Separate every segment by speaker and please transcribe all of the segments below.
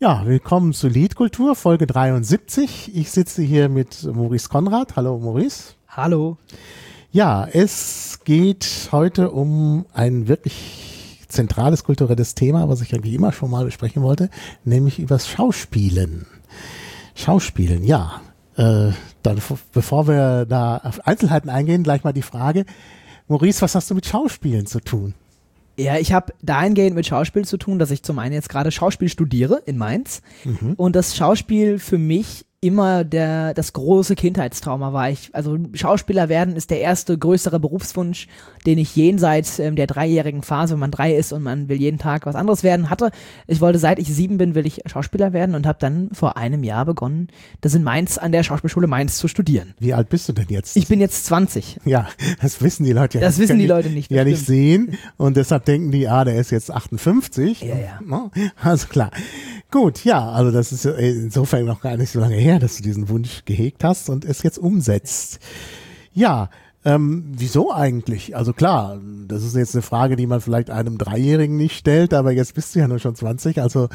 Speaker 1: Ja, willkommen zu Liedkultur, Folge 73. Ich sitze hier mit Maurice Konrad. Hallo Maurice.
Speaker 2: Hallo.
Speaker 1: Ja, es geht heute um ein wirklich zentrales kulturelles Thema, was ich eigentlich immer schon mal besprechen wollte, nämlich übers Schauspielen. Schauspielen, ja. Dann, bevor wir da auf Einzelheiten eingehen, gleich mal die Frage, Maurice, was hast du mit Schauspielen zu tun?
Speaker 2: Ja, ich habe dahingehend mit Schauspiel zu tun, dass ich zum einen jetzt gerade Schauspiel studiere in Mainz und das Schauspiel für mich immer das große Kindheitstrauma war. Also Schauspieler werden ist der erste größere Berufswunsch, den ich jenseits der 3-jährigen Phase, wenn man 3 ist und man will jeden Tag was anderes werden, hatte. Ich wollte, seit ich 7 bin, will ich Schauspieler werden und habe dann vor einem Jahr begonnen, das in Mainz an der Schauspielschule Mainz zu studieren.
Speaker 1: Wie alt bist du denn jetzt?
Speaker 2: Ich bin jetzt 20.
Speaker 1: Ja, das wissen die Leute ja
Speaker 2: nicht. Das wissen die Leute nicht.
Speaker 1: Ja, nicht sehen und deshalb denken die, der ist jetzt 58.
Speaker 2: Ja.
Speaker 1: Also klar. Gut, ja, also das ist insofern noch gar nicht so lange her, dass du diesen Wunsch gehegt hast und es jetzt umsetzt. Ja, wieso eigentlich? Also klar, das ist jetzt eine Frage, die man vielleicht einem 3-Jährigen nicht stellt, aber jetzt bist du ja nur schon 20, also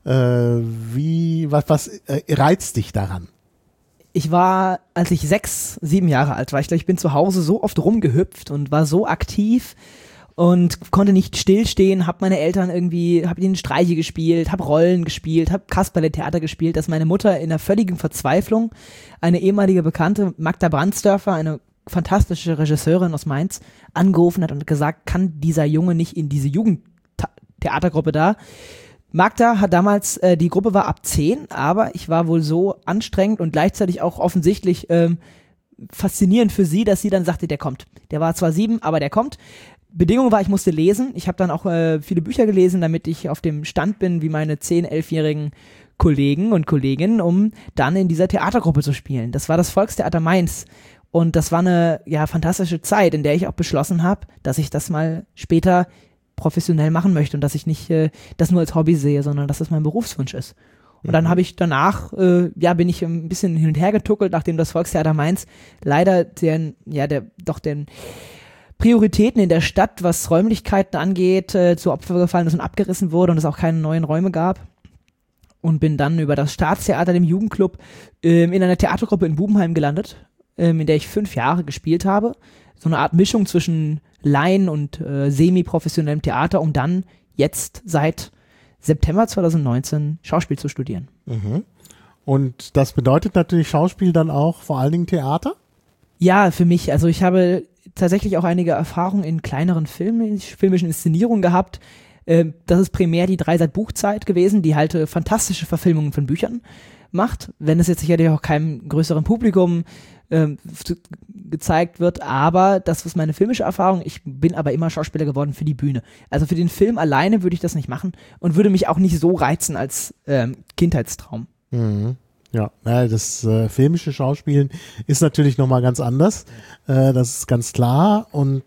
Speaker 1: was reizt dich daran?
Speaker 2: Ich war, als ich 6, 7 Jahre alt war, ich bin zu Hause so oft rumgehüpft und war so aktiv und konnte nicht stillstehen, hab ihnen Streiche gespielt, hab Rollen gespielt, hab Kasperle-Theater gespielt, dass meine Mutter in einer völligen Verzweiflung eine ehemalige Bekannte, Magda Brandsdörfer, eine fantastische Regisseurin aus Mainz, angerufen hat und gesagt, kann dieser Junge nicht in diese Jugendtheatergruppe da? Magda hat damals, die Gruppe war ab 10, aber ich war wohl so anstrengend und gleichzeitig auch offensichtlich faszinierend für sie, dass sie dann sagte, der kommt. Der war zwar 7, aber der kommt. Bedingung war, ich musste lesen. Ich habe dann auch viele Bücher gelesen, damit ich auf dem Stand bin, wie meine 10-, 11-jährigen Kollegen und Kolleginnen, um dann in dieser Theatergruppe zu spielen. Das war das Volkstheater Mainz. Und das war eine fantastische Zeit, in der ich auch beschlossen habe, dass ich das mal später professionell machen möchte und dass ich nicht das nur als Hobby sehe, sondern dass das mein Berufswunsch ist. Und dann habe ich danach, bin ich ein bisschen hin und her getuckelt, nachdem das Volkstheater Mainz leider den Prioritäten in der Stadt, was Räumlichkeiten angeht, zu Opfer gefallen ist und abgerissen wurde und es auch keine neuen Räume gab. Und bin dann über das Staatstheater, dem Jugendclub, in einer Theatergruppe in Bubenheim gelandet, in der ich 5 Jahre gespielt habe. So eine Art Mischung zwischen Laien und semi-professionellem Theater, um dann jetzt seit September 2019 Schauspiel zu studieren.
Speaker 1: Mhm. Und das bedeutet natürlich Schauspiel dann auch vor allen Dingen Theater?
Speaker 2: Ja, für mich. Also ich habe tatsächlich auch einige Erfahrungen in kleineren filmischen Inszenierungen gehabt. Das ist primär die Dreisat-Buchzeit gewesen, die halt fantastische Verfilmungen von Büchern macht, wenn es jetzt sicherlich auch keinem größeren Publikum gezeigt wird, aber das ist meine filmische Erfahrung. Ich bin aber immer Schauspieler geworden für die Bühne. Also für den Film alleine würde ich das nicht machen und würde mich auch nicht so reizen als Kindheitstraum.
Speaker 1: Mhm. Ja, das filmische Schauspielen ist natürlich nochmal ganz anders, das ist ganz klar und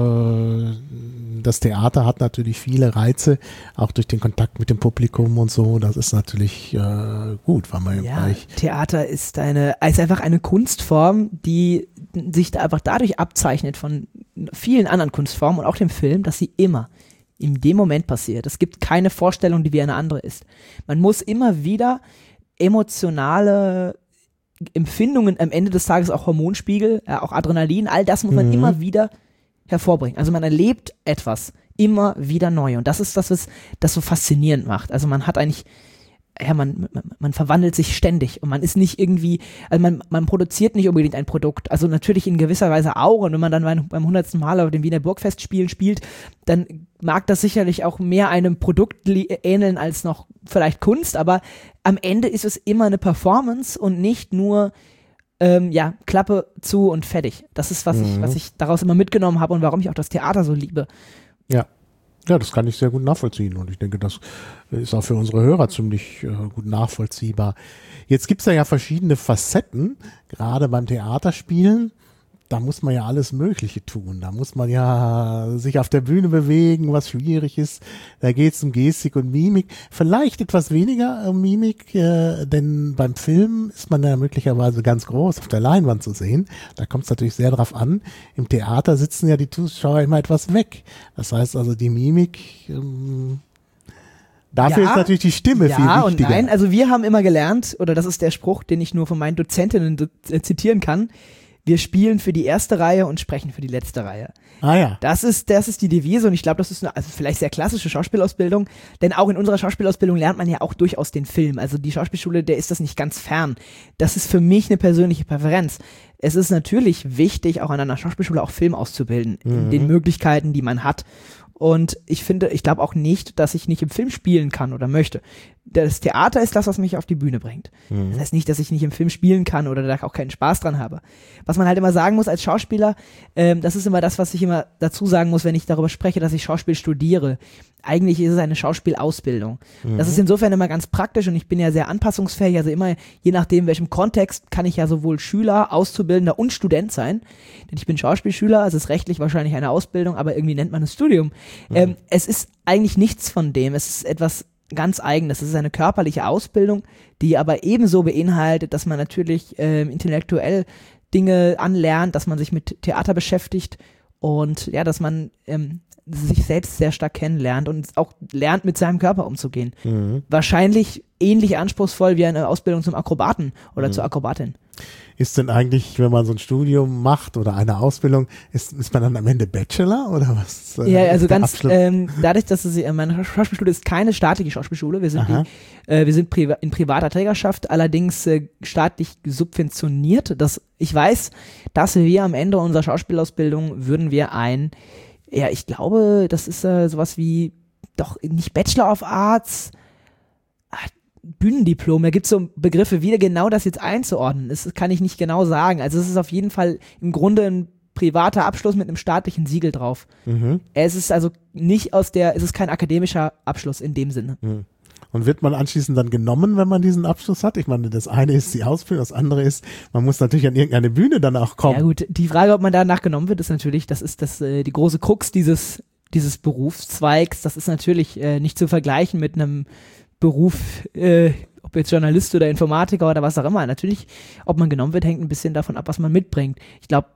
Speaker 1: das Theater hat natürlich viele Reize, auch durch den Kontakt mit dem Publikum und so, das ist natürlich gut, weil man gleich...
Speaker 2: Theater ist einfach eine Kunstform, die sich da einfach dadurch abzeichnet von vielen anderen Kunstformen und auch dem Film, dass sie immer in dem Moment passiert. Es gibt keine Vorstellung, die wie eine andere ist. Man muss immer wieder emotionale Empfindungen am Ende des Tages, auch Hormonspiegel, auch Adrenalin, all das muss man immer wieder hervorbringen. Also man erlebt etwas immer wieder neu und das ist das, was das so faszinierend macht. Also man hat eigentlich, man verwandelt sich ständig und man ist nicht irgendwie, also man produziert nicht unbedingt ein Produkt, also natürlich in gewisser Weise auch und wenn man dann beim 100. Mal auf dem Wiener Burgfestspielen spielt, dann mag das sicherlich auch mehr einem Produkt ähneln als noch vielleicht Kunst, aber am Ende ist es immer eine Performance und nicht nur Klappe zu und fertig. Das ist, was ich daraus immer mitgenommen habe und warum ich auch das Theater so liebe.
Speaker 1: Ja, das kann ich sehr gut nachvollziehen und ich denke, das ist auch für unsere Hörer ziemlich gut nachvollziehbar. Jetzt gibt's ja verschiedene Facetten, gerade beim Theaterspielen. Da muss man ja alles Mögliche tun. Da muss man ja sich auf der Bühne bewegen, was schwierig ist. Da geht's um Gestik und Mimik. Vielleicht etwas weniger um Mimik, denn beim Film ist man ja möglicherweise ganz groß auf der Leinwand zu sehen. Da kommt es natürlich sehr drauf an. Im Theater sitzen ja die Zuschauer immer etwas weg. Das heißt also, die Mimik Dafür ist natürlich die Stimme viel wichtiger.
Speaker 2: Ja und nein, also wir haben immer gelernt, oder das ist der Spruch, den ich nur von meinen Dozentinnen zitieren kann, wir spielen für die erste Reihe und sprechen für die letzte Reihe.
Speaker 1: Ah ja.
Speaker 2: Das ist die Devise und ich glaube, das ist eine vielleicht sehr klassische Schauspielausbildung, denn auch in unserer Schauspielausbildung lernt man ja auch durchaus den Film. Also die Schauspielschule, der ist das nicht ganz fern. Das ist für mich eine persönliche Präferenz. Es ist natürlich wichtig, auch an einer Schauspielschule auch Film auszubilden, in den Möglichkeiten, die man hat. Und ich glaube auch nicht, dass ich nicht im Film spielen kann oder möchte. Das Theater ist das, was mich auf die Bühne bringt. Das heißt nicht, dass ich nicht im Film spielen kann oder da auch keinen Spaß dran habe. Was man halt immer sagen muss als Schauspieler, das ist immer das, was ich immer dazu sagen muss, wenn ich darüber spreche, dass ich Schauspiel studiere. Eigentlich ist es eine Schauspielausbildung. Das ist insofern immer ganz praktisch und ich bin ja sehr anpassungsfähig, also immer, je nachdem, welchem Kontext, kann ich ja sowohl Schüler, Auszubildender und Student sein. Denn ich bin Schauspielschüler, also ist rechtlich wahrscheinlich eine Ausbildung, aber irgendwie nennt man es Studium. Es ist eigentlich nichts von dem, es ist etwas ganz Eigenes. Es ist eine körperliche Ausbildung, die aber ebenso beinhaltet, dass man natürlich intellektuell Dinge anlernt, dass man sich mit Theater beschäftigt und ja, dass man sich selbst sehr stark kennenlernt und auch lernt, mit seinem Körper umzugehen. Wahrscheinlich ähnlich anspruchsvoll wie eine Ausbildung zum Akrobaten oder zur Akrobatin.
Speaker 1: Ist denn eigentlich, wenn man so ein Studium macht oder eine Ausbildung, ist man dann am Ende Bachelor oder was?
Speaker 2: Ja, also ganz, dadurch, dass meine Schauspielschule ist keine staatliche Schauspielschule, wir sind in privater Trägerschaft, allerdings staatlich subventioniert. Ich weiß, dass wir am Ende unserer Schauspielausbildung würden wir ich glaube, das ist sowas wie, doch nicht Bachelor of Arts, Bühnendiplom, da gibt es so Begriffe, wie genau das jetzt einzuordnen ist, kann ich nicht genau sagen. Also es ist auf jeden Fall im Grunde ein privater Abschluss mit einem staatlichen Siegel drauf. Es ist also es ist kein akademischer Abschluss in dem Sinne.
Speaker 1: Und wird man anschließend dann genommen, wenn man diesen Abschluss hat? Ich meine, das eine ist die Ausbildung, das andere ist, man muss natürlich an irgendeine Bühne dann auch kommen.
Speaker 2: Ja gut, die Frage, ob man danach genommen wird, ist natürlich, das ist die große Krux dieses Berufszweigs. Das ist natürlich nicht zu vergleichen mit einem Beruf, ob jetzt Journalist oder Informatiker oder was auch immer. Natürlich, ob man genommen wird, hängt ein bisschen davon ab, was man mitbringt. Ich glaube,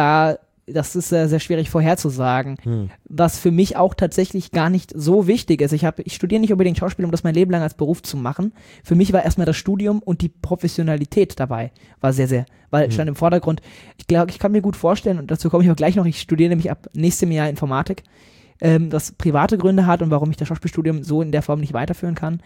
Speaker 2: das ist sehr schwierig vorherzusagen. Was für mich auch tatsächlich gar nicht so wichtig ist. Ich studiere nicht unbedingt Schauspiel, um das mein Leben lang als Beruf zu machen. Für mich war erstmal das Studium und die Professionalität dabei. Stand im Vordergrund. Ich glaube, ich kann mir gut vorstellen, und dazu komme ich auch gleich noch, ich studiere nämlich ab nächstem Jahr Informatik, das private Gründe hat und warum ich das Schauspielstudium so in der Form nicht weiterführen kann.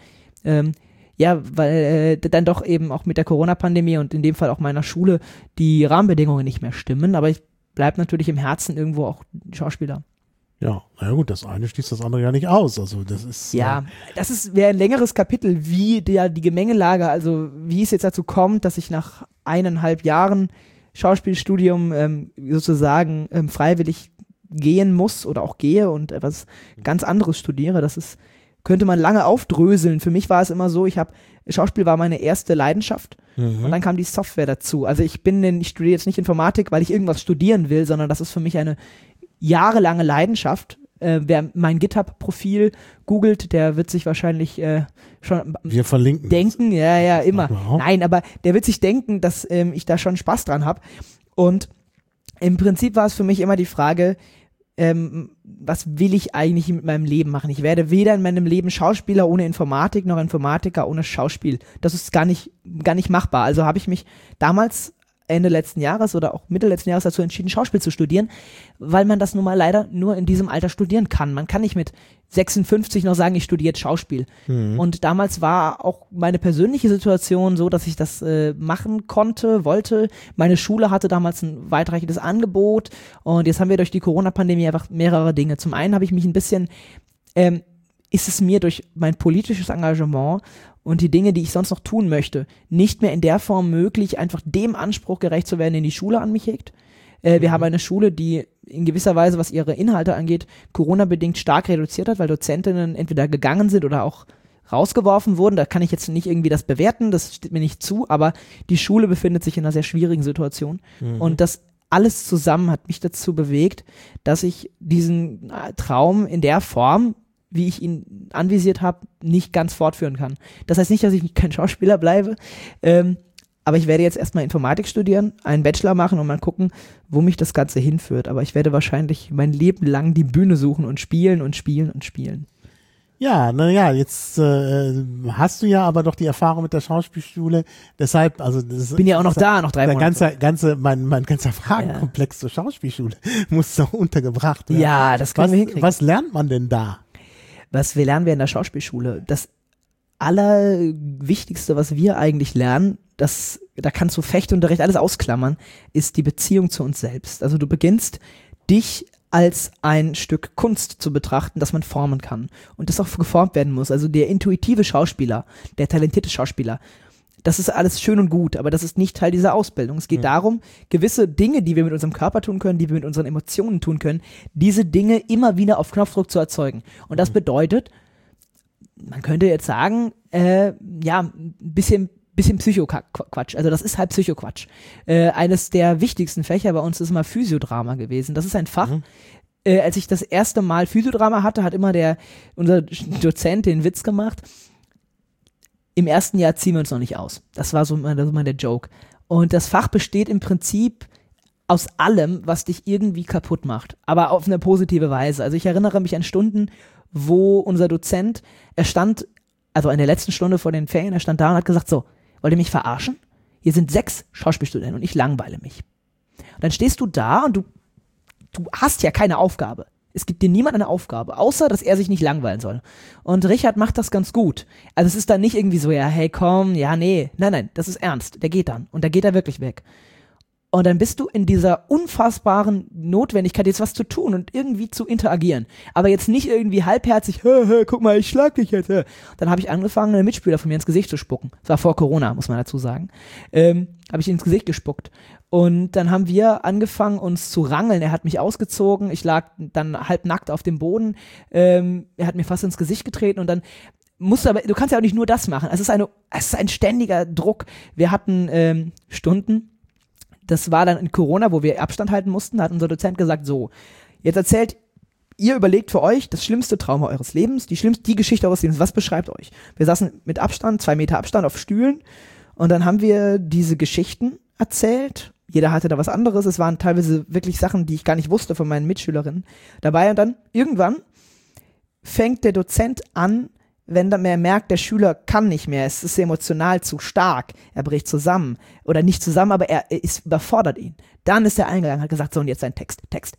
Speaker 2: Weil dann doch eben auch mit der Corona-Pandemie und in dem Fall auch meiner Schule die Rahmenbedingungen nicht mehr stimmen, aber ich bleibe natürlich im Herzen irgendwo auch Schauspieler.
Speaker 1: Ja, na ja gut, das eine schließt das andere ja nicht aus. Also das ist
Speaker 2: das wäre ein längeres Kapitel, wie die Gemengelage, also wie es jetzt dazu kommt, dass ich nach 1,5 Jahren Schauspielstudium sozusagen freiwillig gehen muss oder auch gehe und etwas ganz anderes studiere. Könnte man lange aufdröseln. Für mich war es immer so, Schauspiel war meine erste Leidenschaft und dann kam die Software dazu. Also ich studiere jetzt nicht Informatik, weil ich irgendwas studieren will, sondern das ist für mich eine jahrelange Leidenschaft. Wer mein GitHub-Profil googelt, der wird sich wahrscheinlich schon
Speaker 1: wir verlinken
Speaker 2: denken, ja, immer. Nein, aber der wird sich denken, dass ich da schon Spaß dran habe. Und im Prinzip war es für mich immer die Frage, was will ich eigentlich mit meinem Leben machen? Ich werde weder in meinem Leben Schauspieler ohne Informatik noch Informatiker ohne Schauspiel. Das ist gar nicht machbar. Also habe ich mich damals Ende letzten Jahres oder auch Mitte letzten Jahres dazu entschieden, Schauspiel zu studieren, weil man das nun mal leider nur in diesem Alter studieren kann. Man kann nicht mit 56 noch sagen, ich studiere jetzt Schauspiel. Und damals war auch meine persönliche Situation so, dass ich das machen wollte. Meine Schule hatte damals ein weitreichendes Angebot und jetzt haben wir durch die Corona-Pandemie einfach mehrere Dinge. Zum einen habe ich mich ein bisschen, ist es mir durch mein politisches Engagement und die Dinge, die ich sonst noch tun möchte, nicht mehr in der Form möglich, einfach dem Anspruch gerecht zu werden, den die Schule an mich hegt. Wir haben eine Schule, die in gewisser Weise, was ihre Inhalte angeht, Corona-bedingt stark reduziert hat, weil Dozentinnen entweder gegangen sind oder auch rausgeworfen wurden. Da kann ich jetzt nicht irgendwie das bewerten, das steht mir nicht zu, aber die Schule befindet sich in einer sehr schwierigen Situation. Und das alles zusammen hat mich dazu bewegt, dass ich diesen Traum in der Form, wie ich ihn anvisiert habe, nicht ganz fortführen kann. Das heißt nicht, dass ich kein Schauspieler bleibe, aber ich werde jetzt erstmal Informatik studieren, einen Bachelor machen und mal gucken, wo mich das Ganze hinführt. Aber ich werde wahrscheinlich mein Leben lang die Bühne suchen und spielen und spielen und spielen.
Speaker 1: Ja, naja, jetzt hast du ja aber doch die Erfahrung mit der Schauspielschule, deshalb, also das
Speaker 2: Bin ja auch noch da, noch 3 Monate.
Speaker 1: Mein ganzer Fragenkomplex zur Schauspielschule muss doch untergebracht werden.
Speaker 2: Ja, das können wir hinkriegen.
Speaker 1: Was lernt man denn da?
Speaker 2: Was lernen wir in der Schauspielschule? Das Allerwichtigste, was wir eigentlich lernen, da kannst du Fechtunterricht alles ausklammern, ist die Beziehung zu uns selbst. Also du beginnst, dich als ein Stück Kunst zu betrachten, das man formen kann und das auch geformt werden muss. Also der intuitive Schauspieler, der talentierte Schauspieler, das ist alles schön und gut, aber das ist nicht Teil dieser Ausbildung. Es geht darum, gewisse Dinge, die wir mit unserem Körper tun können, die wir mit unseren Emotionen tun können, diese Dinge immer wieder auf Knopfdruck zu erzeugen. Und das bedeutet, man könnte jetzt sagen, ein bisschen Psychoquatsch. Also das ist halt Psychoquatsch. Eines der wichtigsten Fächer bei uns ist immer Physiodrama gewesen. Das ist ein Fach. Als ich das erste Mal Physiodrama hatte, hat immer unser Dozent den Witz gemacht, im ersten Jahr ziehen wir uns noch nicht aus. Das war so immer der Joke. Und das Fach besteht im Prinzip aus allem, was dich irgendwie kaputt macht. Aber auf eine positive Weise. Also ich erinnere mich an Stunden, wo unser Dozent, er stand, also in der letzten Stunde vor den Ferien, er stand da und hat gesagt, so, wollt ihr mich verarschen? Hier sind 6 Schauspielstudenten und ich langweile mich. Und dann stehst du da und du hast ja keine Aufgabe. Es gibt dir niemand eine Aufgabe, außer, dass er sich nicht langweilen soll. Und Richard macht das ganz gut. Also es ist dann nicht irgendwie so, ja, hey, komm, ja, nee. Nein, das ist ernst. Der geht dann. Und da geht er wirklich weg. Und dann bist du in dieser unfassbaren Notwendigkeit, jetzt was zu tun und irgendwie zu interagieren. Aber jetzt nicht irgendwie halbherzig, guck mal, ich schlag dich jetzt. Dann habe ich angefangen, einen Mitspieler von mir ins Gesicht zu spucken. Das war vor Corona, muss man dazu sagen. Habe ich ins Gesicht gespuckt. Und dann haben wir angefangen, uns zu rangeln. Er hat mich ausgezogen. Ich lag dann halbnackt auf dem Boden. Er hat mir fast ins Gesicht getreten und dann du kannst ja auch nicht nur das machen. Es ist ein ständiger Druck. Wir hatten Stunden. Das war dann in Corona, wo wir Abstand halten mussten. Da hat unser Dozent gesagt, so, jetzt ihr überlegt für euch das schlimmste Trauma eures Lebens, die Geschichte eures Lebens, was beschreibt euch? Wir saßen mit Abstand, 2 Meter Abstand auf Stühlen und dann haben wir diese Geschichten erzählt. Jeder hatte da was anderes. Es waren teilweise wirklich Sachen, die ich gar nicht wusste von meinen Mitschülerinnen dabei. Und dann irgendwann fängt der Dozent an, wenn dann er merkt, der Schüler kann nicht mehr, es ist emotional zu stark, er bricht zusammen oder nicht zusammen, aber er überfordert ihn. Dann ist er eingegangen, hat gesagt, so und jetzt dein Text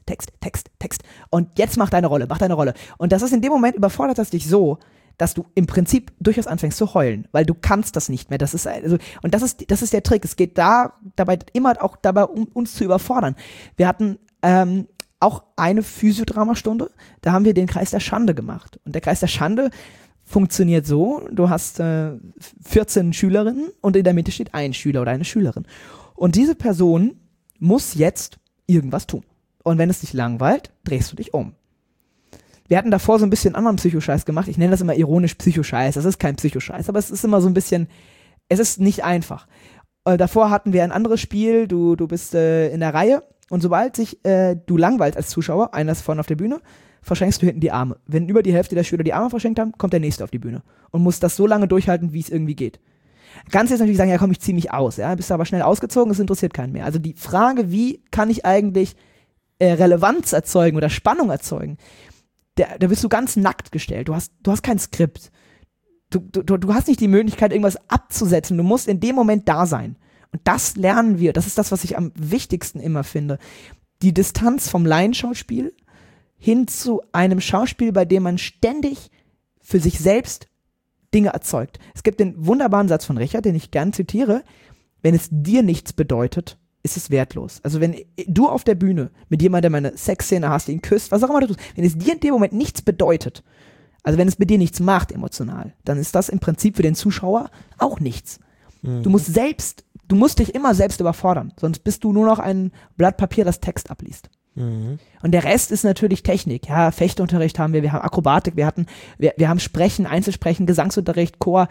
Speaker 2: und jetzt mach deine Rolle. Und das ist in dem Moment, überfordert das dich so, dass du im Prinzip durchaus anfängst zu heulen, weil du kannst das nicht mehr. Das ist der Trick. Es geht dabei immer auch dabei, um uns zu überfordern. Wir hatten auch eine Physiodramastunde, da haben wir den Kreis der Schande gemacht. Und der Kreis der Schande funktioniert so, du hast 14 Schülerinnen und in der Mitte steht ein Schüler oder eine Schülerin. Und diese Person muss jetzt irgendwas tun. Und wenn es dich langweilt, drehst du dich um. Wir hatten davor so ein bisschen anderen Psychoscheiß gemacht. Ich nenne das immer ironisch Psychoscheiß. Das ist kein Psychoscheiß, aber es ist immer so ein bisschen, es ist nicht einfach. Davor hatten wir ein anderes Spiel, du bist in der Reihe und sobald sich du langweilst als Zuschauer, einer ist vorne auf der Bühne, verschenkst du hinten die Arme. Wenn über die Hälfte der Schüler die Arme verschenkt haben, kommt der Nächste auf die Bühne und muss das so lange durchhalten, wie es irgendwie geht. Kannst jetzt natürlich sagen, ja komm, ich zieh mich aus, ja, bist aber schnell ausgezogen, es interessiert keinen mehr. Also die Frage, wie kann ich eigentlich Relevanz erzeugen oder Spannung erzeugen, da wirst du ganz nackt gestellt, du hast kein Skript, du hast nicht die Möglichkeit, irgendwas abzusetzen, du musst in dem Moment da sein. Und das lernen wir, das ist das, was ich am wichtigsten immer finde. Die Distanz vom Laienschauspiel hin zu einem Schauspiel, bei dem man ständig für sich selbst Dinge erzeugt. Es gibt den wunderbaren Satz von Richard, den ich gern zitiere: Wenn es dir nichts bedeutet, ist es wertlos. Also wenn du auf der Bühne mit jemandem eine Sexszene hast, ihn küsst, was auch immer du tust, wenn es dir in dem Moment nichts bedeutet, also wenn es mit dir nichts macht emotional, dann ist das im Prinzip für den Zuschauer auch nichts. Du musst dich immer selbst überfordern, sonst bist du nur noch ein Blatt Papier, das Text abliest. Und der Rest ist natürlich Technik. Ja, Fechtunterricht haben wir haben Akrobatik, wir haben Sprechen, Einzelsprechen, Gesangsunterricht, Chor,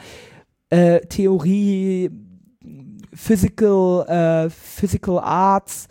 Speaker 2: Theorie, Physical Arts.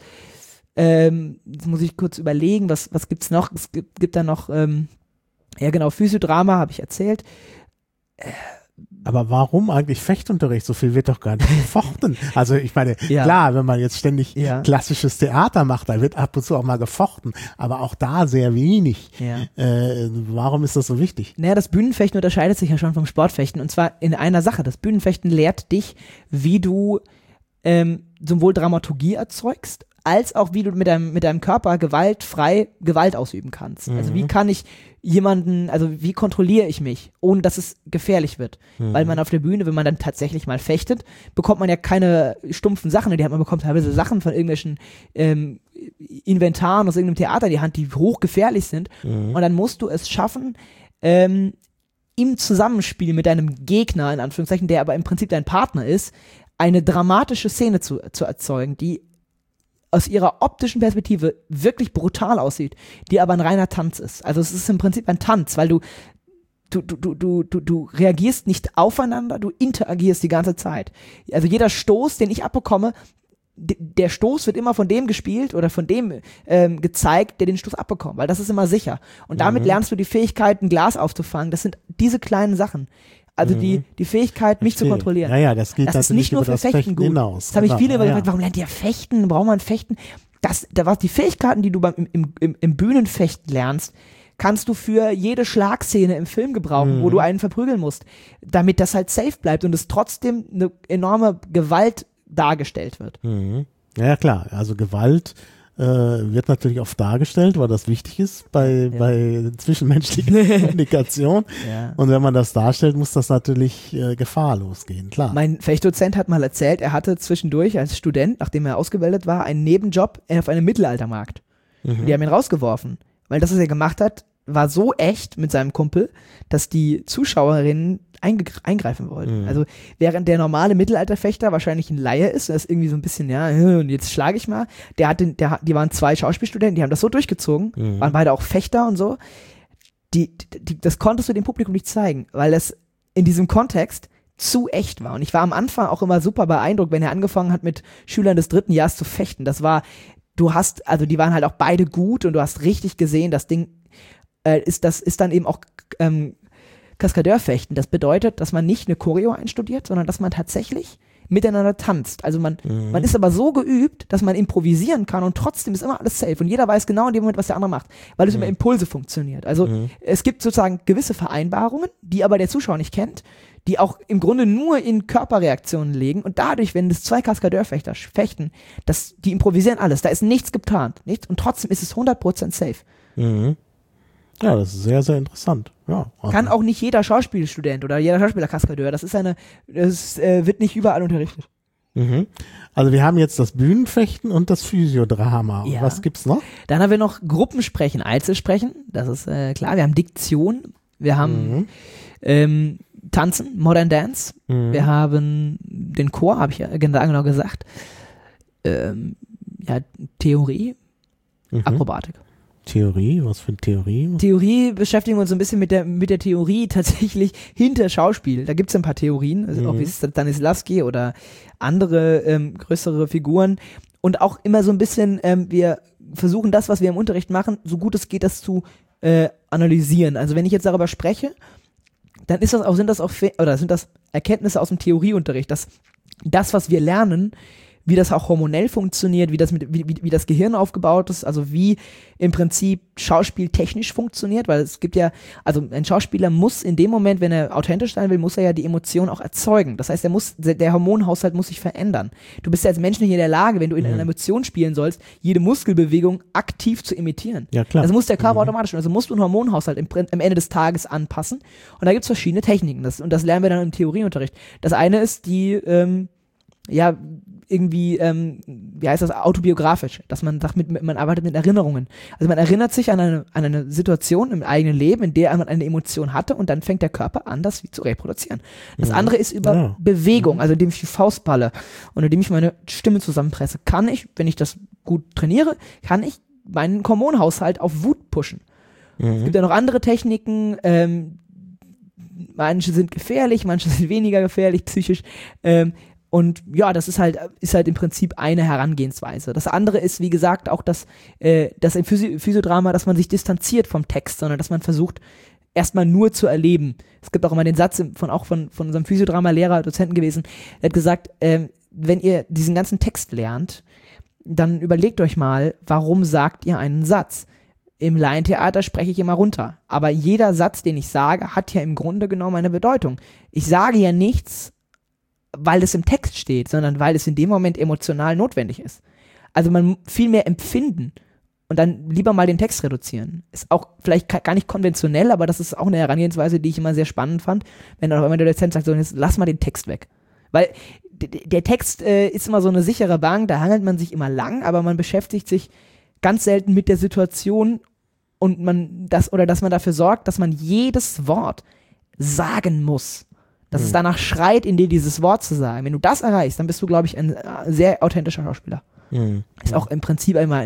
Speaker 2: Jetzt muss ich kurz überlegen, was gibt's noch? Es gibt da noch, Physiodrama, habe ich erzählt.
Speaker 1: Aber warum eigentlich Fechtunterricht? So viel wird doch gar nicht gefochten. Also ich meine, klar, wenn man jetzt ständig klassisches Theater macht, da wird ab und zu auch mal gefochten, aber auch da sehr wenig. Ja. Warum ist das so wichtig?
Speaker 2: Naja, das Bühnenfechten unterscheidet sich ja schon vom Sportfechten, und zwar in einer Sache. Das Bühnenfechten lehrt dich, wie du sowohl Dramaturgie erzeugst, als auch wie du mit deinem Körper gewaltfrei Gewalt ausüben kannst. Also wie kann ich wie kontrolliere ich mich, ohne dass es gefährlich wird? Weil man auf der Bühne, wenn man dann tatsächlich mal fechtet, bekommt man ja keine stumpfen Sachen, man bekommt teilweise Sachen von irgendwelchen Inventaren aus irgendeinem Theater in die Hand, die hochgefährlich sind, und dann musst du es schaffen, im Zusammenspiel mit deinem Gegner, in Anführungszeichen, der aber im Prinzip dein Partner ist, eine dramatische Szene zu erzeugen, die aus ihrer optischen Perspektive wirklich brutal aussieht, die aber ein reiner Tanz ist. Also es ist im Prinzip ein Tanz, weil du reagierst nicht aufeinander, du interagierst die ganze Zeit. Also jeder Stoß, den ich abbekomme, der Stoß wird immer von dem gespielt oder von dem gezeigt, der den Stoß abbekommt, weil das ist immer sicher. Und damit lernst du die Fähigkeit, ein Glas aufzufangen. Das sind diese kleinen Sachen. Also die Fähigkeit, mich zu kontrollieren.
Speaker 1: Ja, das geht
Speaker 2: das ist nicht nur für Fechten gut.
Speaker 1: Hinaus.
Speaker 2: Das habe ich viele gefragt, warum lernt ihr Fechten? Braucht man Fechten? Die Fähigkeiten, die du im Bühnenfechten lernst, kannst du für jede Schlagszene im Film gebrauchen, wo du einen verprügeln musst, damit das halt safe bleibt und es trotzdem eine enorme Gewalt dargestellt wird.
Speaker 1: Ja, klar. Also Gewalt wird natürlich oft dargestellt, weil das wichtig ist bei zwischenmenschlicher Kommunikation. Ja. Und wenn man das darstellt, muss das natürlich gefahrlos gehen, klar.
Speaker 2: Mein Fechtdozent hat mal erzählt, er hatte zwischendurch als Student, nachdem er ausgebildet war, einen Nebenjob auf einem Mittelaltermarkt. Die haben ihn rausgeworfen, weil das, was er gemacht hat, war so echt mit seinem Kumpel, dass die Zuschauerinnen eingreifen wollten. Also während der normale Mittelalterfechter wahrscheinlich ein Laie ist, das ist irgendwie so ein bisschen, und jetzt schlage ich mal, die waren 2 Schauspielstudenten, die haben das so durchgezogen, waren beide auch Fechter und so, das konntest du dem Publikum nicht zeigen, weil das in diesem Kontext zu echt war. Und ich war am Anfang auch immer super beeindruckt, wenn er angefangen hat, mit Schülern des 3. Jahres zu fechten. Die waren halt auch beide gut und du hast richtig gesehen, das Ding ist dann eben auch Kaskadeurfechten. Das bedeutet, dass man nicht eine Choreo einstudiert, sondern dass man tatsächlich miteinander tanzt. Also man ist aber so geübt, dass man improvisieren kann und trotzdem ist immer alles safe und jeder weiß genau in dem Moment, was der andere macht, weil es über Impulse funktioniert. Also es gibt sozusagen gewisse Vereinbarungen, die aber der Zuschauer nicht kennt, die auch im Grunde nur in Körperreaktionen liegen und dadurch, wenn das 2 Kaskadeurfechter fechten, die improvisieren alles, da ist nichts geplant, nichts, und trotzdem ist es 100% safe.
Speaker 1: Ja, das ist sehr, sehr interessant. Ja,
Speaker 2: kann auch nicht jeder Schauspielstudent oder jeder Schauspieler Kaskadeur. Das wird nicht überall unterrichtet.
Speaker 1: Also wir haben jetzt das Bühnenfechten und das Physiodrama. Ja. Was gibt's noch?
Speaker 2: Dann haben wir noch Gruppensprechen, Einzelsprechen. Das ist klar. Wir haben Diktion. Wir haben Tanzen, Modern Dance. Wir haben den Chor, habe ich ja genau gesagt. Theorie, Akrobatik.
Speaker 1: Theorie? Was für eine Theorie?
Speaker 2: Theorie beschäftigen wir uns so ein bisschen mit der Theorie tatsächlich hinter Schauspiel. Da gibt es ein paar Theorien, also auch wie Stanislavski oder andere größere Figuren. Und auch immer so ein bisschen, wir versuchen das, was wir im Unterricht machen, so gut es geht, das zu analysieren. Also wenn ich jetzt darüber spreche, dann sind das Erkenntnisse aus dem Theorieunterricht, dass das, was wir lernen, wie das auch hormonell funktioniert, wie das Gehirn aufgebaut ist, also wie im Prinzip Schauspiel technisch funktioniert, weil es gibt ja, also ein Schauspieler muss in dem Moment, wenn er authentisch sein will, muss er ja die Emotion auch erzeugen. Das heißt, der Hormonhaushalt muss sich verändern. Du bist ja als Mensch nicht in der Lage, wenn du in einer Emotion spielen sollst, jede Muskelbewegung aktiv zu imitieren. Ja, klar. Also muss der Körper automatisch, also musst du einen Hormonhaushalt am Ende des Tages anpassen. Und da gibt es verschiedene Techniken. Und das lernen wir dann im Theorieunterricht. Das eine ist die, irgendwie, autobiografisch, dass man sagt, man arbeitet mit Erinnerungen. Also man erinnert sich an eine Situation im eigenen Leben, in der man eine Emotion hatte und dann fängt der Körper an, das zu reproduzieren. Das andere ist über Bewegung, also indem ich die Faust balle und indem ich meine Stimme zusammenpresse, kann ich, wenn ich das gut trainiere, kann ich meinen Hormonhaushalt auf Wut pushen. Es gibt ja noch andere Techniken, manche sind gefährlich, manche sind weniger gefährlich psychisch, und ja, das ist halt im Prinzip eine Herangehensweise. Das andere ist, wie gesagt, auch das im Physiodrama, dass man sich distanziert vom Text, sondern dass man versucht, erstmal nur zu erleben. Es gibt auch immer den Satz von unserem Physiodrama-Lehrer, Dozenten gewesen, der hat gesagt, wenn ihr diesen ganzen Text lernt, dann überlegt euch mal, warum sagt ihr einen Satz? Im Laientheater spreche ich immer runter. Aber jeder Satz, den ich sage, hat ja im Grunde genommen eine Bedeutung. Ich sage ja nichts, weil es im Text steht, sondern weil es in dem Moment emotional notwendig ist. Also man viel mehr empfinden und dann lieber mal den Text reduzieren. Ist auch vielleicht gar nicht konventionell, aber das ist auch eine Herangehensweise, die ich immer sehr spannend fand, wenn dann auch immer der Dozent sagt, so, jetzt lass mal den Text weg. Weil der Text ist immer so eine sichere Bank, da hangelt man sich immer lang, aber man beschäftigt sich ganz selten mit der Situation und dass man dafür sorgt, dass man jedes Wort sagen muss. Dass es danach schreit, in dir dieses Wort zu sagen. Wenn du das erreichst, dann bist du, glaube ich, ein sehr authentischer Schauspieler. Ist auch im Prinzip einmal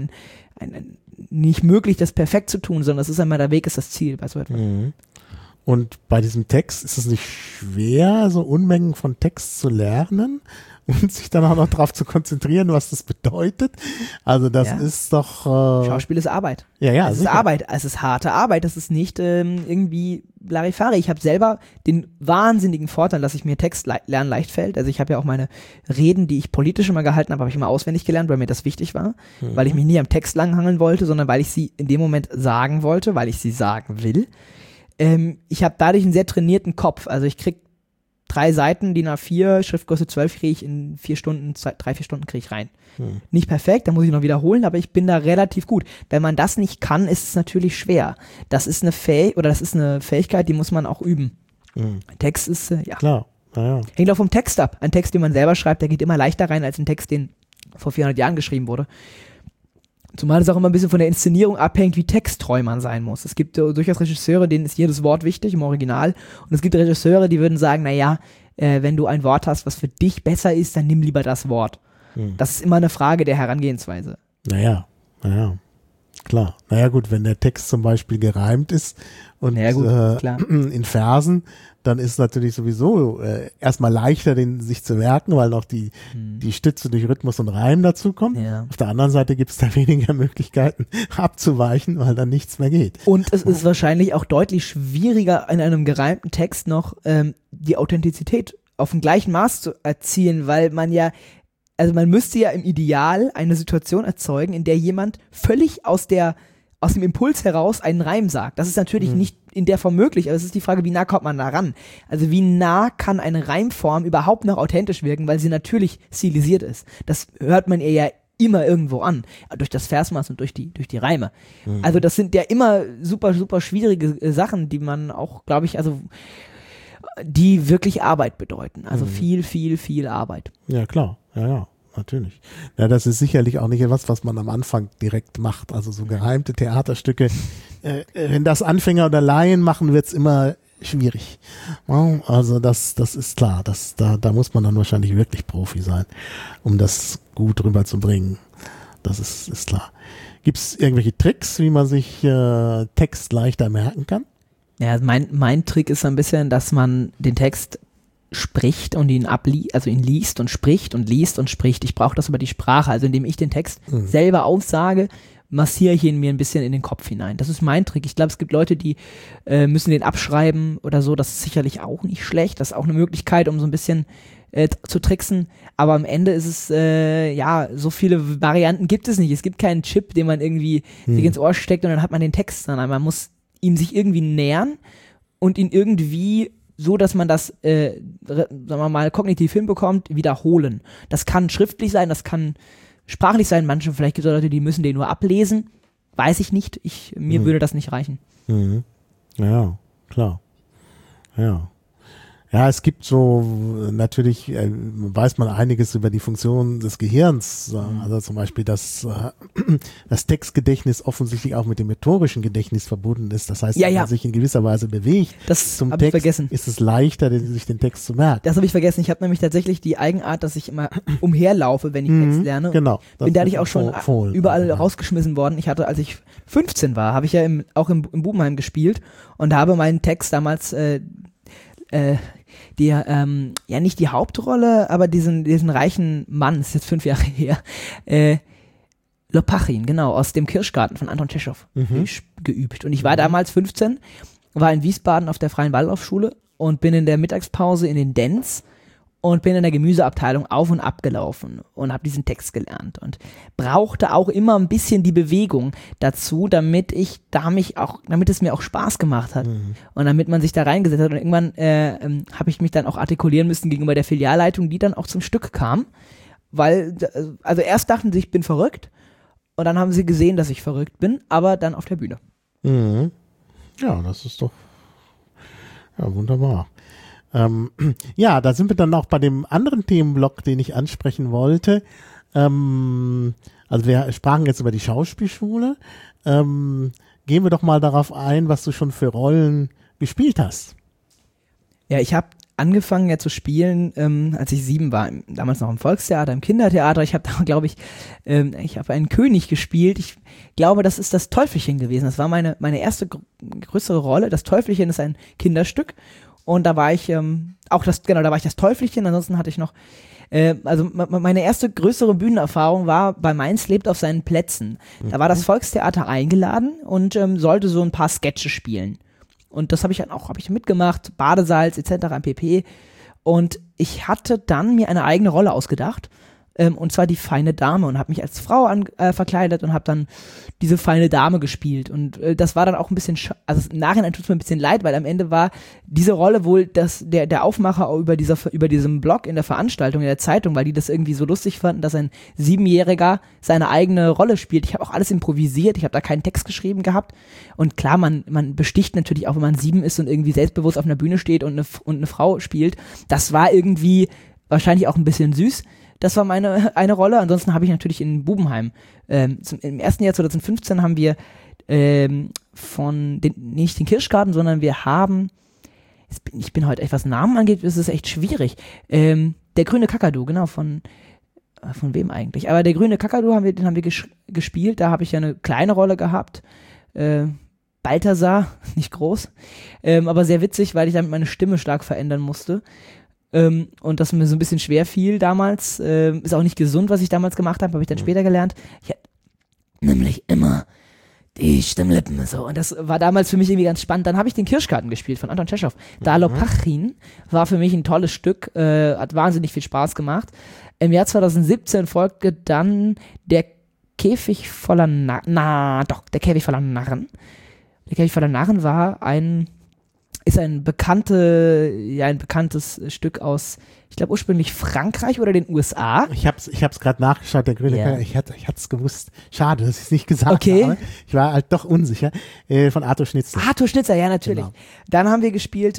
Speaker 2: nicht möglich, das perfekt zu tun, sondern es ist einmal der Weg, ist das Ziel bei so etwas.
Speaker 1: Und bei diesem Text ist es nicht schwer, so Unmengen von Text zu lernen und sich dann auch noch darauf zu konzentrieren, was das bedeutet. Also das ist doch...
Speaker 2: Schauspiel ist Arbeit.
Speaker 1: Ja,
Speaker 2: es ist Arbeit. Es ist harte Arbeit. Es ist nicht irgendwie Larifari. Ich habe selber den wahnsinnigen Vorteil, dass ich mir Text lernen leicht fällt. Also ich habe ja auch meine Reden, die ich politisch immer gehalten habe ich immer auswendig gelernt, weil mir das wichtig war. Weil ich mich nie am Text langhangeln wollte, sondern weil ich sie in dem Moment sagen wollte, weil ich sie sagen will. Ich habe dadurch einen sehr trainierten Kopf. Also ich krieg 3 Seiten, DIN A4, Schriftgröße 12 kriege ich in 4 Stunden, 3-4 Stunden kriege ich rein. Nicht perfekt, da muss ich noch wiederholen, aber ich bin da relativ gut. Wenn man das nicht kann, ist es natürlich schwer. Das ist eine Fähigkeit, die muss man auch üben. Text ist,
Speaker 1: Klar, ja.
Speaker 2: Hängt auch vom Text ab. Ein Text, den man selber schreibt, der geht immer leichter rein als ein Text, den vor 400 Jahren geschrieben wurde. Zumal es auch immer ein bisschen von der Inszenierung abhängt, wie texttreu man sein muss. Es gibt durchaus Regisseure, denen ist jedes Wort wichtig im Original. Und es gibt Regisseure, die würden sagen, naja, wenn du ein Wort hast, was für dich besser ist, dann nimm lieber das Wort. Das ist immer eine Frage der Herangehensweise.
Speaker 1: Naja, klar. Naja gut, wenn der Text zum Beispiel gereimt ist und
Speaker 2: klar.
Speaker 1: In Versen, dann ist es natürlich sowieso erstmal leichter, den sich zu merken, weil noch die Stütze durch Rhythmus und Reim dazu kommt.
Speaker 2: Ja.
Speaker 1: Auf der anderen Seite gibt es da weniger Möglichkeiten abzuweichen, weil dann nichts mehr geht.
Speaker 2: Und es ist wahrscheinlich auch deutlich schwieriger, in einem gereimten Text noch die Authentizität auf dem gleichen Maß zu erzielen, weil man müsste ja im Ideal eine Situation erzeugen, in der jemand völlig aus dem Impuls heraus einen Reim sagt. Das ist natürlich nicht in der Form möglich, aber es ist die Frage, wie nah kommt man da ran? Also wie nah kann eine Reimform überhaupt noch authentisch wirken, weil sie natürlich stilisiert ist. Das hört man ihr ja immer irgendwo an, durch das Versmaß und durch die Reime. Also das sind ja immer super, super schwierige Sachen, die man auch, glaube ich, die wirklich Arbeit bedeuten. Also viel, viel, viel Arbeit.
Speaker 1: Ja, klar. Ja. Natürlich. Ja, das ist sicherlich auch nicht etwas, was man am Anfang direkt macht. Also so gereimte Theaterstücke, wenn das Anfänger oder Laien machen, wird's immer schwierig. Also das ist klar. Da muss man dann wahrscheinlich wirklich Profi sein, um das gut rüberzubringen. Das ist klar. Gibt's irgendwelche Tricks, wie man sich Text leichter merken kann?
Speaker 2: Ja, mein Trick ist so ein bisschen, dass man den Text spricht und ihn liest und spricht und liest und spricht. Ich brauche das über die Sprache, also indem ich den Text selber aufsage, massiere ich ihn mir ein bisschen in den Kopf hinein. Das ist mein Trick. Ich glaube, es gibt Leute, die müssen den abschreiben oder so. Das ist sicherlich auch nicht schlecht. Das ist auch eine Möglichkeit, um so ein bisschen zu tricksen. Aber am Ende ist es, so viele Varianten gibt es nicht. Es gibt keinen Chip, den man irgendwie sich ins Ohr steckt und dann hat man den Text, sondern man muss ihm sich irgendwie nähern und ihn irgendwie so, dass man das, sagen wir mal, kognitiv hinbekommt, wiederholen. Das kann schriftlich sein, das kann sprachlich sein. Manche, vielleicht gibt es Leute, die müssen den nur ablesen. Weiß ich nicht. Mir würde das nicht reichen.
Speaker 1: Ja, klar. Ja. Ja, es gibt so, natürlich weiß man einiges über die Funktion des Gehirns. Also zum Beispiel, dass das Textgedächtnis offensichtlich auch mit dem motorischen Gedächtnis verbunden ist. Das heißt, wenn man sich in gewisser Weise bewegt zum Text, ist es leichter, sich den Text zu merken.
Speaker 2: Das habe ich vergessen. Ich habe nämlich tatsächlich die Eigenart, dass ich immer umherlaufe, wenn ich Text lerne.
Speaker 1: Genau.
Speaker 2: Bin dadurch auch schon überall rausgeschmissen worden. Ich hatte, als ich 15 war, habe ich ja auch im Bubenheim gespielt und habe meinen Text damals nicht die Hauptrolle, aber diesen reichen Mann, das ist jetzt 5 Jahre her, Lopachin, genau, aus dem Kirschgarten von Anton Tschechow geübt. Und ich war damals 15 war in Wiesbaden auf der Freien Waldorfschule und bin in der Mittagspause in den Dance und bin in der Gemüseabteilung auf und ab gelaufen und habe diesen Text gelernt und brauchte auch immer ein bisschen die Bewegung dazu, damit es mir auch Spaß gemacht hat und damit man sich da reingesetzt hat. Und irgendwann habe ich mich dann auch artikulieren müssen gegenüber der Filialleitung, die dann auch zum Stück kam, weil, also erst dachten sie, ich bin verrückt und dann haben sie gesehen, dass ich verrückt bin, aber dann auf der Bühne.
Speaker 1: Mhm. Ja, das ist doch wunderbar. Ja, da sind wir dann auch bei dem anderen Themenblock, den ich ansprechen wollte. Also wir sprachen jetzt über die Schauspielschule. Gehen wir doch mal darauf ein, was du schon für Rollen gespielt hast.
Speaker 2: Ja, ich habe angefangen ja zu spielen, als ich 7 war, damals noch im Volkstheater, im Kindertheater. Ich habe da, glaube ich habe einen König gespielt. Ich glaube, das ist das Teufelchen gewesen. Das war meine erste größere Rolle. Das Teufelchen ist ein Kinderstück. Und da war ich da war ich das Teufelchen. Ansonsten hatte ich noch, meine erste größere Bühnenerfahrung war bei Mainz lebt auf seinen Plätzen. Da war das Volkstheater eingeladen und sollte so ein paar Sketche spielen. Und das habe ich dann auch mitgemacht, Badesalz etc. pp. Und ich hatte dann mir eine eigene Rolle ausgedacht, und zwar die feine Dame, und habe mich als Frau verkleidet und habe dann diese feine Dame gespielt. Und das war dann auch ein bisschen, also im Nachhinein tut es mir ein bisschen leid, weil am Ende war diese Rolle wohl der Aufmacher über diesem Blog in der Veranstaltung, in der Zeitung, weil die das irgendwie so lustig fanden, dass ein 7-Jähriger seine eigene Rolle spielt. Ich habe auch alles improvisiert, ich habe da keinen Text geschrieben gehabt. Und klar, man besticht natürlich auch, wenn man 7 ist und irgendwie selbstbewusst auf einer Bühne steht und eine Frau spielt. Das war irgendwie wahrscheinlich auch ein bisschen süß. Das war eine Rolle. Ansonsten habe ich natürlich in Bubenheim, im ersten Jahr 2015 haben wir nicht den Kirschgarten, sondern wir haben, ich bin heute echt, was Namen angeht, ist es echt schwierig. Der grüne Kakadu, genau, von wem eigentlich? Aber der grüne Kakadu den haben wir gespielt, da habe ich ja eine kleine Rolle gehabt. Balthasar, nicht groß, aber sehr witzig, weil ich damit meine Stimme stark verändern musste. Und das mir so ein bisschen schwer fiel damals. Ist auch nicht gesund, was ich damals gemacht habe ich dann später gelernt. Ich hatte nämlich immer die Stimmlippen so. Und das war damals für mich irgendwie ganz spannend. Dann habe ich den Kirschgarten gespielt von Anton Tschechow. Dalo Pachin war für mich ein tolles Stück, hat wahnsinnig viel Spaß gemacht. Im Jahr 2017 folgte dann der Käfig voller Narren. Der Käfig voller Narren. Der Käfig voller Narren war ist ein bekanntes Stück aus, ich glaube ursprünglich Frankreich oder den USA.
Speaker 1: Ich hab's gerade nachgeschaut, der grüne Kakadu, ich hatte es gewusst. Schade, dass ich es nicht gesagt habe. Ich war halt doch unsicher. Von Arthur Schnitzler.
Speaker 2: Arthur Schnitzler, ja, natürlich. Genau. Dann haben wir gespielt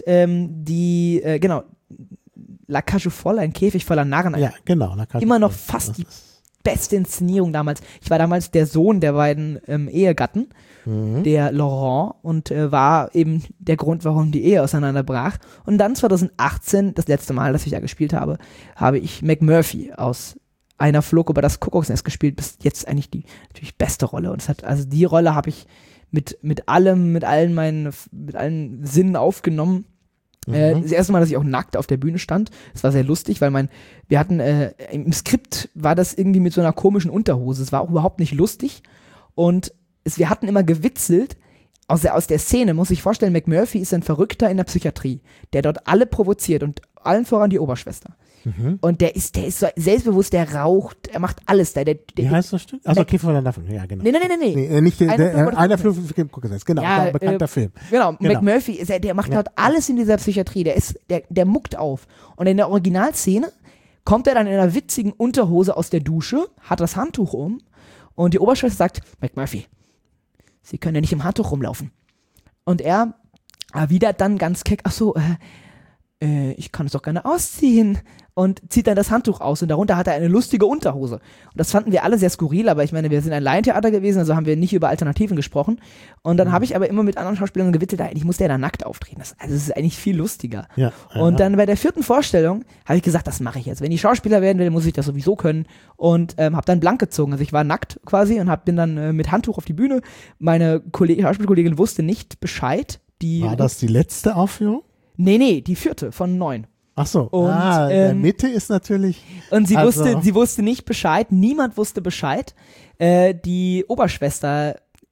Speaker 2: La Cage Folle, ein Käfig voller Narren.
Speaker 1: Ja, genau.
Speaker 2: Immer noch fast die beste Inszenierung damals. Ich war damals der Sohn der beiden Ehegatten, der Laurent, und war eben der Grund, warum die Ehe auseinanderbrach. Und dann 2018, das letzte Mal, dass ich da gespielt habe, habe ich McMurphy aus Einer flog über das Kuckucksnest gespielt. Bis jetzt eigentlich die natürlich beste Rolle. Und die Rolle habe ich mit allen Sinnen aufgenommen. Das erste Mal, dass ich auch nackt auf der Bühne stand. Das war sehr lustig, weil wir hatten, im Skript war das irgendwie mit so einer komischen Unterhose. Es war auch überhaupt nicht lustig. Und wir hatten immer gewitzelt. Aus der Szene, muss ich vorstellen, McMurphy ist ein Verrückter in der Psychiatrie, der dort alle provoziert und allen voran die Oberschwester. Und der ist so selbstbewusst, der raucht, er macht alles da.
Speaker 1: Wie heißt das Stück? Also Käfig voller Narren, ja, genau.
Speaker 2: Nee.
Speaker 1: Nicht einer Flug vom Kuckucksnest, genau, ja, ein bekannter Film.
Speaker 2: Genau. McMurphy, der macht dort alles in dieser Psychiatrie, der muckt auf. Und in der Originalszene kommt er dann in einer witzigen Unterhose aus der Dusche, hat das Handtuch um und die Oberschwester sagt, McMurphy, Sie können ja nicht im Handtuch rumlaufen. Und er erwidert dann ganz keck, ich kann es doch gerne ausziehen. Und zieht dann das Handtuch aus und darunter hat er eine lustige Unterhose. Und das fanden wir alle sehr skurril, aber ich meine, wir sind ein Laientheater gewesen, also haben wir nicht über Alternativen gesprochen. Und dann habe ich aber immer mit anderen Schauspielern gewitzelt, eigentlich muss der da nackt auftreten. Das ist eigentlich viel lustiger. Ja, und dann bei der 4. Vorstellung habe ich gesagt, das mache ich jetzt. Wenn ich Schauspieler werden will, muss ich das sowieso können. Und habe dann blank gezogen. Also ich war nackt quasi und bin dann mit Handtuch auf die Bühne. Meine Schauspielkollegin wusste nicht Bescheid.
Speaker 1: War das die letzte Aufführung?
Speaker 2: Nee, die 4. von 9.
Speaker 1: Ach so, und, in der Mitte ist natürlich...
Speaker 2: Und sie wusste nicht Bescheid, niemand wusste Bescheid. Die Oberschwester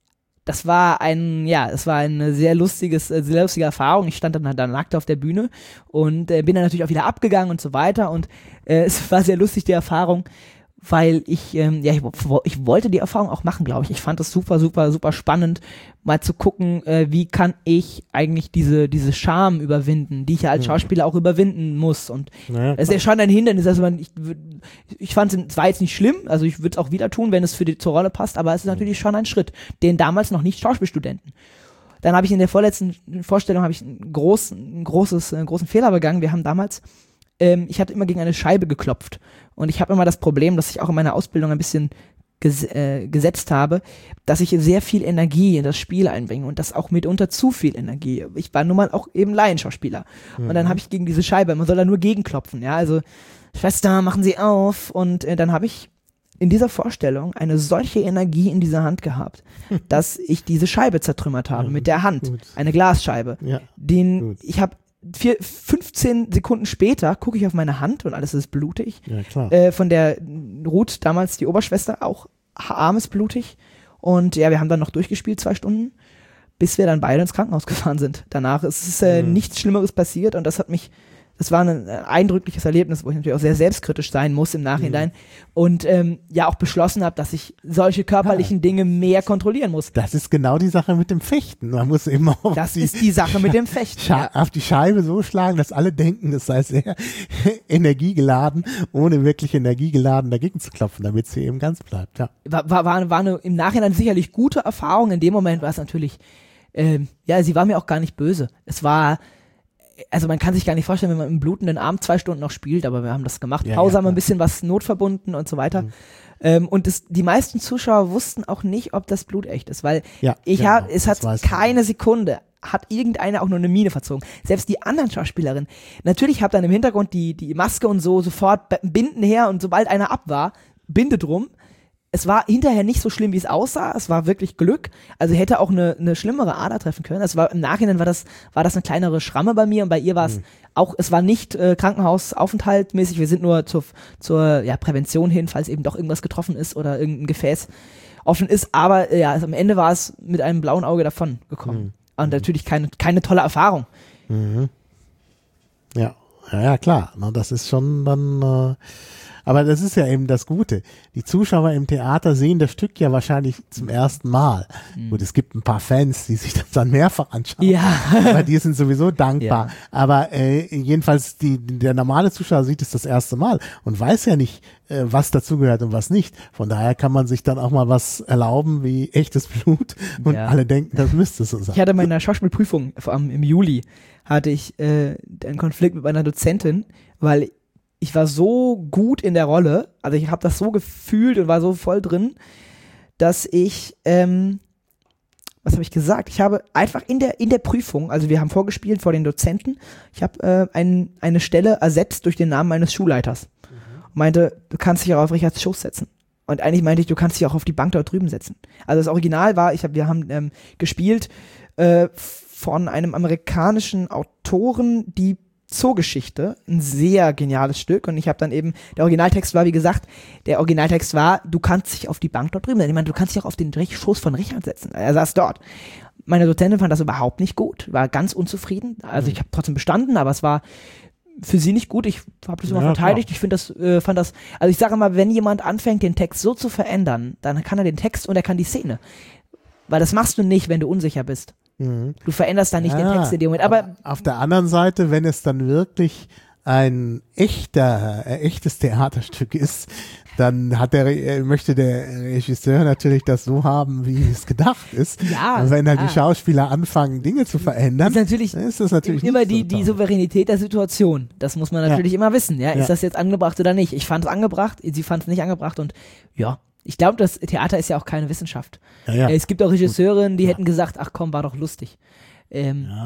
Speaker 2: das war eine sehr lustige Erfahrung. Ich stand dann nackt auf der Bühne und bin dann natürlich auch wieder abgegangen und so weiter und es war sehr lustig, die Erfahrung, weil ich wollte die Erfahrung auch machen, glaube ich. Ich fand es super, super, super spannend, mal zu gucken, wie kann ich eigentlich diese Scham überwinden, die ich ja als Schauspieler auch überwinden muss. Und es ist ja schon ein Hindernis. Also ich fand es war jetzt nicht schlimm, also ich würde es auch wieder tun, wenn es zur Rolle passt, aber es ist natürlich schon ein Schritt, den damals noch nicht Schauspielstudenten. Dann habe ich in der vorletzten Vorstellung einen großen Fehler begangen. Wir haben damals ich hatte immer gegen eine Scheibe geklopft und ich habe immer das Problem, dass ich auch in meiner Ausbildung ein bisschen gesetzt habe, dass ich sehr viel Energie in das Spiel einbringe und das auch mitunter zu viel Energie. Ich war nun mal auch eben Laienschauspieler und dann habe ich gegen diese Scheibe, man soll da nur gegenklopfen, ja, also Schwester, machen Sie auf und dann habe ich in dieser Vorstellung eine solche Energie in dieser Hand gehabt, dass ich diese Scheibe zertrümmert habe mit der Hand, eine Glasscheibe, ich habe 15 Sekunden später gucke ich auf meine Hand und alles ist blutig.
Speaker 1: Ja, klar.
Speaker 2: Von der Ruth, damals die Oberschwester, auch Arm ist blutig. Und ja, wir haben dann noch durchgespielt 2 Stunden, bis wir dann beide ins Krankenhaus gefahren sind. Danach ist nichts Schlimmeres passiert und das war ein eindrückliches Erlebnis, wo ich natürlich auch sehr selbstkritisch sein muss im Nachhinein und auch beschlossen habe, dass ich solche körperlichen Dinge mehr kontrollieren muss.
Speaker 1: Das ist genau die Sache mit dem Fechten. Man muss immer auf
Speaker 2: die Sache mit dem Fechten.
Speaker 1: Auf die Scheibe so schlagen, dass alle denken, es sei sehr energiegeladen, ohne wirklich energiegeladen dagegen zu klopfen, damit sie eben ganz bleibt. Ja.
Speaker 2: War eine im Nachhinein sicherlich gute Erfahrung. In dem Moment war es natürlich, sie war mir auch gar nicht böse. Es war also man kann sich gar nicht vorstellen, wenn man im blutenden Arm 2 Stunden noch spielt, aber wir haben das gemacht. Pause haben wir ein bisschen was notverbunden und so weiter. Und die meisten Zuschauer wussten auch nicht, ob das Blut echt ist, weil es hat keine Sekunde, hat irgendeiner auch nur eine Miene verzogen. Selbst die anderen Schauspielerinnen. Natürlich habt dann im Hintergrund die Maske und so sofort Binden her und sobald einer ab war, Binde drum. Es war hinterher nicht so schlimm, wie es aussah. Es war wirklich Glück. Also hätte auch eine schlimmere Ader treffen können. Im Nachhinein war das eine kleinere Schramme bei mir und bei ihr war es auch, es war nicht Krankenhausaufenthaltmäßig. Wir sind nur zur Prävention hin, falls eben doch irgendwas getroffen ist oder irgendein Gefäß offen ist. Aber am Ende war es mit einem blauen Auge davon gekommen. Und natürlich keine tolle Erfahrung.
Speaker 1: Ja, klar. Das ist schon dann aber das ist ja eben das Gute. Die Zuschauer im Theater sehen das Stück ja wahrscheinlich zum ersten Mal. Gut, es gibt ein paar Fans, die sich das dann mehrfach anschauen.
Speaker 2: Ja.
Speaker 1: Aber die sind sowieso dankbar.
Speaker 2: Ja.
Speaker 1: Aber jedenfalls der normale Zuschauer sieht es das erste Mal und weiß ja nicht, was dazugehört und was nicht. Von daher kann man sich dann auch mal was erlauben wie echtes Blut und alle denken, das müsste so sein.
Speaker 2: Ich hatte in meiner Schauspielprüfung im Juli hatte ich einen Konflikt mit meiner Dozentin, weil ich war so gut in der Rolle, also ich habe das so gefühlt und war so voll drin, dass ich, was habe ich gesagt? Ich habe einfach in der Prüfung, also wir haben vorgespielt vor den Dozenten, ich habe eine Stelle ersetzt durch den Namen meines Schulleiters. Und meinte, du kannst dich auch auf Richards Schoß setzen. Und eigentlich meinte ich, du kannst dich auch auf die Bank dort drüben setzen. Also das Original war, wir haben gespielt von einem amerikanischen Autoren, die Zoogeschichte, ein sehr geniales Stück und ich habe dann eben, der Originaltext war, wie gesagt, du kannst dich auf die Bank dort drüben setzen. Ich meine, du kannst dich auch auf den Schoß von Richard setzen. Er saß dort. Meine Dozentin fand das überhaupt nicht gut, war ganz unzufrieden. Also ich habe trotzdem bestanden, aber es war für sie nicht gut. Ich habe das immer verteidigt. Ich fand das, also ich sage mal, wenn jemand anfängt, den Text so zu verändern, dann kann er den Text und er kann die Szene. Weil das machst du nicht, wenn du unsicher bist. Du veränderst dann nicht den Text in dem Moment. Aber
Speaker 1: auf der anderen Seite, wenn es dann wirklich ein echtes Theaterstück ist, dann möchte der Regisseur natürlich das so haben, wie es gedacht ist.
Speaker 2: Ja,
Speaker 1: und wenn dann die Schauspieler anfangen, Dinge zu verändern, dann ist das natürlich
Speaker 2: immer
Speaker 1: nicht
Speaker 2: die Souveränität der Situation. Das muss man natürlich immer wissen. Ja? Ist das jetzt angebracht oder nicht? Ich fand es angebracht, sie fand es nicht angebracht und ja. Ich glaube, das Theater ist ja auch keine Wissenschaft. Es gibt auch Regisseurinnen, die hätten gesagt, ach komm, war doch lustig.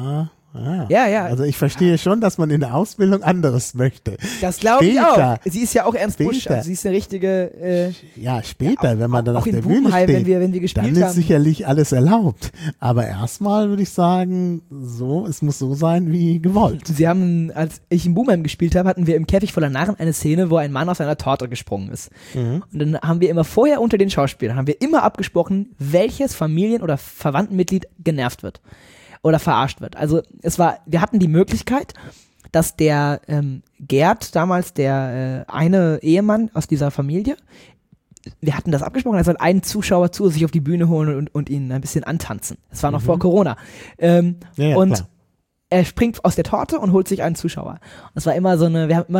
Speaker 2: Ja.
Speaker 1: Also ich verstehe schon, dass man in der Ausbildung anderes möchte.
Speaker 2: Das glaube ich auch. Sie ist ja auch Ernst Busch, also sie ist eine richtige...
Speaker 1: später, wenn man dann auf der Bühne
Speaker 2: Bubenheim,
Speaker 1: steht,
Speaker 2: wenn wir gespielt
Speaker 1: dann
Speaker 2: haben.
Speaker 1: ist sicherlich alles erlaubt. Aber erstmal würde ich sagen, es muss so sein wie gewollt.
Speaker 2: Sie haben, als ich in Bubenheim gespielt habe, hatten wir im Käfig voller Narren eine Szene, wo ein Mann aus einer Torte gesprungen ist. Und dann haben wir immer vorher unter den Schauspielern, haben wir immer abgesprochen, welches Familien- oder Verwandtenmitglied genervt wird oder verarscht wird. Also wir hatten die Möglichkeit, dass der Gerd, damals der eine Ehemann aus dieser Familie, wir hatten das abgesprochen, er soll einen Zuschauer zu sich auf die Bühne holen und ihn ein bisschen antanzen. Das war noch vor Corona. Und
Speaker 1: klar.
Speaker 2: Er springt aus der Torte und holt sich einen Zuschauer. Und es war immer wir haben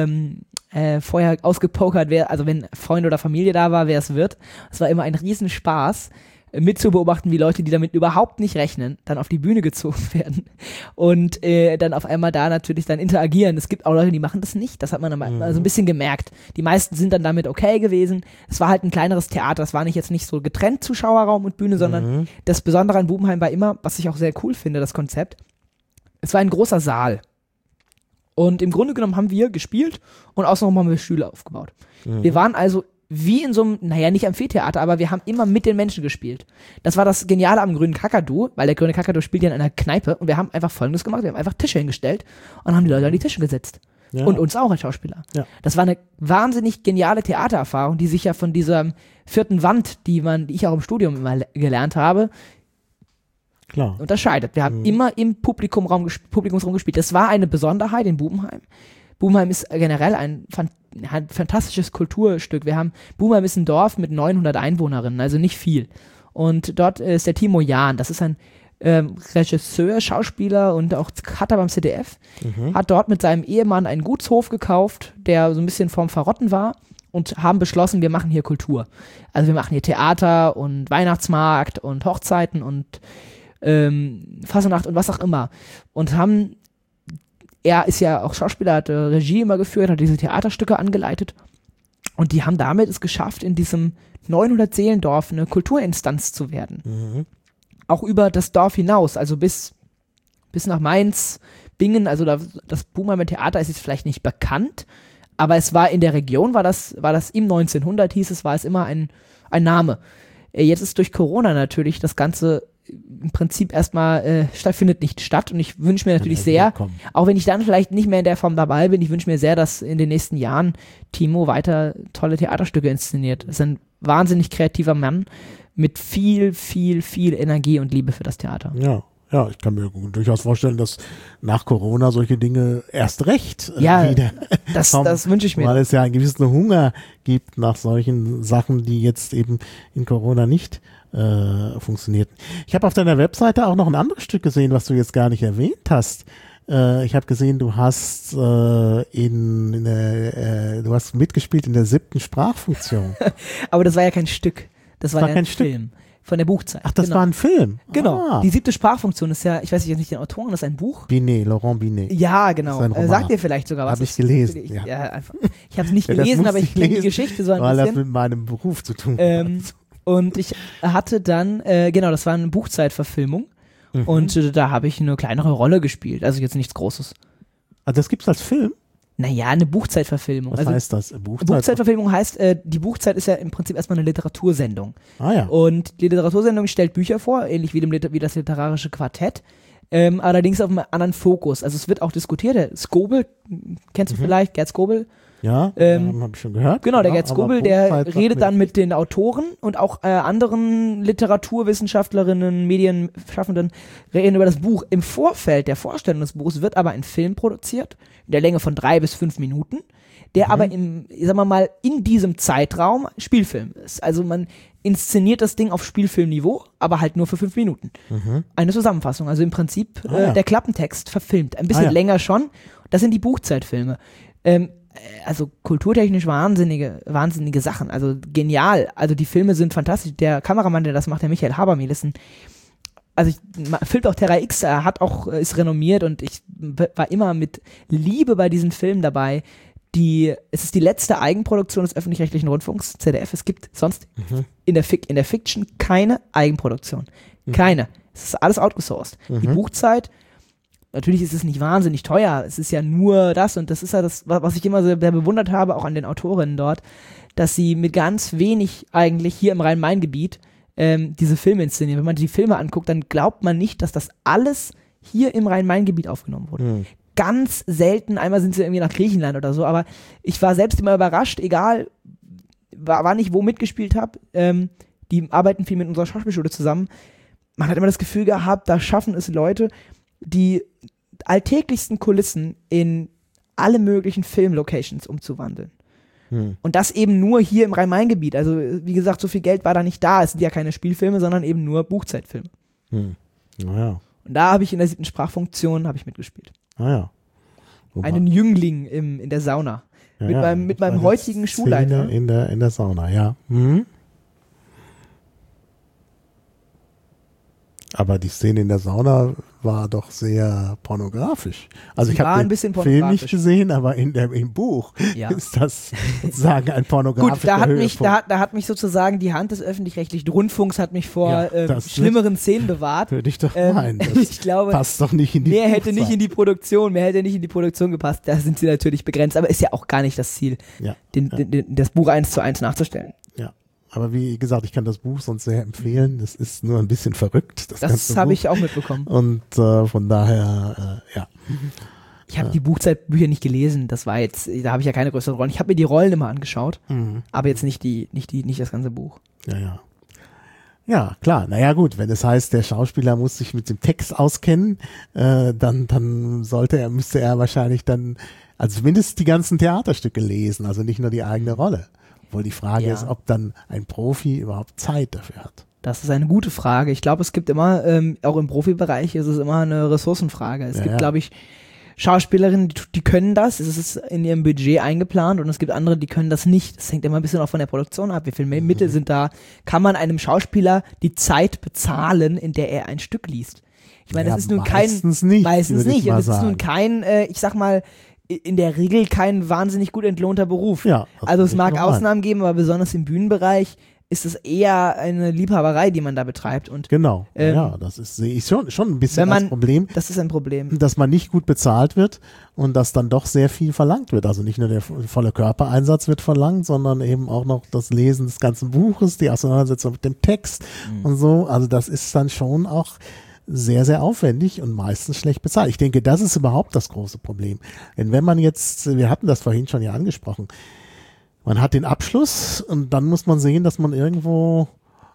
Speaker 2: immer vorher ausgepokert, also wenn Freunde oder Familie da war, wer es wird. Es war immer ein Riesenspaß, mitzubeobachten, wie Leute, die damit überhaupt nicht rechnen, dann auf die Bühne gezogen werden und dann auf einmal da natürlich dann interagieren. Es gibt auch Leute, die machen das nicht, das hat man dann mal so ein bisschen gemerkt. Die meisten sind dann damit okay gewesen. Es war halt ein kleineres Theater, es war jetzt nicht so getrennt Zuschauerraum und Bühne, sondern das Besondere an Bubenheim war immer, was ich auch sehr cool finde, das Konzept, es war ein großer Saal. Und im Grunde genommen haben wir gespielt und außenrum haben wir Stühle aufgebaut. Wir waren also wie in so einem, nicht Amphitheater, aber wir haben immer mit den Menschen gespielt. Das war das Geniale am Grünen Kakadu, weil der Grüne Kakadu spielt ja in einer Kneipe und wir haben einfach Folgendes gemacht, wir haben einfach Tische hingestellt und haben die Leute an die Tische gesetzt. Ja. Und uns auch als Schauspieler. Ja. Das war eine wahnsinnig geniale Theatererfahrung, die sich ja von dieser vierten Wand, die ich auch im Studium immer gelernt habe, unterscheidet. Wir haben immer im Publikumsraum gespielt. Das war eine Besonderheit in Bubenheim. Bubenheim ist generell ein fantastisches Kulturstück. Bubenheim ist ein Dorf mit 900 Einwohnerinnen, also nicht viel. Und dort ist der Timo Jahn, das ist ein Regisseur, Schauspieler und auch Cutter beim ZDF, hat dort mit seinem Ehemann einen Gutshof gekauft, der so ein bisschen vorm Verrotten war und haben beschlossen, wir machen hier Kultur. Also wir machen hier Theater und Weihnachtsmarkt und Hochzeiten und Fasnacht und was auch immer. Und er ist ja auch Schauspieler, hat Regie immer geführt, hat diese Theaterstücke angeleitet und die haben damit es geschafft, in diesem 900-Seelendorf eine Kulturinstanz zu werden. Auch über das Dorf hinaus, also bis nach Mainz, Bingen, also das Bubenheimer Theater ist jetzt vielleicht nicht bekannt, aber es war in der Region, war das im 1900 hieß es, war es immer ein Name. Jetzt ist durch Corona natürlich das Ganze im Prinzip erstmal findet nicht statt und ich wünsche mir natürlich sehr, auch wenn ich dann vielleicht nicht mehr in der Form dabei bin, ich wünsche mir sehr, dass in den nächsten Jahren Timo weiter tolle Theaterstücke inszeniert. Er ist ein wahnsinnig kreativer Mann mit viel, viel, viel Energie und Liebe für das Theater.
Speaker 1: Ja, ich kann mir durchaus vorstellen, dass nach Corona solche Dinge erst recht wieder
Speaker 2: das wünsche ich mir.
Speaker 1: Weil es ja einen gewissen Hunger gibt nach solchen Sachen, die jetzt eben in Corona nicht funktionierten. Ich habe auf deiner Webseite auch noch ein anderes Stück gesehen, was du jetzt gar nicht erwähnt hast. Ich habe gesehen, du hast du hast mitgespielt in der 7. Sprachfunktion.
Speaker 2: Aber das war ja kein Stück. Das war ja ein Film. Von der Buchzeit.
Speaker 1: Ach, das war ein Film?
Speaker 2: Genau. Die 7. Sprachfunktion ist ja, ich weiß nicht den Autoren, das ist ein Buch.
Speaker 1: Laurent Binet.
Speaker 2: Ja, genau. Sagt dir vielleicht sogar was.
Speaker 1: Habe ich gelesen.
Speaker 2: Ich habe es nicht gelesen, aber ich kenne die Geschichte so ein bisschen.
Speaker 1: Weil das mit meinem Beruf zu tun hat.
Speaker 2: Und ich hatte dann, das war eine Buchzeitverfilmung. Und da habe ich eine kleinere Rolle gespielt. Also jetzt nichts Großes.
Speaker 1: Also das gibt's als Film?
Speaker 2: Naja, eine Buchzeitverfilmung.
Speaker 1: Was heißt das?
Speaker 2: Buchzeitverfilmung heißt, die Buchzeit ist ja im Prinzip erstmal eine Literatursendung.
Speaker 1: Ah ja.
Speaker 2: Und die Literatursendung stellt Bücher vor, ähnlich wie das literarische Quartett, allerdings auf einem anderen Fokus. Also es wird auch diskutiert. Der Skobel, kennst du vielleicht, Gerd Skobel?
Speaker 1: Ja, habe ich schon gehört.
Speaker 2: Genau, der Gerd Skobel, der redet dann mit den Autoren und auch anderen Literaturwissenschaftlerinnen, Medienschaffenden reden über das Buch. Im Vorfeld der Vorstellung des Buches wird aber ein Film produziert, in der Länge von 3 bis 5 Minuten, der aber in diesem Zeitraum Spielfilm ist. Also man inszeniert das Ding auf Spielfilmniveau, aber halt nur für 5 Minuten. Eine Zusammenfassung, also im Prinzip der Klappentext verfilmt. Ein bisschen länger schon. Das sind die Buchzeitfilme. Also kulturtechnisch wahnsinnige Sachen, also genial. Also die Filme sind fantastisch. Der Kameramann, der das macht, der Michael Habermehl, filmt auch Terra X, ist renommiert und ich war immer mit Liebe bei diesen Filmen dabei. Es ist die letzte Eigenproduktion des öffentlich-rechtlichen Rundfunks, ZDF. Es gibt sonst in der Fiction keine Eigenproduktion. Keine. Es ist alles outgesourced. Die Buchzeit natürlich ist es nicht wahnsinnig teuer, es ist ja nur das und das ist ja das, was ich immer sehr bewundert habe, auch an den Autorinnen dort, dass sie mit ganz wenig eigentlich hier im Rhein-Main-Gebiet diese Filme inszenieren. Wenn man die Filme anguckt, dann glaubt man nicht, dass das alles hier im Rhein-Main-Gebiet aufgenommen wurde. Ganz selten, einmal sind sie irgendwie nach Griechenland oder so, aber ich war selbst immer überrascht, egal wann ich wo mitgespielt habe, die arbeiten viel mit unserer Schauspielschule zusammen. Man hat immer das Gefühl gehabt, da schaffen es Leute, die alltäglichsten Kulissen in alle möglichen Filmlocations umzuwandeln. Und das eben nur hier im Rhein-Main-Gebiet. Also wie gesagt, so viel Geld war da nicht da. Es sind ja keine Spielfilme, sondern eben nur Buchzeitfilme.
Speaker 1: Naja.
Speaker 2: Und da habe ich in der 7. Sprachfunktion mitgespielt.
Speaker 1: Naja.
Speaker 2: Einen Jüngling in der Sauna. Mit meinem heutigen Schulleiter.
Speaker 1: In der Sauna, ja. Aber die Szene in der Sauna war doch sehr pornografisch. Also ich habe den Film nicht gesehen, aber im Buch ist das sozusagen ein pornografischer
Speaker 2: Höhepunkt. Da hat mich sozusagen die Hand des öffentlich-rechtlichen Rundfunks hat mich vor schlimmeren Szenen bewahrt.
Speaker 1: Würde ich doch meinen.
Speaker 2: Ich glaube,
Speaker 1: passt doch nicht in die
Speaker 2: mehr hätte nicht in die Produktion gepasst. Da sind sie natürlich begrenzt, aber ist ja auch gar nicht das Ziel, das Buch 1:1 nachzustellen.
Speaker 1: Ja. Aber wie gesagt, ich kann das Buch sonst sehr empfehlen. Das ist nur ein bisschen verrückt.
Speaker 2: Das habe ich auch mitbekommen.
Speaker 1: Und von daher, ja.
Speaker 2: Ich habe die Buchzeitbücher nicht gelesen. Da habe ich ja keine größeren Rollen. Ich habe mir die Rollen immer angeschaut, aber jetzt nicht das ganze Buch.
Speaker 1: Ja. Ja, klar. Naja, gut. Wenn es heißt, der Schauspieler muss sich mit dem Text auskennen, dann müsste er wahrscheinlich dann, also zumindest die ganzen Theaterstücke lesen, also nicht nur die eigene Rolle. Obwohl die Frage ist, ob dann ein Profi überhaupt Zeit dafür hat.
Speaker 2: Das ist eine gute Frage. Ich glaube, es gibt immer, auch im Profibereich ist es immer eine Ressourcenfrage. Es gibt, glaube ich, Schauspielerinnen, die können das, es ist in ihrem Budget eingeplant und es gibt andere, die können das nicht. Das hängt immer ein bisschen auch von der Produktion ab. Wie viel mehr Mittel sind da? Kann man einem Schauspieler die Zeit bezahlen, in der er ein Stück liest? Ich meine, das ist nun
Speaker 1: meistens nicht.
Speaker 2: Und das ist nun kein, ich sag mal, in der Regel kein wahnsinnig gut entlohnter Beruf.
Speaker 1: Ja,
Speaker 2: also es mag Ausnahmen geben, aber besonders im Bühnenbereich ist es eher eine Liebhaberei, die man da betreibt. Und,
Speaker 1: genau, sehe ich schon ein bisschen als Problem.
Speaker 2: Das ist ein Problem.
Speaker 1: Dass man nicht gut bezahlt wird und dass dann doch sehr viel verlangt wird. Also nicht nur der volle Körpereinsatz wird verlangt, sondern eben auch noch das Lesen des ganzen Buches, die Auseinandersetzung mit dem Text und so. Also das ist dann schon auch sehr, sehr aufwendig und meistens schlecht bezahlt. Ich denke, das ist überhaupt das große Problem. Denn wenn man jetzt, wir hatten das vorhin schon angesprochen, man hat den Abschluss und dann muss man sehen, dass man irgendwo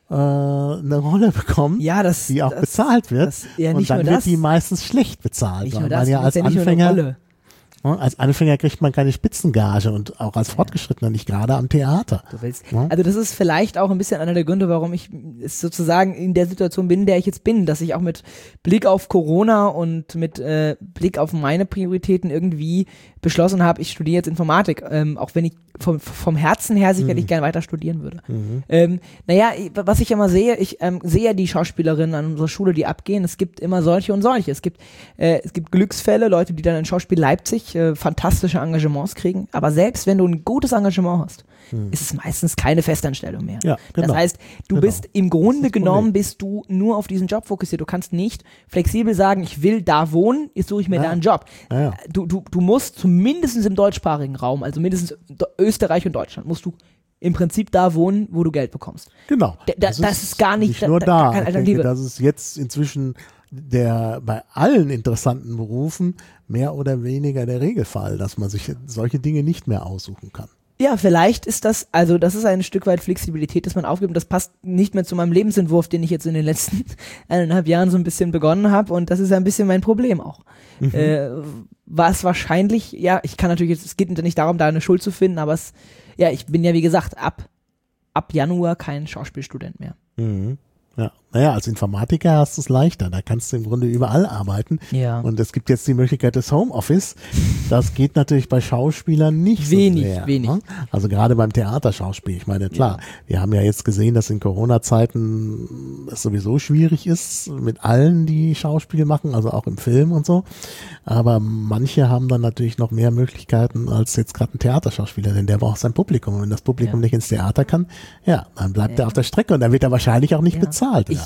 Speaker 1: eine Rolle bekommt, die auch bezahlt wird. Und dann wird die meistens schlecht bezahlt. Weil man ja als Anfänger Als Anfänger kriegt man keine Spitzengage und auch als Fortgeschrittener nicht, gerade am Theater.
Speaker 2: Also das ist vielleicht auch ein bisschen einer der Gründe, warum ich sozusagen in der Situation bin, in der ich jetzt bin, dass ich auch mit Blick auf Corona und mit Blick auf meine Prioritäten irgendwie beschlossen habe, ich studiere jetzt Informatik, auch wenn ich vom Herzen her sicherlich gerne weiter studieren würde. Was ich immer sehe, ich sehe ja die Schauspielerinnen an unserer Schule, die abgehen, es gibt immer solche und solche. Es gibt Glücksfälle, Leute, die dann in Schauspiel Leipzig fantastische Engagements kriegen, aber selbst wenn du ein gutes Engagement hast, ist es meistens keine Festanstellung mehr.
Speaker 1: Ja, genau.
Speaker 2: Das heißt, du bist im Grunde genommen bist du nur auf diesen Job fokussiert. Du kannst nicht flexibel sagen, ich will da wohnen, jetzt suche ich mir da einen Job.
Speaker 1: Ja.
Speaker 2: Du musst zumindest im deutschsprachigen Raum, also mindestens Österreich und Deutschland, musst du im Prinzip da wohnen, wo du Geld bekommst.
Speaker 1: Genau.
Speaker 2: Das ist gar nicht
Speaker 1: nur da.
Speaker 2: Keine
Speaker 1: Ich
Speaker 2: Alternative.
Speaker 1: denke, das ist jetzt inzwischen bei allen interessanten Berufen mehr oder weniger der Regelfall, dass man sich solche Dinge nicht mehr aussuchen kann.
Speaker 2: Ja, vielleicht ist das ist ein Stück weit Flexibilität, das man aufgibt. Und das passt nicht mehr zu meinem Lebensentwurf, den ich jetzt in den letzten 1,5 Jahren so ein bisschen begonnen habe. Und das ist ein bisschen mein Problem auch. Was wahrscheinlich, es geht nicht darum, da eine Schuld zu finden, aber ich bin ja, wie gesagt, ab Januar kein Schauspielstudent mehr.
Speaker 1: Mhm. Ja, naja, als Informatiker hast du es leichter, da kannst du im Grunde überall arbeiten.
Speaker 2: Ja.
Speaker 1: Und es gibt jetzt die Möglichkeit des Homeoffice. Das geht natürlich bei Schauspielern nicht so sehr.
Speaker 2: Wenig.
Speaker 1: Ne? Also gerade beim Theaterschauspiel. Ich meine, klar, wir haben ja jetzt gesehen, dass in Corona-Zeiten es sowieso schwierig ist mit allen, die Schauspiel machen, also auch im Film und so. Aber manche haben dann natürlich noch mehr Möglichkeiten als jetzt gerade ein Theaterschauspieler, denn der braucht sein Publikum. Und wenn das Publikum nicht ins Theater kann, dann bleibt er auf der Strecke und dann wird er wahrscheinlich auch nicht bezahlt.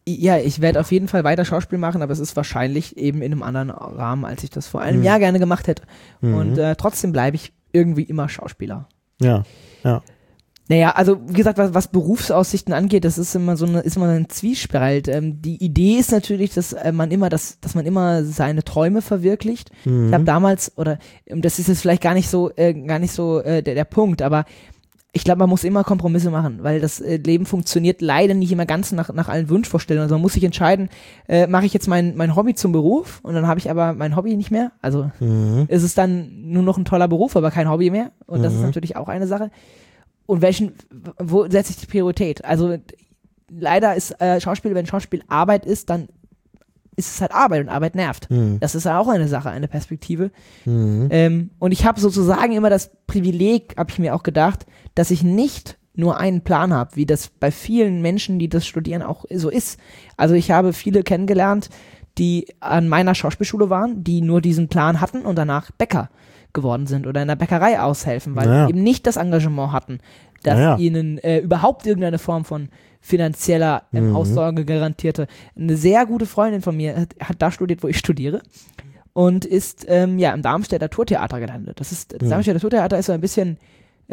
Speaker 2: Ja, ich werde auf jeden Fall weiter Schauspiel machen, aber es ist wahrscheinlich eben in einem anderen Rahmen, als ich das vor einem Jahr gerne gemacht hätte. Und trotzdem bleibe ich irgendwie immer Schauspieler.
Speaker 1: Ja.
Speaker 2: Naja, also wie gesagt, was Berufsaussichten angeht, das ist immer ein Zwiespalt. Die Idee ist natürlich, dass man immer seine Träume verwirklicht. Ich habe damals, oder das ist jetzt vielleicht gar nicht so der Punkt, aber ich glaube, man muss immer Kompromisse machen, weil das Leben funktioniert leider nicht immer ganz nach allen Wunschvorstellungen. Also man muss sich entscheiden, mache ich jetzt mein Hobby zum Beruf und dann habe ich aber mein Hobby nicht mehr. Also ist es dann nur noch ein toller Beruf, aber kein Hobby mehr. Und das ist natürlich auch eine Sache. Und wo setze ich die Priorität? Also leider ist Schauspiel, wenn Schauspiel Arbeit ist, dann ist es halt Arbeit und Arbeit nervt. Das ist ja auch eine Sache, eine Perspektive. Und ich habe sozusagen immer das Privileg, habe ich mir auch gedacht, dass ich nicht nur einen Plan habe, wie das bei vielen Menschen, die das studieren, auch so ist. Also ich habe viele kennengelernt, die an meiner Schauspielschule waren, die nur diesen Plan hatten und danach Bäcker geworden sind oder in der Bäckerei aushelfen, weil sie eben nicht das Engagement hatten, dass ihnen überhaupt irgendeine Form von finanzieller Aussorge garantierte. Eine sehr gute Freundin von mir hat da studiert, wo ich studiere und ist im Darmstädter Turtheater gelandet. Das Darmstädter Turtheater ist so ein bisschen ich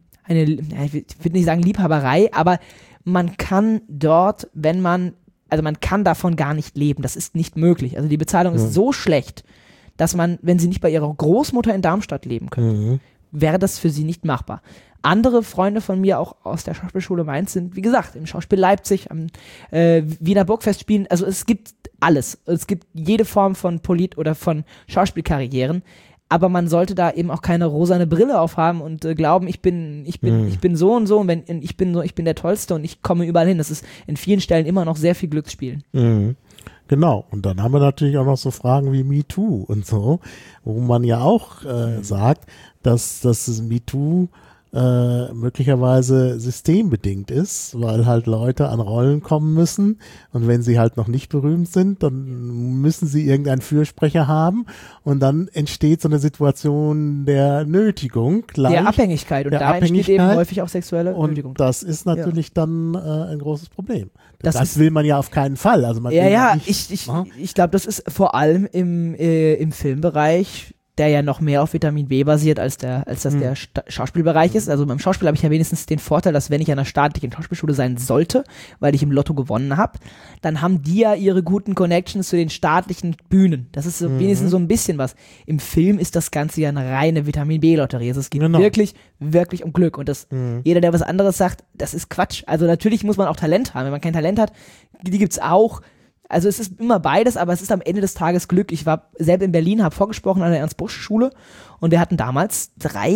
Speaker 2: will nicht sagen Liebhaberei, aber man kann dort, man kann davon gar nicht leben. Das ist nicht möglich. Also die Bezahlung ist so schlecht, dass man, wenn sie nicht bei ihrer Großmutter in Darmstadt leben könnte, wäre das für sie nicht machbar. Andere Freunde von mir, auch aus der Schauspielschule Mainz, sind, wie gesagt, im Schauspiel Leipzig, am Wiener Burgfest spielen. Also es gibt alles. Es gibt jede Form von oder von Schauspielkarrieren. Aber man sollte da eben auch keine rosane Brille aufhaben und glauben, ich bin so und so und ich bin der Tollste und ich komme überall hin. Das ist in vielen Stellen immer noch sehr viel Glücksspiel.
Speaker 1: Genau, und dann haben wir natürlich auch noch so Fragen wie MeToo und so, wo man ja auch sagt, dass das MeToo möglicherweise systembedingt ist, weil halt Leute an Rollen kommen müssen und wenn sie halt noch nicht berühmt sind, dann müssen sie irgendeinen Fürsprecher haben und dann entsteht so eine Situation der Nötigung.
Speaker 2: Der Abhängigkeit und da entsteht eben häufig auch sexuelle Nötigung.
Speaker 1: Und das ist natürlich dann ein großes Problem. Das will man ja auf keinen Fall. Also man
Speaker 2: ich glaube, das ist vor allem im Filmbereich, der ja noch mehr auf Vitamin B basiert, als der Schauspielbereich ist. Also beim Schauspiel habe ich ja wenigstens den Vorteil, dass wenn ich an einer staatlichen Schauspielschule sein sollte, weil ich im Lotto gewonnen habe, dann haben die ja ihre guten Connections zu den staatlichen Bühnen. Das ist so wenigstens so ein bisschen was. Im Film ist das Ganze ja eine reine Vitamin B-Lotterie. Also es geht wirklich, wirklich um Glück. Und jeder, der was anderes sagt, das ist Quatsch. Also natürlich muss man auch Talent haben. Wenn man kein Talent hat, die gibt's auch. Also es ist immer beides, aber es ist am Ende des Tages Glück. Ich war selber in Berlin, habe vorgesprochen an der Ernst-Busch-Schule und wir hatten damals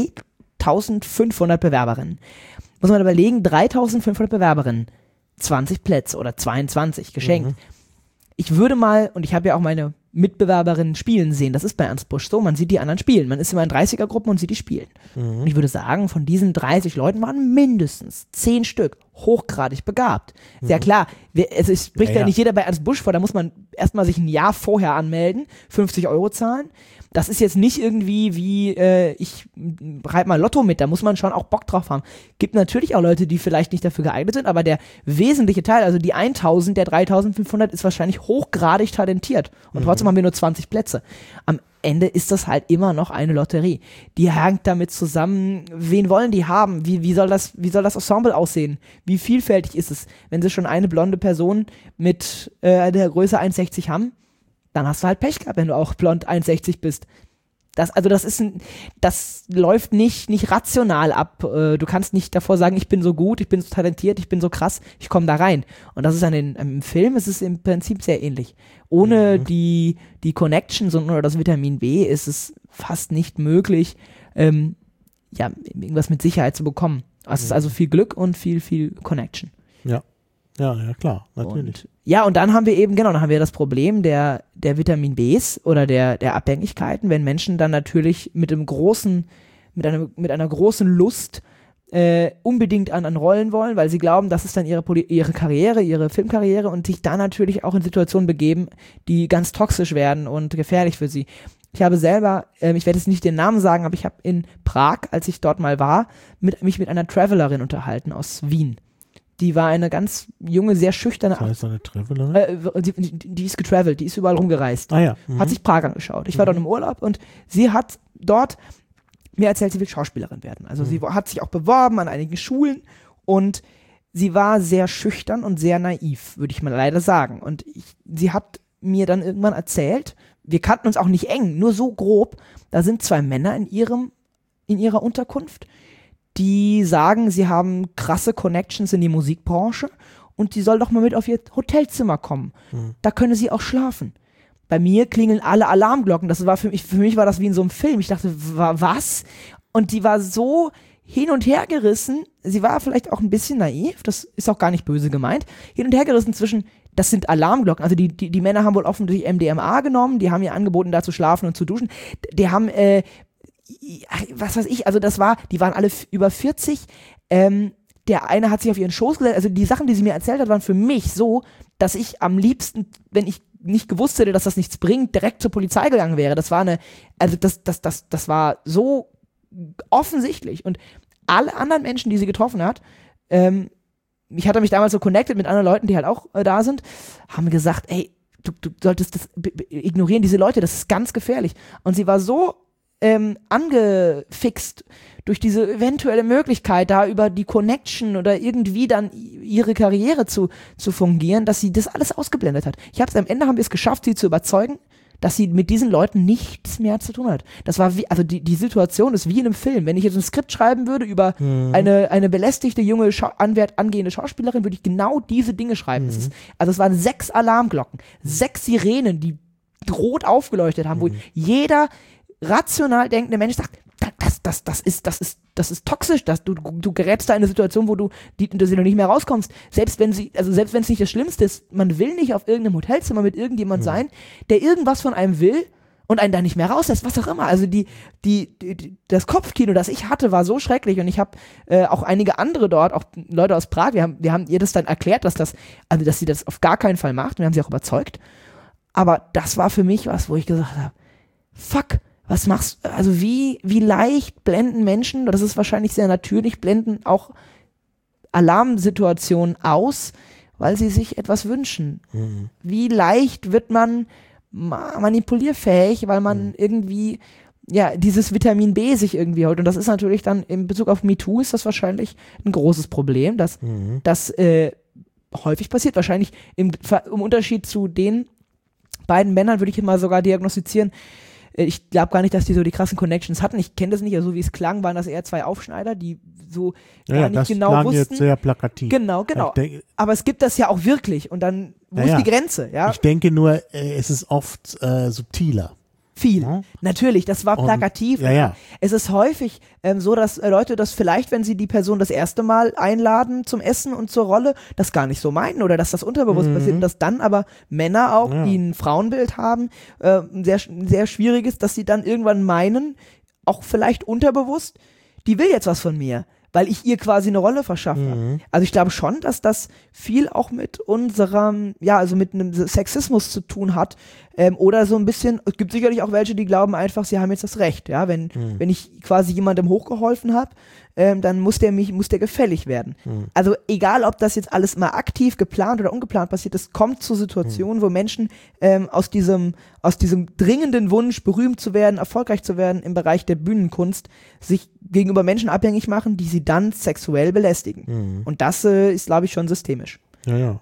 Speaker 2: 3.500 Bewerberinnen. Muss man überlegen, 3.500 Bewerberinnen, 20 Plätze oder 22 geschenkt. Ich würde mal, und ich habe ja auch meine Mitbewerberinnen spielen sehen, das ist bei Ernst Busch so, man sieht die anderen spielen, man ist immer in 30er-Gruppen und sieht die spielen. Und ich würde sagen, von diesen 30 Leuten waren mindestens 10 Stück hochgradig begabt. Sehr klar, es spricht ja nicht jeder bei Ernst Busch vor, da muss man erstmal sich ein Jahr vorher anmelden, 50 € zahlen. Das ist jetzt nicht irgendwie wie, ich reite mal Lotto mit, da muss man schon auch Bock drauf haben. Gibt natürlich auch Leute, die vielleicht nicht dafür geeignet sind, aber der wesentliche Teil, also die 1.000 der 3.500 ist wahrscheinlich hochgradig talentiert und trotzdem haben wir nur 20 Plätze. Am Ende ist das halt immer noch eine Lotterie. Die hängt damit zusammen, wen wollen die haben? Wie soll das Ensemble aussehen? Wie vielfältig ist es? Wenn sie schon eine blonde Person mit der Größe 1,60 haben, dann hast du halt Pech gehabt, wenn du auch blond 1,60 bist. Das läuft nicht rational ab. Du kannst nicht davor sagen, ich bin so gut, ich bin so talentiert, ich bin so krass, ich komme da rein. Und das ist im Film ist es im Prinzip sehr ähnlich. Ohne die Connections oder das Vitamin B ist es fast nicht möglich, irgendwas mit Sicherheit zu bekommen. Es ist also viel Glück und viel Connection.
Speaker 1: Ja, klar, natürlich.
Speaker 2: Und dann haben wir das Problem der Vitamin Bs oder der Abhängigkeiten, wenn Menschen dann natürlich mit einer großen Lust unbedingt an Rollen wollen, weil sie glauben, das ist dann ihre Karriere, ihre Filmkarriere und sich dann natürlich auch in Situationen begeben, die ganz toxisch werden und gefährlich für sie. Ich habe selber, ich werde jetzt nicht den Namen sagen, aber ich habe in Prag, als ich dort mal war, mich mit einer Travelerin unterhalten aus Wien. Die war eine ganz junge, sehr schüchterne.
Speaker 1: Das heißt, eine Travelerin?
Speaker 2: Die ist getravelt, die ist überall rumgereist.
Speaker 1: Ah ja.
Speaker 2: Hat sich Prag angeschaut. Ich war dort im Urlaub und sie hat dort mir erzählt, sie will Schauspielerin werden. Also sie hat sich auch beworben an einigen Schulen und sie war sehr schüchtern und sehr naiv, würde ich mal leider sagen. Und sie hat mir dann irgendwann erzählt, wir kannten uns auch nicht eng, nur so grob, da sind 2 Männer in ihrer Unterkunft, die sagen, sie haben krasse Connections in die Musikbranche und die soll doch mal mit auf ihr Hotelzimmer kommen. Da könne sie auch schlafen. Bei mir klingeln alle Alarmglocken. Das war für mich war das wie in so einem Film. Ich dachte, was? Und die war so hin und her gerissen. Sie war vielleicht auch ein bisschen naiv. Das ist auch gar nicht böse gemeint. Hin und her gerissen zwischen, das sind Alarmglocken. Also die Männer haben wohl offensichtlich MDMA genommen. Die haben ihr angeboten, da zu schlafen und zu duschen. Die haben, was weiß ich, also die waren alle über 40. Der eine hat sich auf ihren Schoß gesetzt. Also die Sachen, die sie mir erzählt hat, waren für mich so, dass ich am liebsten, wenn ich nicht gewusst hätte, dass das nichts bringt, direkt zur Polizei gegangen wäre. Das war das war so offensichtlich. Und alle anderen Menschen, die sie getroffen hat, ich hatte mich damals so connected mit anderen Leuten, die halt auch da sind, haben gesagt, ey, du solltest das ignorieren, diese Leute, das ist ganz gefährlich. Und sie war so angefixt durch diese eventuelle Möglichkeit, da über die Connection oder irgendwie dann ihre Karriere zu fungieren, dass sie das alles ausgeblendet hat. Am Ende haben wir es geschafft, sie zu überzeugen, dass sie mit diesen Leuten nichts mehr zu tun hat. Das war wie, also die Situation ist wie in einem Film. Wenn ich jetzt ein Skript schreiben würde über eine belästigte junge angehende Schauspielerin, würde ich genau diese Dinge schreiben. Es waren 6 Alarmglocken, 6 Sirenen, die rot aufgeleuchtet haben, wo jeder rational denkende Mensch sagt, das ist toxisch, du gerätst da in eine Situation, wo du noch nicht mehr rauskommst. Selbst wenn es nicht das Schlimmste ist, man will nicht auf irgendeinem Hotelzimmer mit irgendjemand sein, der irgendwas von einem will und einen da nicht mehr rauslässt, was auch immer. Also das Kopfkino, das ich hatte, war so schrecklich und ich habe auch einige andere dort, auch Leute aus Prag, wir haben ihr das dann erklärt, dass sie das auf gar keinen Fall macht und wir haben sie auch überzeugt. Aber das war für mich was, wo ich gesagt habe, fuck, was machst du, also wie leicht blenden Menschen, das ist wahrscheinlich sehr natürlich, blenden auch Alarmsituationen aus, weil sie sich etwas wünschen. Wie leicht wird man manipulierfähig, weil man irgendwie, ja, dieses Vitamin B sich irgendwie holt. Und das ist natürlich dann in Bezug auf MeToo ist das wahrscheinlich ein großes Problem, dass das häufig passiert. Wahrscheinlich im Unterschied zu den beiden Männern würde ich mal sogar diagnostizieren, ich glaube gar nicht, dass die so die krassen Connections hatten. Ich kenne das nicht, also so wie es klang, waren das eher 2 Aufschneider, die so gar nicht genau wussten. Das klang jetzt sehr plakativ. Genau. Aber es gibt das ja auch wirklich und dann, wo ist die Grenze? Ja?
Speaker 1: Ich denke nur, es ist oft subtiler.
Speaker 2: Viel. Ja. Natürlich, das war plakativ. Es ist häufig so, dass Leute das vielleicht, wenn sie die Person das erste Mal einladen zum Essen und zur Rolle, das gar nicht so meinen oder dass das unterbewusst passiert und dass dann aber Männer auch, die ein Frauenbild haben, sehr, sehr schwierig ist, dass sie dann irgendwann meinen, auch vielleicht unterbewusst, die will jetzt was von mir, weil ich ihr quasi eine Rolle verschaffe. Also ich glaube schon, dass das viel auch mit unserem, also mit einem Sexismus zu tun hat oder so ein bisschen, es gibt sicherlich auch welche, die glauben einfach, sie haben jetzt das Recht, ja, wenn ich quasi jemandem hochgeholfen habe, dann muss der gefällig werden. Also egal, ob das jetzt alles mal aktiv, geplant oder ungeplant passiert, es kommt zu Situationen, wo Menschen aus diesem dringenden Wunsch, berühmt zu werden, erfolgreich zu werden im Bereich der Bühnenkunst, sich gegenüber Menschen abhängig machen, die sie dann sexuell belästigen. Und das ist, glaube ich, schon systemisch.
Speaker 1: Ja.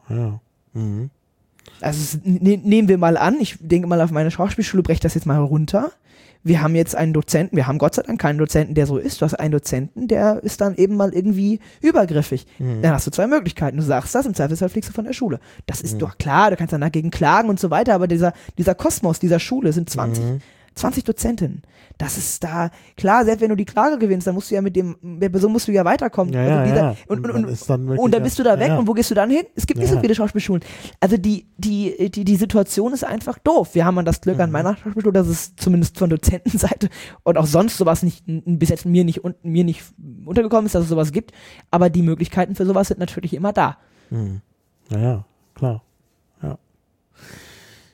Speaker 2: Also nehmen wir mal an, ich denke mal auf meine Schauspielschule, breche das jetzt mal runter. Wir haben jetzt einen Dozenten, wir haben Gott sei Dank keinen Dozenten, der so ist. Du hast einen Dozenten, der ist dann eben mal irgendwie übergriffig. Dann hast du 2 Möglichkeiten. Du sagst das, im Zweifelsfall fliegst du von der Schule. Das ist doch klar, du kannst dann dagegen klagen und so weiter, aber dieser Kosmos dieser Schule sind 20 Dozentinnen. Das ist da, klar, selbst wenn du die Klage gewinnst, dann musst du ja mit der Person musst du ja weiterkommen. Und dann bist du da weg und wo gehst du dann hin? Es gibt nicht so viele Schauspielschulen. Also die Situation ist einfach doof. Wir haben das Glück an meiner Schauspielschule, dass es zumindest von Dozentenseite und auch sonst sowas nicht, bis jetzt mir nicht untergekommen ist, dass es sowas gibt. Aber die Möglichkeiten für sowas sind natürlich immer da.
Speaker 1: Ja, klar.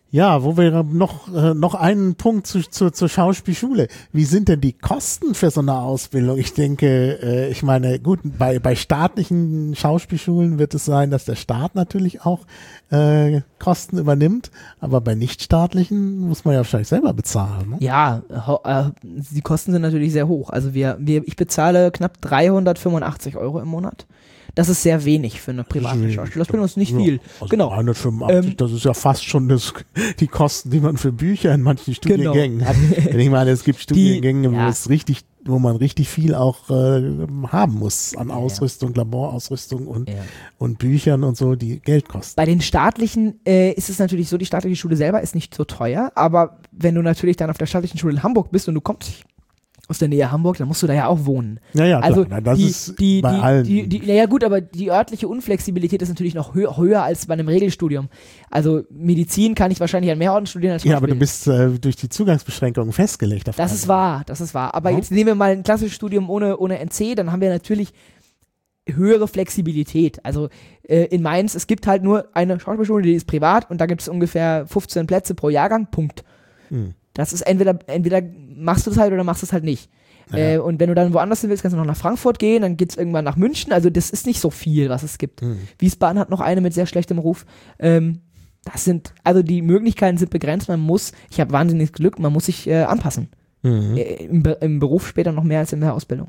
Speaker 1: Ja, wo wir noch einen Punkt zur Schauspielschule. Wie sind denn die Kosten für so eine Ausbildung? Ich denke, ich meine, gut, bei staatlichen Schauspielschulen wird es sein, dass der Staat natürlich auch Kosten übernimmt, aber bei nichtstaatlichen muss man ja wahrscheinlich selber bezahlen. Ne?
Speaker 2: Ja, die Kosten sind natürlich sehr hoch. Also ich bezahle knapp 385 € im Monat. Das ist sehr wenig für eine private Schauspielausbildung. Das ist nicht viel.
Speaker 1: Also
Speaker 2: genau.
Speaker 1: 385, das ist ja fast schon die Kosten, die man für Bücher in manchen Studiengängen hat. Wenn ich meine, es gibt Studiengänge, wo man richtig viel auch haben muss an Ausrüstung, Laborausrüstung und Büchern und so, die Geld kosten.
Speaker 2: Bei den staatlichen ist es natürlich so, die staatliche Schule selber ist nicht so teuer, aber wenn du natürlich dann auf der staatlichen Schule in Hamburg bist und du kommst aus der Nähe Hamburg, dann musst du da ja auch wohnen.
Speaker 1: Ja,
Speaker 2: also
Speaker 1: klar. Das ist bei allen.
Speaker 2: Naja gut, aber die örtliche Unflexibilität ist natürlich noch höher als bei einem Regelstudium. Also Medizin kann ich wahrscheinlich an mehr Orten studieren als
Speaker 1: Ja, aber du bist durch die Zugangsbeschränkungen festgelegt.
Speaker 2: Das ist wahr. Aber jetzt nehmen wir mal ein klassisches Studium ohne NC, dann haben wir natürlich höhere Flexibilität. Also in Mainz, es gibt halt nur eine Schauspielschule, die ist privat und da gibt es ungefähr 15 Plätze pro Jahrgang, Punkt. Das ist entweder machst du das halt oder machst du es halt nicht. Ja. Und wenn du dann woanders hin willst, kannst du noch nach Frankfurt gehen, dann geht es irgendwann nach München. Also das ist nicht so viel, was es gibt. Wiesbaden hat noch eine mit sehr schlechtem Ruf. Also die Möglichkeiten sind begrenzt. Ich habe wahnsinniges Glück, man muss sich anpassen. Im Beruf später noch mehr als in der Ausbildung.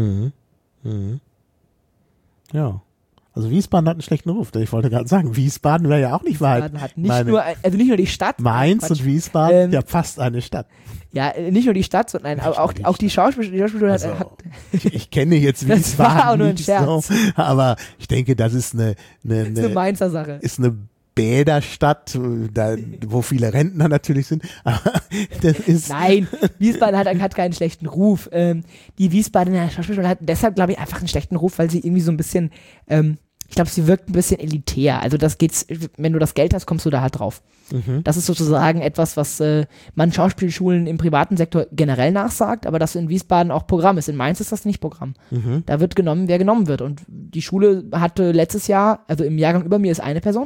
Speaker 1: Ja. Also Wiesbaden hat einen schlechten Ruf. Ich wollte gerade sagen, Wiesbaden wäre ja auch nicht weit.
Speaker 2: Wiesbaden hat nicht nur die Stadt.
Speaker 1: Mainz und Wiesbaden, ja fast eine Stadt.
Speaker 2: Ja, nicht nur die Stadt, sondern auch die Schauspielschule
Speaker 1: also, hat. Ich kenne jetzt Wiesbaden nicht so, aber ich denke, das ist eine
Speaker 2: Mainzer Sache.
Speaker 1: Ist eine Bäderstadt, wo viele Rentner natürlich sind.
Speaker 2: Nein, Wiesbaden hat keinen schlechten Ruf. Die Wiesbadener Schauspielschule hat deshalb, glaube ich, einfach einen schlechten Ruf, weil sie irgendwie so ein bisschen, ich glaube, sie wirkt ein bisschen elitär. Also wenn du das Geld hast, kommst du da halt drauf. Das ist sozusagen etwas, was man Schauspielschulen im privaten Sektor generell nachsagt, aber das in Wiesbaden auch Programm ist. In Mainz ist das nicht Programm. Da wird genommen, wer genommen wird. Und die Schule hatte letztes Jahr, also im Jahrgang über mir ist eine Person.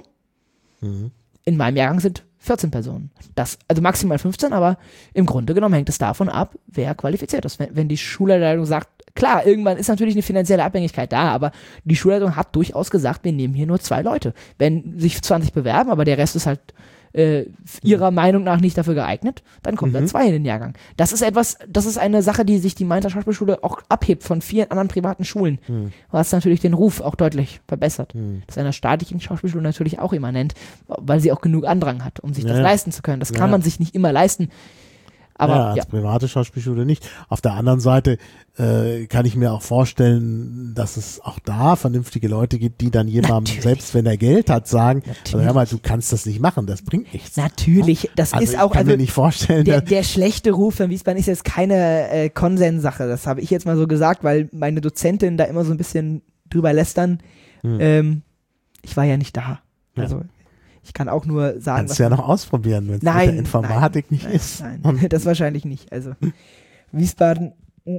Speaker 2: In meinem Jahrgang sind 14 Personen. Also maximal 15, aber im Grunde genommen hängt es davon ab, wer qualifiziert ist. Wenn die Schulleitung sagt, klar, irgendwann ist natürlich eine finanzielle Abhängigkeit da, aber die Schulleitung hat durchaus gesagt, wir nehmen hier nur 2 Leute. Wenn sich 20 bewerben, aber der Rest ist halt ihrer Meinung nach nicht dafür geeignet, dann kommt da 2 in den Jahrgang. Das ist eine Sache, die sich die Mainzer Schauspielschule auch abhebt von vielen anderen privaten Schulen, was natürlich den Ruf auch deutlich verbessert. Das ist einer staatlichen Schauspielschule natürlich auch immanent, weil sie auch genug Andrang hat, um sich das leisten zu können. Das kann man sich nicht immer leisten. Aber
Speaker 1: als private Schauspielschule nicht. Auf der anderen Seite kann ich mir auch vorstellen, dass es auch da vernünftige Leute gibt, die dann jemandem, selbst wenn er Geld hat, sagen, also hör mal, du kannst das nicht machen, das bringt nichts.
Speaker 2: Natürlich, das
Speaker 1: also
Speaker 2: ist auch,
Speaker 1: ich kann mir nicht vorstellen,
Speaker 2: der schlechte Ruf von Wiesbaden ist jetzt keine Konsenssache, das habe ich jetzt mal so gesagt, weil meine Dozentin da immer so ein bisschen drüber lästern. Ich war ja nicht da. Also ich kann auch nur sagen.
Speaker 1: Kannst du ja noch ausprobieren, wenn es mit der Informatik nicht ist.
Speaker 2: Nein, das wahrscheinlich nicht. Also Wiesbaden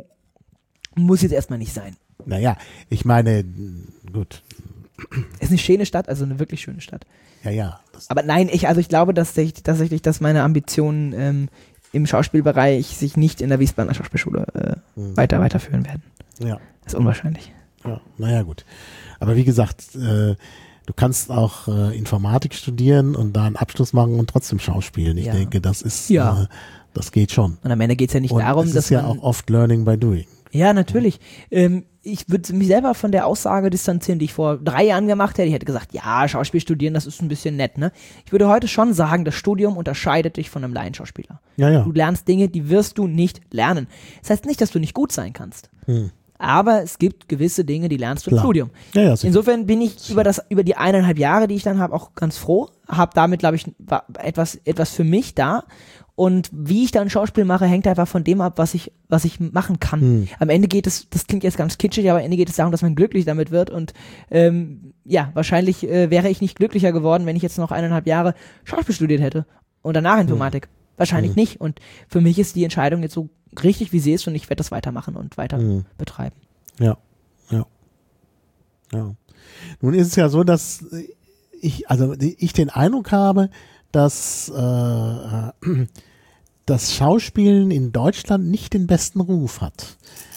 Speaker 2: muss jetzt erstmal nicht sein.
Speaker 1: Naja, ich meine, gut.
Speaker 2: Ist eine schöne Stadt, also eine wirklich schöne Stadt.
Speaker 1: Ja.
Speaker 2: Aber nein, ich glaube tatsächlich, dass meine Ambitionen im Schauspielbereich sich nicht in der Wiesbadener Schauspielschule weiterführen werden. Ja. Das ist unwahrscheinlich.
Speaker 1: Ja, naja, gut. Aber wie gesagt, du kannst auch Informatik studieren und da einen Abschluss machen und trotzdem schauspielen. Ich denke, das ist, das geht schon.
Speaker 2: Und am Ende geht es ja nicht darum, dass
Speaker 1: das ist ja auch oft Learning by Doing.
Speaker 2: Ja, natürlich. Ich würde mich selber von der Aussage distanzieren, die ich vor 3 Jahren gemacht hätte. Ich hätte gesagt, ja, Schauspiel studieren, das ist ein bisschen nett, ne? Ich würde heute schon sagen, das Studium unterscheidet dich von einem Laienschauspieler.
Speaker 1: Ja.
Speaker 2: Du lernst Dinge, die wirst du nicht lernen. Das heißt nicht, dass du nicht gut sein kannst. Aber es gibt gewisse Dinge, die lernst du im Studium.
Speaker 1: Ja,
Speaker 2: insofern bin ich über die 1,5 Jahre, die ich dann habe, auch ganz froh. Habe damit, glaube ich, etwas für mich da. Und wie ich dann Schauspiel mache, hängt einfach von dem ab, was ich machen kann. Am Ende geht es, das klingt jetzt ganz kitschig, aber am Ende geht es darum, dass man glücklich damit wird. Und wahrscheinlich wäre ich nicht glücklicher geworden, wenn ich jetzt noch 1,5 Jahre Schauspiel studiert hätte und danach Informatik. Wahrscheinlich nicht. Und für mich ist die Entscheidung jetzt so richtig, wie sie ist, und ich werde das weitermachen und weiter betreiben.
Speaker 1: Ja. Nun ist es ja so, dass ich den Eindruck habe, dass das Schauspielen in Deutschland nicht den besten Ruf hat.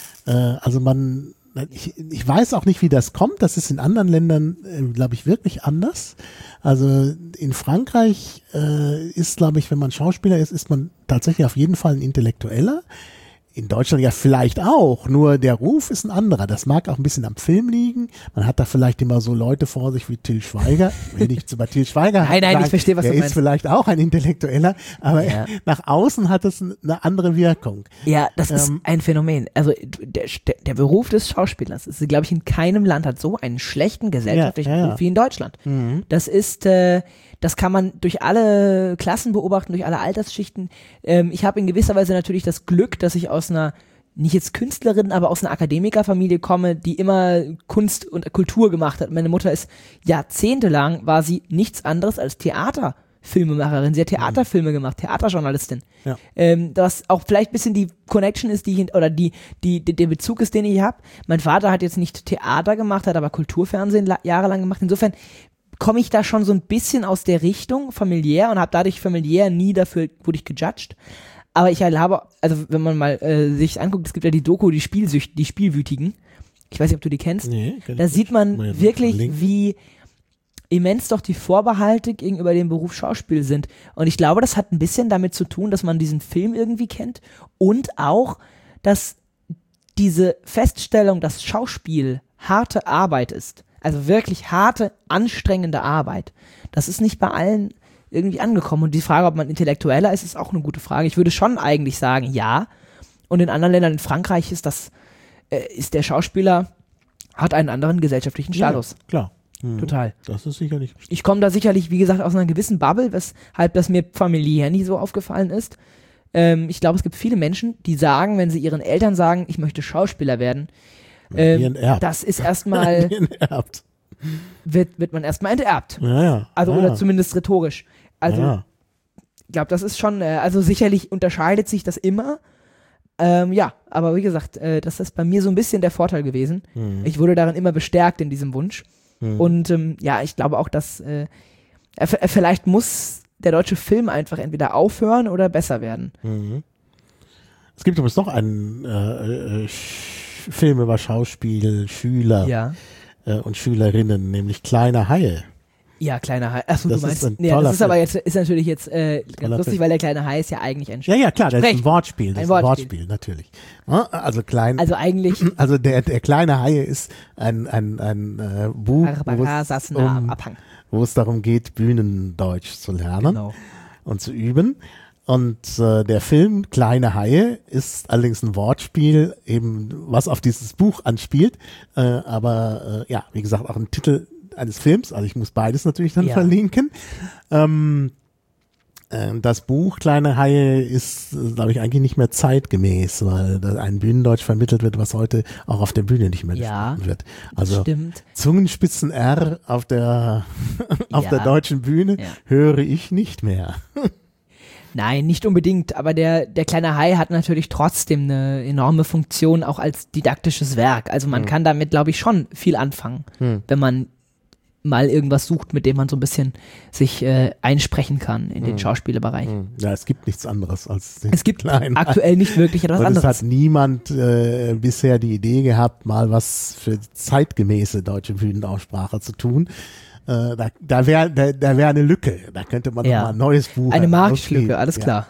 Speaker 1: Ich weiß auch nicht, wie das kommt. Das ist in anderen Ländern, glaube ich, wirklich anders. Also in Frankreich ist, glaube ich, wenn man Schauspieler ist man tatsächlich auf jeden Fall ein Intellektueller. In Deutschland ja vielleicht auch, nur der Ruf ist ein anderer. Das mag auch ein bisschen am Film liegen. Man hat da vielleicht immer so Leute vor sich wie Till Schweiger. Ich will nichts über Till Schweiger
Speaker 2: Nein,
Speaker 1: sagen.
Speaker 2: ich verstehe, was du
Speaker 1: meinst. Der ist vielleicht auch ein Intellektueller, aber nach außen hat es eine andere Wirkung.
Speaker 2: Ja, das ist ein Phänomen. Also der Beruf des Schauspielers ist, glaube ich, in keinem Land hat so einen schlechten gesellschaftlichen Beruf wie in Deutschland. Mhm. Das ist das kann man durch alle Klassen beobachten, durch alle Altersschichten. Ich habe in gewisser Weise natürlich das Glück, dass ich aus einer, nicht jetzt Künstlerin, aber aus einer Akademikerfamilie komme, die immer Kunst und Kultur gemacht hat. Meine Mutter ist jahrzehntelang, war sie nichts anderes als Theaterfilmemacherin. Sie hat Theaterfilme gemacht, Theaterjournalistin. Ja. Das auch vielleicht ein bisschen die Connection ist, der Bezug ist, den ich habe. Mein Vater hat jetzt nicht Theater gemacht, hat aber Kulturfernsehen jahrelang gemacht. Insofern komme ich da schon so ein bisschen aus der Richtung familiär und habe dadurch familiär nie dafür, wurde ich gejudged. Aber ich habe, also wenn man mal sich anguckt, es gibt ja die Doku, die Spielwütigen. Ich weiß nicht, ob du die kennst. Nee, da sieht man wirklich, wie immens doch die Vorbehalte gegenüber dem Beruf Schauspiel sind. Und ich glaube, das hat ein bisschen damit zu tun, dass man diesen Film irgendwie kennt und auch, dass diese Feststellung, dass Schauspiel harte Arbeit ist, also wirklich harte, anstrengende Arbeit. Das ist nicht bei allen irgendwie angekommen. Und die Frage, ob man intellektueller ist, ist auch eine gute Frage. Ich würde schon eigentlich sagen, ja. Und in anderen Ländern, in Frankreich ist der Schauspieler, hat einen anderen gesellschaftlichen Status.
Speaker 1: Ja, klar.
Speaker 2: Total.
Speaker 1: Das ist sicherlich richtig.
Speaker 2: Ich komme da sicherlich, wie gesagt, aus einer gewissen Bubble, weshalb das mir familiär nie so aufgefallen ist. Ich glaube, es gibt viele Menschen, die sagen, wenn sie ihren Eltern sagen, ich möchte Schauspieler werden, das ist erstmal wird man erstmal enterbt.
Speaker 1: Ja.
Speaker 2: Also oder zumindest rhetorisch. Also ich glaube, das ist schon, also sicherlich unterscheidet sich das immer. Aber wie gesagt, das ist bei mir so ein bisschen der Vorteil gewesen. Ich wurde darin immer bestärkt in diesem Wunsch. Und ich glaube auch, dass vielleicht muss der deutsche Film einfach entweder aufhören oder besser werden.
Speaker 1: Es gibt übrigens noch einen Film über Schauspiel, Schüler und Schülerinnen, nämlich Kleine Haie.
Speaker 2: Ja, Kleine Hai. Achso, du meinst, das ist aber jetzt, ist natürlich jetzt ganz lustig, weil der Kleine Hai ist ja eigentlich ein
Speaker 1: Ja, klar, das ist ein Wortspiel. Das ist ein Wortspiel, natürlich. Also
Speaker 2: eigentlich.
Speaker 1: Also der Kleine Hai ist ein Buch, wo es darum geht, Bühnendeutsch zu lernen und zu üben. Und der Film Kleine Haie ist allerdings ein Wortspiel, eben was auf dieses Buch anspielt, aber wie gesagt, auch ein Titel eines Films, also ich muss beides natürlich dann verlinken. Das Buch Kleine Haie ist, glaube ich, eigentlich nicht mehr zeitgemäß, weil da ein Bühnendeutsch vermittelt wird, was heute auch auf der Bühne nicht mehr gesprochen wird. Also
Speaker 2: stimmt.
Speaker 1: Zungenspitzen R auf der deutschen Bühne höre ich nicht mehr.
Speaker 2: Nein, nicht unbedingt, aber der Kleine Hai hat natürlich trotzdem eine enorme Funktion, auch als didaktisches Werk. Also man kann damit, glaube ich, schon viel anfangen, wenn man mal irgendwas sucht, mit dem man so ein bisschen sich einsprechen kann in den Schauspielerbereich.
Speaker 1: Ja, es gibt nichts anderes als den
Speaker 2: Es gibt aktuell nicht wirklich etwas anderes.
Speaker 1: Es hat niemand bisher die Idee gehabt, mal was für zeitgemäße deutsche Bühnenaussprache zu tun. Da wäre eine Lücke. Da könnte man noch mal ein neues Buch
Speaker 2: eine Marktlücke, alles klar.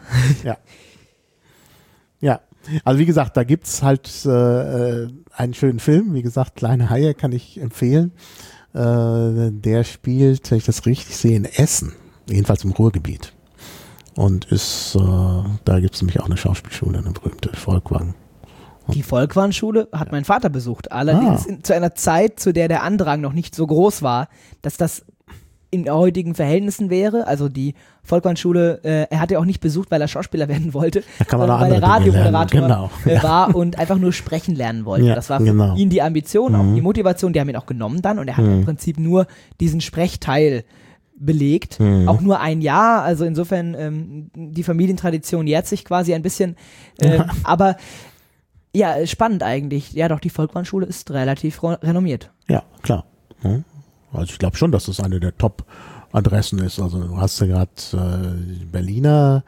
Speaker 1: Ja. Also wie gesagt, da gibt's halt einen schönen Film. Wie gesagt, Kleine Haie kann ich empfehlen. Der spielt, wenn ich das richtig sehe, in Essen. Jedenfalls im Ruhrgebiet. Und da gibt's nämlich auch eine Schauspielschule, eine berühmte, Volkwang.
Speaker 2: Die Volkwang-Schule hat mein Vater besucht, allerdings zu einer Zeit, zu der Andrang noch nicht so groß war, dass das in heutigen Verhältnissen wäre. Also die Volkwang-Schule, er hat ja auch nicht besucht, weil er Schauspieler werden wollte, sondern weil er Radiomoderator war und einfach nur sprechen lernen wollte. Ja, das war für ihn die Ambition, auch die Motivation, die haben ihn auch genommen dann und er hat im Prinzip nur diesen Sprechteil belegt, auch nur ein Jahr, also insofern die Familientradition jährt sich quasi ein bisschen, aber ja, spannend eigentlich. Ja, doch, die Volkwang-Schule ist relativ renommiert.
Speaker 1: Ja, klar. Also ich glaube schon, dass das eine der Top-Adressen ist. Also du hast ja gerade die Berliner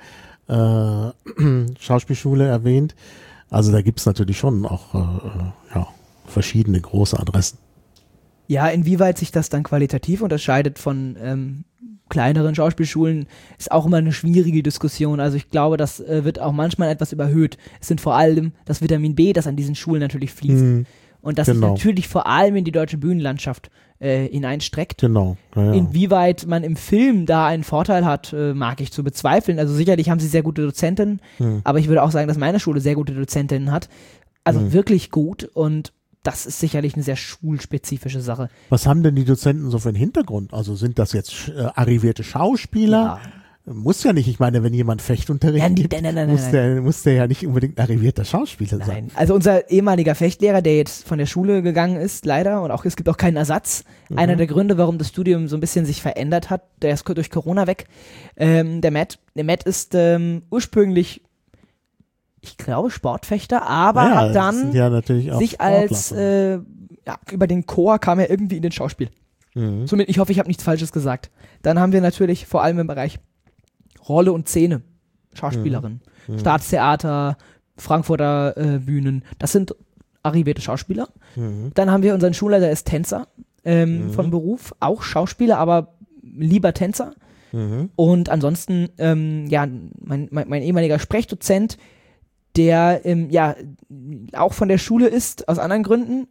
Speaker 1: Schauspielschule erwähnt. Also da gibt es natürlich schon auch verschiedene große Adressen.
Speaker 2: Ja, inwieweit sich das dann qualitativ unterscheidet von kleineren Schauspielschulen, ist auch immer eine schwierige Diskussion. Also ich glaube, das wird auch manchmal etwas überhöht. Es sind vor allem das Vitamin B, das an diesen Schulen natürlich fließt. Und das sich natürlich vor allem in die deutsche Bühnenlandschaft hineinstreckt.
Speaker 1: Genau. Ja.
Speaker 2: Inwieweit man im Film da einen Vorteil hat, mag ich zu bezweifeln. Also sicherlich haben sie sehr gute Dozentinnen, aber ich würde auch sagen, dass meine Schule sehr gute Dozentinnen hat. Also wirklich gut, und das ist sicherlich eine sehr schulspezifische Sache.
Speaker 1: Was haben denn die Dozenten so für einen Hintergrund? Also sind das jetzt arrivierte Schauspieler? Ja. Muss ja nicht. Ich meine, wenn jemand Fechtunterricht gibt, muss der ja nicht unbedingt ein arrivierter Schauspieler sein.
Speaker 2: Also unser ehemaliger Fechtlehrer, der jetzt von der Schule gegangen ist, leider, und auch es gibt auch keinen Ersatz. Einer der Gründe, warum das Studium so ein bisschen sich verändert hat, der ist durch Corona weg. Der Matt ist ursprünglich, ich glaube, Sportfechter, aber hat dann sich als über den Chor kam er irgendwie in den Schauspiel. Somit, ich hoffe, ich habe nichts Falsches gesagt. Dann haben wir natürlich vor allem im Bereich Rolle und Szene Schauspielerin. Staatstheater, Frankfurter Bühnen. Das sind arrivierte Schauspieler. Dann haben wir unseren Schulleiter, der ist Tänzer von Beruf, auch Schauspieler, aber lieber Tänzer. Und ansonsten, mein ehemaliger Sprechdozent, der auch von der Schule ist, aus anderen Gründen,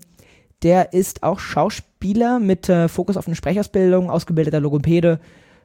Speaker 2: der ist auch Schauspieler mit Fokus auf eine Sprechausbildung, ausgebildeter Logopäde.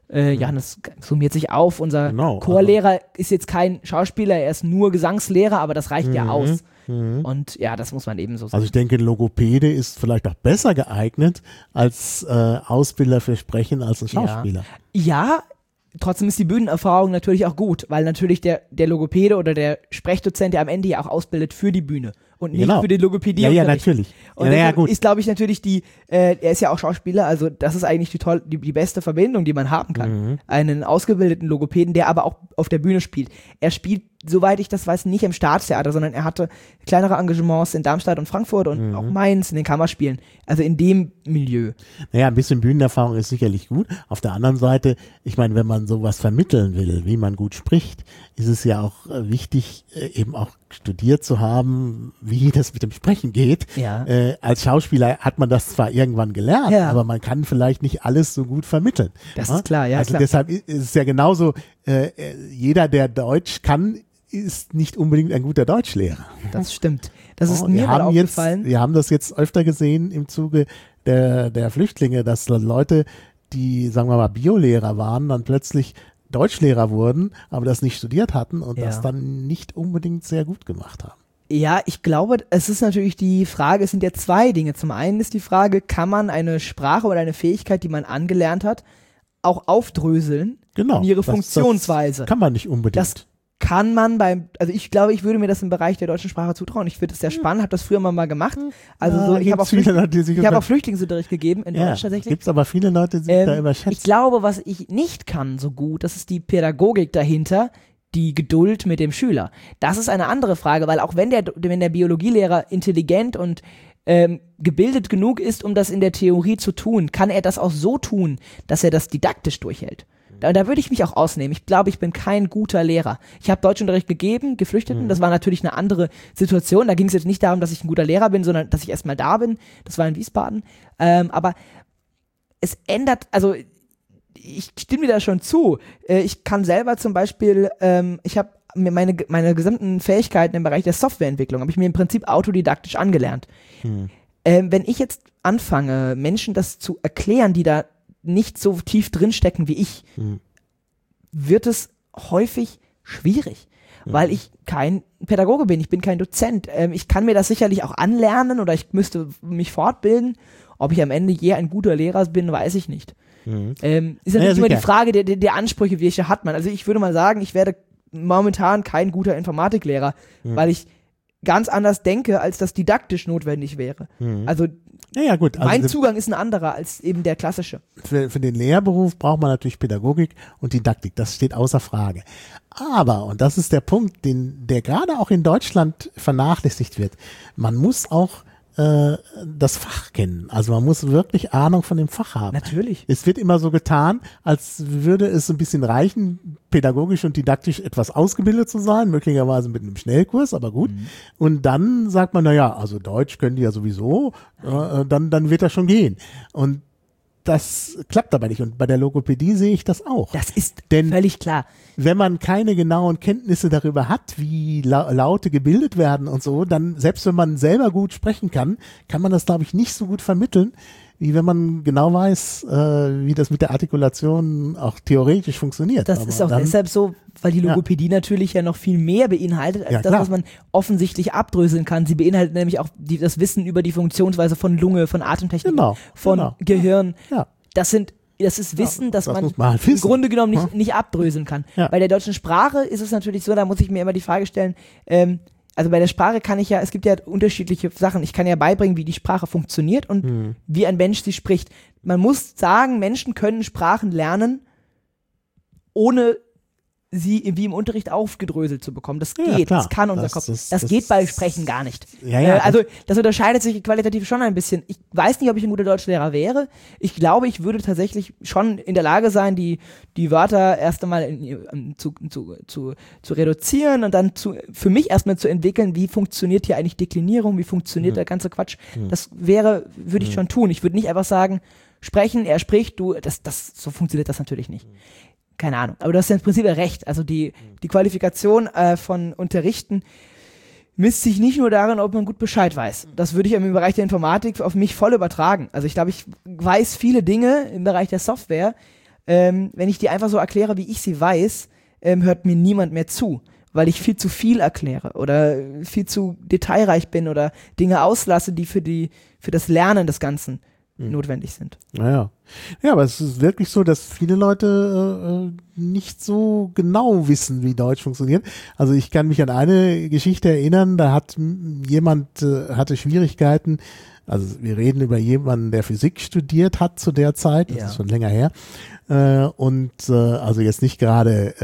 Speaker 2: Das summiert sich auf. Unser Chorlehrer ist jetzt kein Schauspieler, er ist nur Gesangslehrer, aber das reicht ja aus. Und ja, das muss man eben so sagen.
Speaker 1: Also ich denke, Logopäde ist vielleicht auch besser geeignet als Ausbilder für Sprechen als ein Schauspieler.
Speaker 2: Ja, trotzdem ist die Bühnenerfahrung natürlich auch gut, weil natürlich der Logopäde oder der Sprechdozent, der am Ende ja auch ausbildet für die Bühne und nicht für die Logopädie.
Speaker 1: Ja, natürlich.
Speaker 2: Und gut. Ist, glaube ich, natürlich er ist ja auch Schauspieler, also das ist eigentlich die beste Verbindung, die man haben kann. Einen ausgebildeten Logopäden, der aber auch auf der Bühne spielt. Er spielt, soweit ich das weiß, nicht im Staatstheater, sondern er hatte kleinere Engagements in Darmstadt und Frankfurt und auch Mainz in den Kammerspielen. Also in dem Milieu.
Speaker 1: Naja, ein bisschen Bühnenerfahrung ist sicherlich gut. Auf der anderen Seite, ich meine, wenn man sowas vermitteln will, wie man gut spricht, ist es ja auch wichtig, eben auch studiert zu haben, wie das mit dem Sprechen geht.
Speaker 2: Ja.
Speaker 1: Als Schauspieler hat man das zwar irgendwann gelernt, aber man kann vielleicht nicht alles so gut vermitteln.
Speaker 2: Das ist klar, ja.
Speaker 1: Also
Speaker 2: klar.
Speaker 1: deshalb ist es ja genauso, jeder, der Deutsch kann, ist nicht unbedingt ein guter Deutschlehrer.
Speaker 2: Das stimmt. Das ist mir mal aufgefallen.
Speaker 1: Wir haben das jetzt öfter gesehen im Zuge der Flüchtlinge, dass Leute, die, sagen wir mal, Biolehrer waren, dann plötzlich Deutschlehrer wurden, aber das nicht studiert hatten und das dann nicht unbedingt sehr gut gemacht haben.
Speaker 2: Ja, ich glaube, es ist natürlich die Frage, es sind ja zwei Dinge. Zum einen ist die Frage, kann man eine Sprache oder eine Fähigkeit, die man angelernt hat, auch aufdröseln in ihre Funktionsweise?
Speaker 1: Das kann man nicht unbedingt.
Speaker 2: Das kann man also ich glaube, ich würde mir das im Bereich der deutschen Sprache zutrauen. Ich finde das sehr spannend, habe das früher mal gemacht. Also ich habe auch Flüchtlingsunterricht gegeben in Deutsch tatsächlich.
Speaker 1: Gibt es aber viele Leute, die sich da überschätzen.
Speaker 2: Ich glaube, was ich nicht kann so gut, das ist die Pädagogik dahinter, die Geduld mit dem Schüler. Das ist eine andere Frage, weil auch wenn der Biologielehrer intelligent und gebildet genug ist, um das in der Theorie zu tun, kann er das auch so tun, dass er das didaktisch durchhält. Da würde ich mich auch ausnehmen. Ich glaube, ich bin kein guter Lehrer. Ich habe Deutschunterricht gegeben, Geflüchteten. Das war natürlich eine andere Situation. Da ging es jetzt nicht darum, dass ich ein guter Lehrer bin, sondern dass ich erstmal da bin. Das war in Wiesbaden. Aber es ändert, also ich stimme dir da schon zu. Ich kann selber zum Beispiel, ich habe mir meine gesamten Fähigkeiten im Bereich der Softwareentwicklung, habe ich mir im Prinzip autodidaktisch angelernt. Wenn ich jetzt anfange, Menschen das zu erklären, die da nicht so tief drinstecken wie ich, wird es häufig schwierig, weil ich kein Pädagoge bin, ich bin kein Dozent. Ich kann mir das sicherlich auch anlernen oder ich müsste mich fortbilden. Ob ich am Ende je ein guter Lehrer bin, weiß ich nicht. Ist natürlich immer die Frage der Ansprüche, welche hat man. Also ich würde mal sagen, ich werde momentan kein guter Informatiklehrer, weil ich ganz anders denke, als das didaktisch notwendig wäre. Also
Speaker 1: gut. Also
Speaker 2: mein Zugang ist ein anderer als eben der klassische.
Speaker 1: Für den Lehrberuf braucht man natürlich Pädagogik und Didaktik, das steht außer Frage. Aber, und das ist der Punkt, der gerade auch in Deutschland vernachlässigt wird, man muss auch das Fach kennen. Also man muss wirklich Ahnung von dem Fach haben.
Speaker 2: Natürlich.
Speaker 1: Es wird immer so getan, als würde es ein bisschen reichen, pädagogisch und didaktisch etwas ausgebildet zu sein, möglicherweise mit einem Schnellkurs, aber gut. Und dann sagt man, naja, also Deutsch können die ja sowieso, dann wird das schon gehen. Und das klappt aber nicht. Und bei der Logopädie sehe ich das auch.
Speaker 2: Das ist
Speaker 1: Denn
Speaker 2: völlig klar.
Speaker 1: wenn man keine genauen Kenntnisse darüber hat, wie Laute gebildet werden und so, dann, selbst wenn man selber gut sprechen kann man das, glaube ich, nicht so gut vermitteln, wie wenn man genau weiß, wie das mit der Artikulation auch theoretisch funktioniert.
Speaker 2: Das ist auch deshalb so, weil die Logopädie natürlich ja noch viel mehr beinhaltet, als das, was man offensichtlich abdröseln kann. Sie beinhaltet nämlich auch das Wissen über die Funktionsweise von Lunge, von Atemtechnik, von Gehirn. Ja. Das ist Wissen, das man
Speaker 1: halt
Speaker 2: im Grunde genommen nicht abdröseln kann. Ja. Bei der deutschen Sprache ist es natürlich so, da muss ich mir immer die Frage stellen, also bei der Sprache es gibt ja unterschiedliche Sachen. Ich kann ja beibringen, wie die Sprache funktioniert und wie ein Mensch sie spricht. Man muss sagen, Menschen können Sprachen lernen, ohne sie wie im Unterricht aufgedröselt zu bekommen. Das geht, das kann unser Kopf. Das geht bei Sprechen gar nicht. Also das unterscheidet sich qualitativ schon ein bisschen. Ich weiß nicht, ob ich ein guter Deutschlehrer wäre. Ich glaube, ich würde tatsächlich schon in der Lage sein, die Wörter erst einmal zu reduzieren und dann für mich erstmal zu entwickeln, wie funktioniert hier eigentlich Deklinierung, wie funktioniert der ganze Quatsch. Das würde ich schon tun. Ich würde nicht einfach sagen, sprechen, er spricht, so funktioniert das natürlich nicht. Keine Ahnung, aber du hast ja im Prinzip recht. Also die Qualifikation von Unterrichten misst sich nicht nur darin, ob man gut Bescheid weiß. Das würde ich im Bereich der Informatik auf mich voll übertragen. Also ich glaube, ich weiß viele Dinge im Bereich der Software. Wenn ich die einfach so erkläre, wie ich sie weiß, hört mir niemand mehr zu, weil ich viel zu viel erkläre oder viel zu detailreich bin oder Dinge auslasse, die für das Lernen des Ganzen notwendig sind.
Speaker 1: Ja, aber es ist wirklich so, dass viele Leute nicht so genau wissen, wie Deutsch funktioniert. Also ich kann mich an eine Geschichte erinnern, da hat jemand hatte Schwierigkeiten, also wir reden über jemanden, der Physik studiert hat zu der Zeit, das ist schon länger her, also jetzt nicht gerade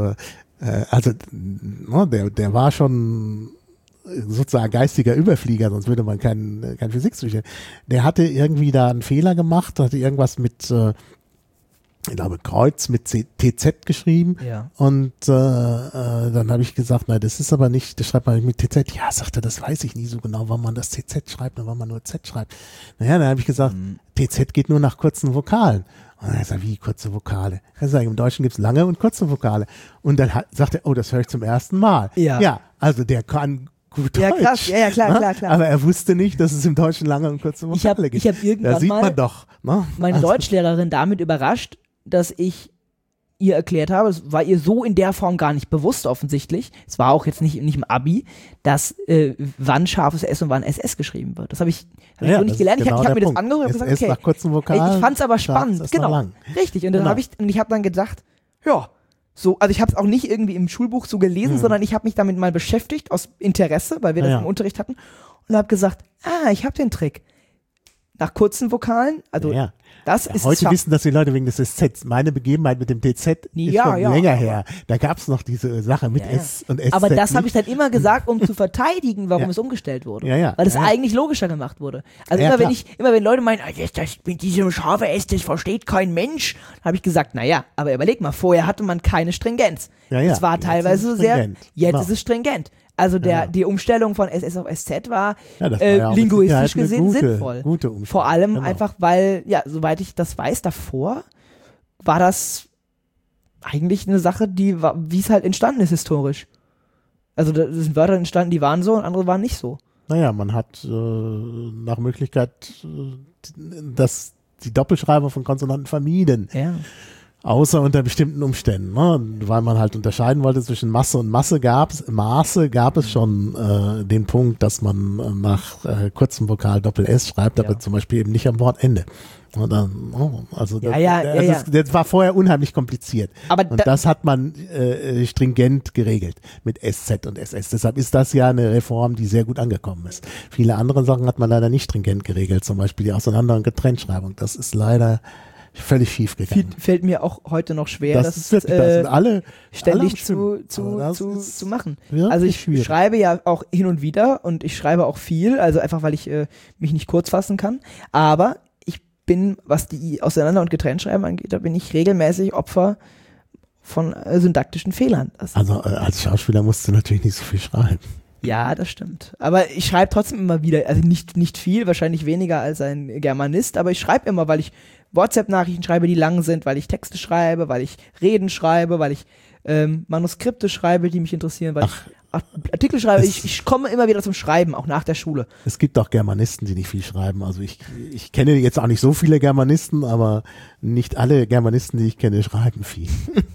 Speaker 1: der war schon sozusagen geistiger Überflieger, sonst würde man kein Physik studieren. Der hatte irgendwie da einen Fehler gemacht, hatte irgendwas mit, ich glaube, Kreuz mit TZ geschrieben. Ja. Und dann habe ich gesagt, na, das ist aber nicht, das schreibt man nicht mit TZ. Ja, sagt er, das weiß ich nie so genau, wann man das TZ schreibt und wann man nur Z schreibt. Naja, dann habe ich gesagt, TZ geht nur nach kurzen Vokalen. Und dann sagt er, wie kurze Vokale? Ich sage, im Deutschen gibt's lange und kurze Vokale. Und dann sagt er, oh, das höre ich zum ersten Mal. Ja, also der kann gut Deutsch.
Speaker 2: Ja, krass. Ja, klar.
Speaker 1: Aber er wusste nicht, dass es im Deutschen lange und kurze Vokale gibt.
Speaker 2: Ich hab irgendwann
Speaker 1: da sieht man doch. Ne?
Speaker 2: Meine Deutschlehrerin damit überrascht, dass ich ihr erklärt habe, es war ihr so in der Form gar nicht bewusst offensichtlich, es war auch jetzt nicht im Abi, dass wann scharfes S und wann SS geschrieben wird. Das habe ich so nicht gelernt.
Speaker 1: Genau
Speaker 2: ich habe mir das angehört und gesagt, okay,
Speaker 1: nach kurzen Vokalen,
Speaker 2: ich fand es aber spannend. Genau, richtig. Und dann habe ich dann gedacht, ja, so, also ich habe es auch nicht irgendwie im Schulbuch so gelesen, sondern ich habe mich damit mal beschäftigt aus Interesse, weil wir das im Unterricht hatten und habe gesagt, ich habe den Trick. Nach kurzen Vokalen, also das ist
Speaker 1: heute wissen das die Leute wegen des SZ. Meine Begebenheit mit dem TZ ist schon länger her. Da gab es noch diese Sache mit S und SZ.
Speaker 2: Aber das habe ich dann immer gesagt, um zu verteidigen, warum es umgestellt wurde. Weil es eigentlich logischer gemacht wurde. Also immer wenn Leute meinen, das mit diesem scharfe S, das versteht kein Mensch, habe ich gesagt, aber überleg mal, vorher hatte man keine Stringenz. Es war teilweise jetzt ist es stringent. Also die Umstellung von SS auf SZ war linguistisch gesehen sinnvoll.
Speaker 1: Gute Umstellung.
Speaker 2: Vor allem einfach, weil, soweit ich das weiß, davor war das eigentlich eine Sache, wie es halt entstanden ist historisch. Also da sind Wörter entstanden, die waren so und andere waren nicht so.
Speaker 1: Man hat nach Möglichkeit die Doppelschreibung von Konsonanten vermieden. Ja. Außer unter bestimmten Umständen, ne? Weil man halt unterscheiden wollte zwischen Masse und Maße gab es schon den Punkt, dass man nach kurzem Vokal Doppel-S schreibt, aber zum Beispiel eben nicht am Wortende. Und dann, das war vorher unheimlich kompliziert. Aber das hat man stringent geregelt mit SZ und SS. Deshalb ist das ja eine Reform, die sehr gut angekommen ist. Viele andere Sachen hat man leider nicht stringent geregelt, zum Beispiel die Auseinander- und Getrenntschreibung. Das ist leider völlig schief gegangen.
Speaker 2: Fällt mir auch heute noch schwer,
Speaker 1: das ist wirklich, das sind alle
Speaker 2: ständig
Speaker 1: alle
Speaker 2: zu machen.
Speaker 1: Also
Speaker 2: ich schreibe ja auch hin und wieder und ich schreibe auch viel, also einfach, weil ich mich nicht kurz fassen kann. Aber ich bin, was die Auseinander- und Getrenntschreiben angeht, da bin ich regelmäßig Opfer von syntaktischen Fehlern.
Speaker 1: Also als Schauspieler musst du natürlich nicht so viel schreiben.
Speaker 2: Ja, das stimmt. Aber ich schreibe trotzdem immer wieder, also nicht viel, wahrscheinlich weniger als ein Germanist, aber ich schreibe immer, weil ich WhatsApp-Nachrichten schreibe, die lang sind, weil ich Texte schreibe, weil ich Reden schreibe, weil ich Manuskripte schreibe, die mich interessieren, weil ich Artikel schreibe. Ich komme immer wieder zum Schreiben, auch nach der Schule.
Speaker 1: Es gibt auch Germanisten, die nicht viel schreiben. Also ich kenne jetzt auch nicht so viele Germanisten, aber nicht alle Germanisten, die ich kenne, schreiben viel.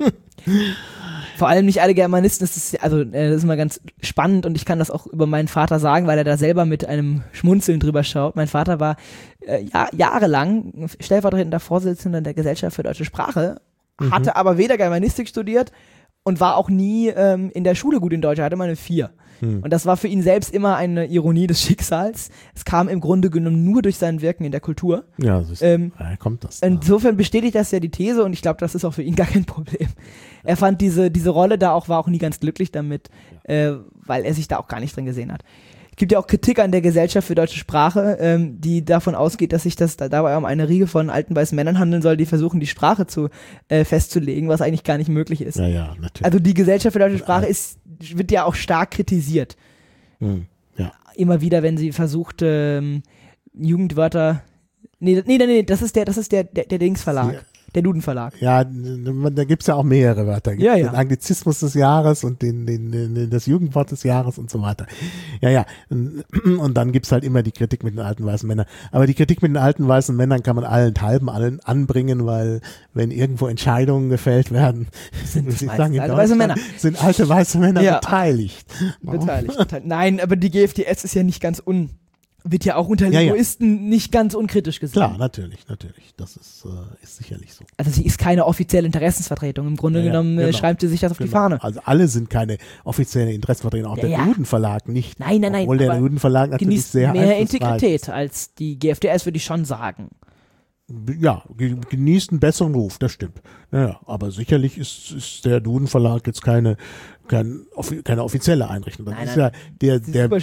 Speaker 2: Vor allem nicht alle Germanisten, das ist immer ganz spannend und ich kann das auch über meinen Vater sagen, weil er da selber mit einem Schmunzeln drüber schaut. Mein Vater war jahrelang stellvertretender Vorsitzender der Gesellschaft für deutsche Sprache, hatte aber weder Germanistik studiert und war auch nie in der Schule gut in Deutsch, er hatte mal eine 4. Und das war für ihn selbst immer eine Ironie des Schicksals. Es kam im Grunde genommen nur durch sein Wirken in der Kultur.
Speaker 1: Ja, kommt das.
Speaker 2: Insofern bestätigt das ja die These und ich glaube, das ist auch für ihn gar kein Problem. Er fand diese Rolle da auch, war auch nie ganz glücklich damit, weil er sich da auch gar nicht drin gesehen hat. Es gibt ja auch Kritik an der Gesellschaft für deutsche Sprache, die davon ausgeht, dass sich das dabei um eine Riege von alten weißen Männern handeln soll, die versuchen, die Sprache festzulegen, was eigentlich gar nicht möglich ist.
Speaker 1: Ja, natürlich.
Speaker 2: Also die Gesellschaft für deutsche Sprache wird ja auch stark kritisiert.
Speaker 1: Ja.
Speaker 2: Immer wieder, wenn sie versucht, Jugendwörter. Nee, das ist der Dings-Verlag. Der Duden-Verlag.
Speaker 1: Ja, da gibt's ja auch mehrere Wörter.
Speaker 2: Ja.
Speaker 1: Den Anglizismus des Jahres und das Jugendwort des Jahres und so weiter. Ja. Und dann gibt's halt immer die Kritik mit den alten weißen Männern. Aber die Kritik mit den alten weißen Männern kann man allen anbringen, weil wenn irgendwo Entscheidungen gefällt werden, sind alte weiße Männer beteiligt.
Speaker 2: Nein, aber die GFDS ist ja nicht ganz wird ja auch unter Linguisten nicht ganz unkritisch gesehen.
Speaker 1: Klar, natürlich. Das ist sicherlich so.
Speaker 2: Also sie ist keine offizielle Interessensvertretung. Im Grunde genommen schreibt sie sich das auf die Fahne.
Speaker 1: Also alle sind keine offizielle Interessensvertretung, auch der Duden-Verlag nicht.
Speaker 2: Nein.
Speaker 1: Obwohl der Duden-Verlag natürlich sehr
Speaker 2: mehr Integrität als die GFDS, würde ich schon sagen.
Speaker 1: Ja, genießt einen besseren Ruf, das stimmt. Ja, aber sicherlich ist der Duden-Verlag jetzt keine offizielle Einrichtung. Das ist ja der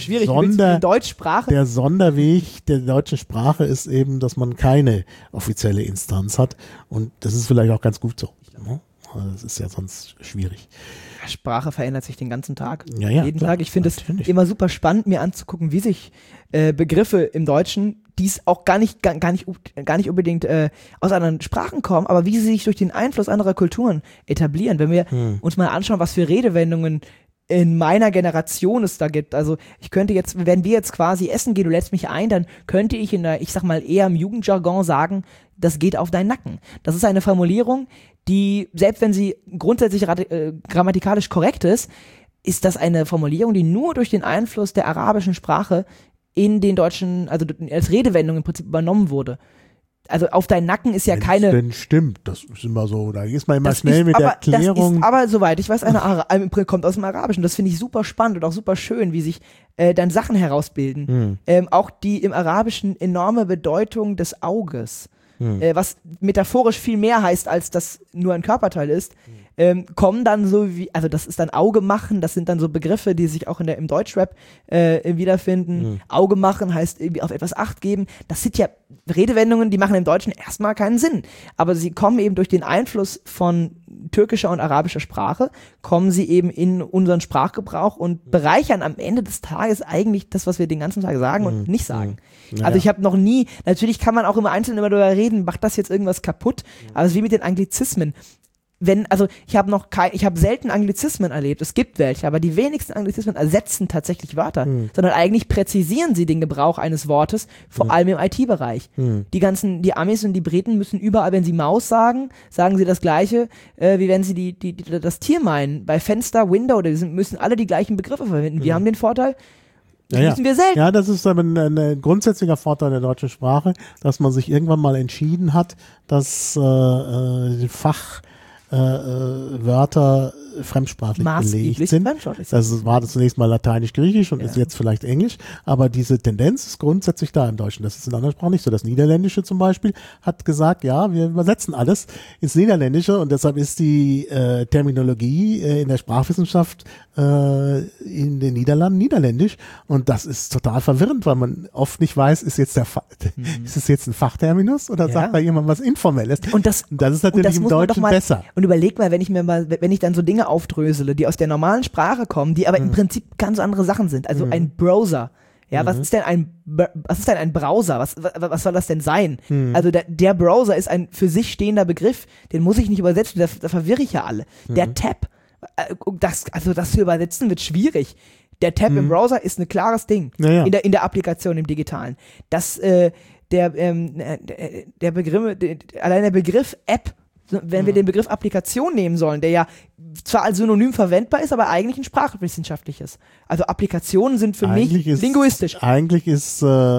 Speaker 1: der Sonderweg der deutschen Sprache ist eben, dass man keine offizielle Instanz hat und das ist vielleicht auch ganz gut so. Das ist ja sonst schwierig.
Speaker 2: Sprache verändert sich den ganzen Tag.
Speaker 1: Jeden
Speaker 2: Tag. Ich finde es immer super spannend, mir anzugucken, wie sich Begriffe im Deutschen, die es auch gar nicht unbedingt aus anderen Sprachen kommen, aber wie sie sich durch den Einfluss anderer Kulturen etablieren. Wenn wir uns mal anschauen, was für Redewendungen in meiner Generation es da gibt. Also ich könnte jetzt, wenn wir jetzt quasi essen gehen, du lädst mich ein, dann könnte ich ich sag mal eher im Jugendjargon sagen, das geht auf deinen Nacken. Das ist eine Formulierung, die, selbst wenn sie grundsätzlich grammatikalisch korrekt ist das eine Formulierung, die nur durch den Einfluss der arabischen Sprache in den deutschen, also als Redewendung im Prinzip übernommen wurde. Also auf deinen Nacken ist ja keine...
Speaker 1: Denn stimmt, das ist immer so, da ist man immer schnell mit der Erklärung.
Speaker 2: Das ist aber, soweit ich weiß, kommt aus dem Arabischen. Das finde ich super spannend und auch super schön, wie sich dann Sachen herausbilden. Auch die im Arabischen enorme Bedeutung des Auges, was metaphorisch viel mehr heißt, als das nur ein Körperteil ist, kommen dann so wie, also das ist dann Auge machen, das sind dann so Begriffe, die sich auch im Deutschrap wiederfinden. Auge machen heißt irgendwie auf etwas Acht geben. Das sind ja Redewendungen, die machen im Deutschen erstmal keinen Sinn. Aber sie kommen eben durch den Einfluss von türkischer und arabischer Sprache, kommen sie eben in unseren Sprachgebrauch und bereichern am Ende des Tages eigentlich das, was wir den ganzen Tag sagen und nicht sagen. Also ich habe noch nie, natürlich kann man auch im Einzelnen immer darüber reden, macht das jetzt irgendwas kaputt, aber es ist wie mit den Anglizismen. Ich habe selten Anglizismen erlebt. Es gibt welche, aber die wenigsten Anglizismen ersetzen tatsächlich Wörter, sondern eigentlich präzisieren sie den Gebrauch eines Wortes, vor allem im IT-Bereich. Die Amis und die Briten müssen überall, wenn sie Maus sagen, sagen sie das Gleiche, wie wenn sie das Tier meinen. Bei Fenster, Window, müssen alle die gleichen Begriffe verwenden. Wir haben den Vorteil, müssen wir selten.
Speaker 1: Ja, das ist aber ein grundsätzlicher Vorteil der deutschen Sprache, dass man sich irgendwann mal entschieden hat, dass Fachwörter fremdsprachlich
Speaker 2: maßgeblich
Speaker 1: belegt sind. Das war zunächst mal Lateinisch-Griechisch und ist jetzt vielleicht Englisch, aber diese Tendenz ist grundsätzlich da im Deutschen. Das ist in anderen Sprachen nicht so. Das Niederländische zum Beispiel hat gesagt, ja, wir übersetzen alles ins Niederländische und deshalb ist die Terminologie in der Sprachwissenschaft in den Niederlanden Niederländisch und das ist total verwirrend, weil man oft nicht weiß, ist es jetzt ein Fachterminus oder sagt da jemand was Informelles?
Speaker 2: Und das
Speaker 1: ist natürlich im Deutschen besser.
Speaker 2: Und überleg mal, wenn ich dann so Dinge aufdrösele, die aus der normalen Sprache kommen, die aber im Prinzip ganz andere Sachen sind. Also ein Browser. Ja, was ist denn ein Browser? Was soll das denn sein? Also der Browser ist ein für sich stehender Begriff, den muss ich nicht übersetzen, da verwirre ich ja alle. Der Tab, das zu übersetzen wird schwierig. Der Tab im Browser ist ein klares Ding in der Applikation, im Digitalen. Allein der Begriff App, wenn wir den Begriff Applikation nehmen sollen, der ja zwar als Synonym verwendbar ist, aber eigentlich ein sprachwissenschaftliches. Also Applikationen sind für mich linguistisch.
Speaker 1: Eigentlich ist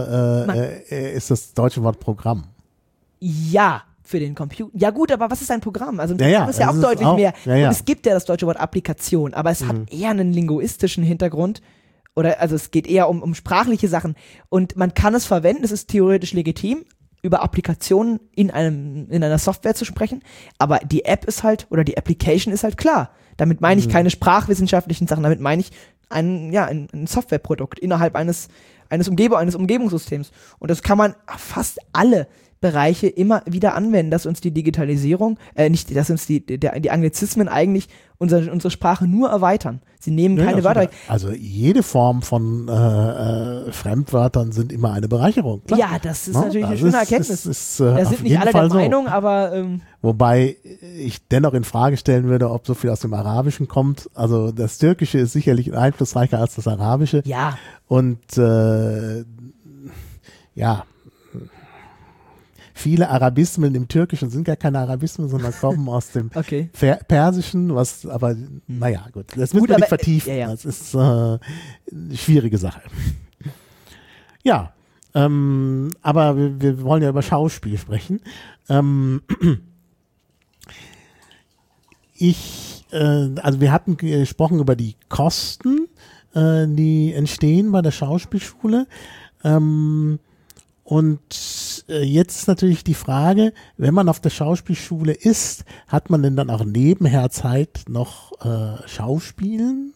Speaker 1: das deutsche Wort Programm.
Speaker 2: Ja, für den Computer. Ja gut, aber was ist ein Programm? Also das ist ja auch deutlich mehr. Und es gibt ja das deutsche Wort Applikation, aber es hat eher einen linguistischen Hintergrund. Also es geht eher um sprachliche Sachen. Und man kann es verwenden, es ist theoretisch legitim, über Applikationen in einer Software zu sprechen, aber die App ist halt, oder die Application ist halt klar. Damit meine ich keine sprachwissenschaftlichen Sachen, damit meine ich ein Softwareprodukt innerhalb eines Umgebungssystems. Und das kann man auf fast alle Bereiche immer wieder anwenden, dass uns die Digitalisierung, dass uns die Anglizismen eigentlich unsere Sprache nur erweitern. Sie nehmen keine Wörter weg.
Speaker 1: Also jede Form von Fremdwörtern sind immer eine Bereicherung. Klar.
Speaker 2: Ja, das ist natürlich eine schöne Erkenntnis. Da sind nicht alle der Meinung, aber
Speaker 1: wobei ich dennoch in Frage stellen würde, ob so viel aus dem Arabischen kommt. Also das Türkische ist sicherlich einflussreicher als das Arabische.
Speaker 2: Ja.
Speaker 1: Und viele Arabismen im Türkischen sind gar keine Arabismen, sondern kommen aus dem Persischen, was aber, naja, gut, das müssen wir nicht vertiefen. Ja. Das ist eine schwierige Sache. Ja, aber wir wollen ja über Schauspiel sprechen. Also wir hatten gesprochen über die Kosten, die entstehen bei der Schauspielschule. Und jetzt ist natürlich die Frage, wenn man auf der Schauspielschule ist, hat man denn dann auch nebenher Zeit noch Schauspielen,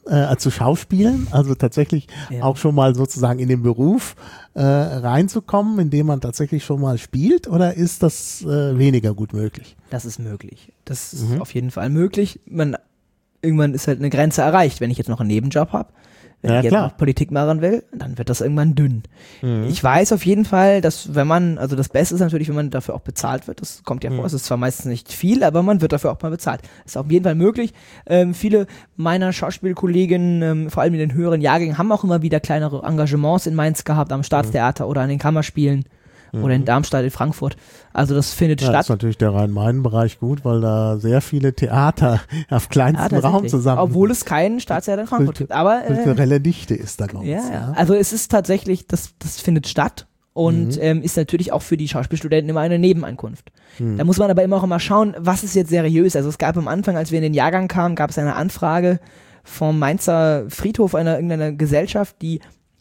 Speaker 1: also tatsächlich auch schon mal sozusagen in den Beruf reinzukommen, indem man tatsächlich schon mal spielt, oder ist das weniger gut möglich?
Speaker 2: Das ist möglich. Das ist auf jeden Fall möglich. Irgendwann ist halt eine Grenze erreicht, wenn ich jetzt noch einen Nebenjob habe. Wenn ich jetzt noch Politik machen will, dann wird das irgendwann dünn. Ich weiß auf jeden Fall, dass das Beste ist natürlich, wenn man dafür auch bezahlt wird. Das kommt ja vor. Es ist zwar meistens nicht viel, aber man wird dafür auch mal bezahlt. Das ist auf jeden Fall möglich. Viele meiner Schauspielkolleginnen, vor allem in den höheren Jahrgängen, haben auch immer wieder kleinere Engagements in Mainz gehabt, am Staatstheater oder an den Kammerspielen. Oder in Darmstadt, in Frankfurt. Also das findet statt. Das
Speaker 1: ist natürlich der Rhein-Main-Bereich gut, weil da sehr viele Theater auf kleinstem Raum zusammen sind.
Speaker 2: Obwohl es keinen Staatstheater in Frankfurt gibt. Aber
Speaker 1: kulturelle Dichte ist da, glaube ich.
Speaker 2: Ja. Also es ist tatsächlich, das findet statt und ist natürlich auch für die Schauspielstudenten immer eine Nebeneinkunft. Da muss man aber immer auch immer schauen, was ist jetzt seriös. Also es gab am Anfang, als wir in den Jahrgang kamen, gab es eine Anfrage vom Mainzer Friedhof, irgendeiner Gesellschaft, die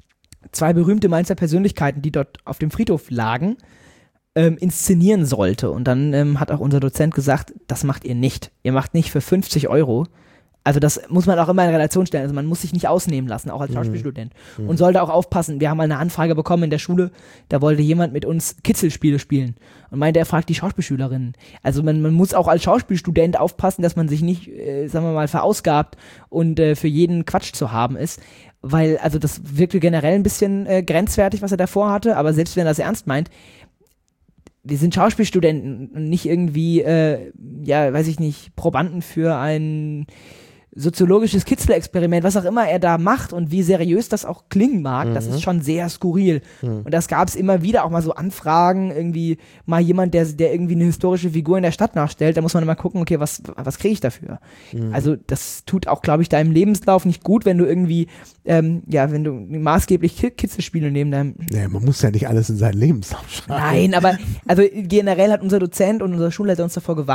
Speaker 2: 2 berühmte Mainzer Persönlichkeiten, die dort auf dem Friedhof lagen, inszenieren sollte. Und dann hat auch unser Dozent gesagt, das macht ihr nicht. Ihr macht nicht für 50 €. Also das muss man auch immer in Relation stellen. Also man muss sich nicht ausnehmen lassen, auch als Schauspielstudent. Und sollte auch aufpassen. Wir haben mal eine Anfrage bekommen in der Schule, da wollte jemand mit uns Kitzelspiele spielen. Und meinte, er fragt die Schauspielschülerinnen. Also man muss auch als Schauspielstudent aufpassen, dass man sich nicht, sagen wir mal, verausgabt und für jeden Quatsch zu haben ist. Weil, also das wirkte generell ein bisschen grenzwertig, was er davor hatte. Aber selbst wenn er das ernst meint, wir sind Schauspielstudenten und nicht irgendwie, weiß ich nicht, Probanden für ein soziologisches Kitzelexperiment, was auch immer er da macht und wie seriös das auch klingen mag, das ist schon sehr skurril. Und das gab es immer wieder, auch mal so Anfragen, irgendwie mal jemand, der irgendwie eine historische Figur in der Stadt nachstellt, da muss man immer gucken, okay, was kriege ich dafür? Also das tut auch, glaube ich, deinem Lebenslauf nicht gut, wenn du irgendwie, wenn du maßgeblich Kitzelspiele neben deinem...
Speaker 1: Ja, man muss ja nicht alles in seinen Lebenslauf schreiben.
Speaker 2: Nein, aber also generell hat unser Dozent und unser Schulleiter uns davor gewarnt,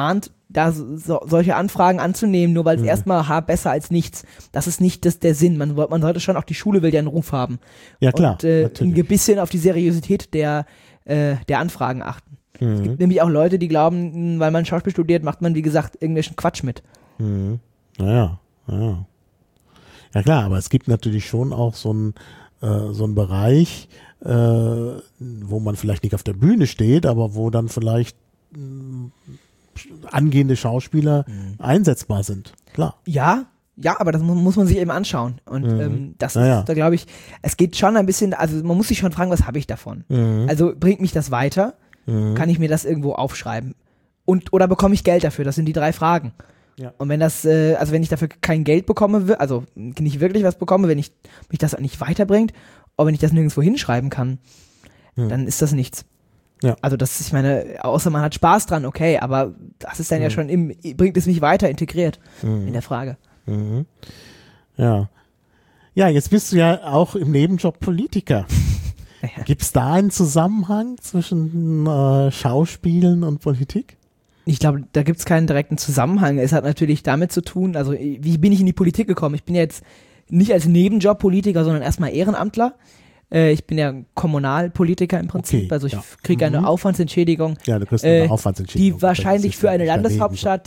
Speaker 2: da solche Anfragen anzunehmen, nur weil es erstmal besser als nichts. Das ist nicht der Sinn. Man sollte schon, auch die Schule will ja einen Ruf haben.
Speaker 1: Ja, klar.
Speaker 2: Und ein bisschen auf die Seriosität der Anfragen achten. Es gibt nämlich auch Leute, die glauben, weil man Schauspiel studiert, macht man, wie gesagt, irgendwelchen Quatsch mit.
Speaker 1: Ja, klar, aber es gibt natürlich schon auch so einen Bereich, wo man vielleicht nicht auf der Bühne steht, aber wo dann vielleicht angehende Schauspieler einsetzbar sind. Klar.
Speaker 2: Ja, aber das muss man sich eben anschauen. Und das ist, da glaube ich, es geht schon ein bisschen, also man muss sich schon fragen, was habe ich davon? Also bringt mich das weiter? Kann ich mir das irgendwo aufschreiben? Oder bekomme ich Geld dafür? Das sind die 3 Fragen. Ja. Und wenn wenn ich dafür kein Geld bekomme, also nicht wirklich was bekomme, wenn mich das nicht weiterbringt, aber wenn ich das nirgendwo hinschreiben kann, dann ist das nichts. Ja. Also ich meine, außer man hat Spaß dran, okay, aber das ist dann ja schon bringt es mich weiter integriert in der Frage.
Speaker 1: Ja. Ja, jetzt bist du ja auch im Nebenjob Politiker. Ja. Gibt es da einen Zusammenhang zwischen Schauspielen und Politik?
Speaker 2: Ich glaube, da gibt es keinen direkten Zusammenhang. Es hat natürlich damit zu tun, also wie bin ich in die Politik gekommen? Ich bin ja jetzt nicht als Nebenjob Politiker, sondern erstmal Ehrenamtler. Ich bin ja Kommunalpolitiker im Prinzip, also ich kriege eine Aufwandsentschädigung.
Speaker 1: Ja, du kriegst eine Aufwandsentschädigung.
Speaker 2: Die wahrscheinlich für eine Landeshauptstadt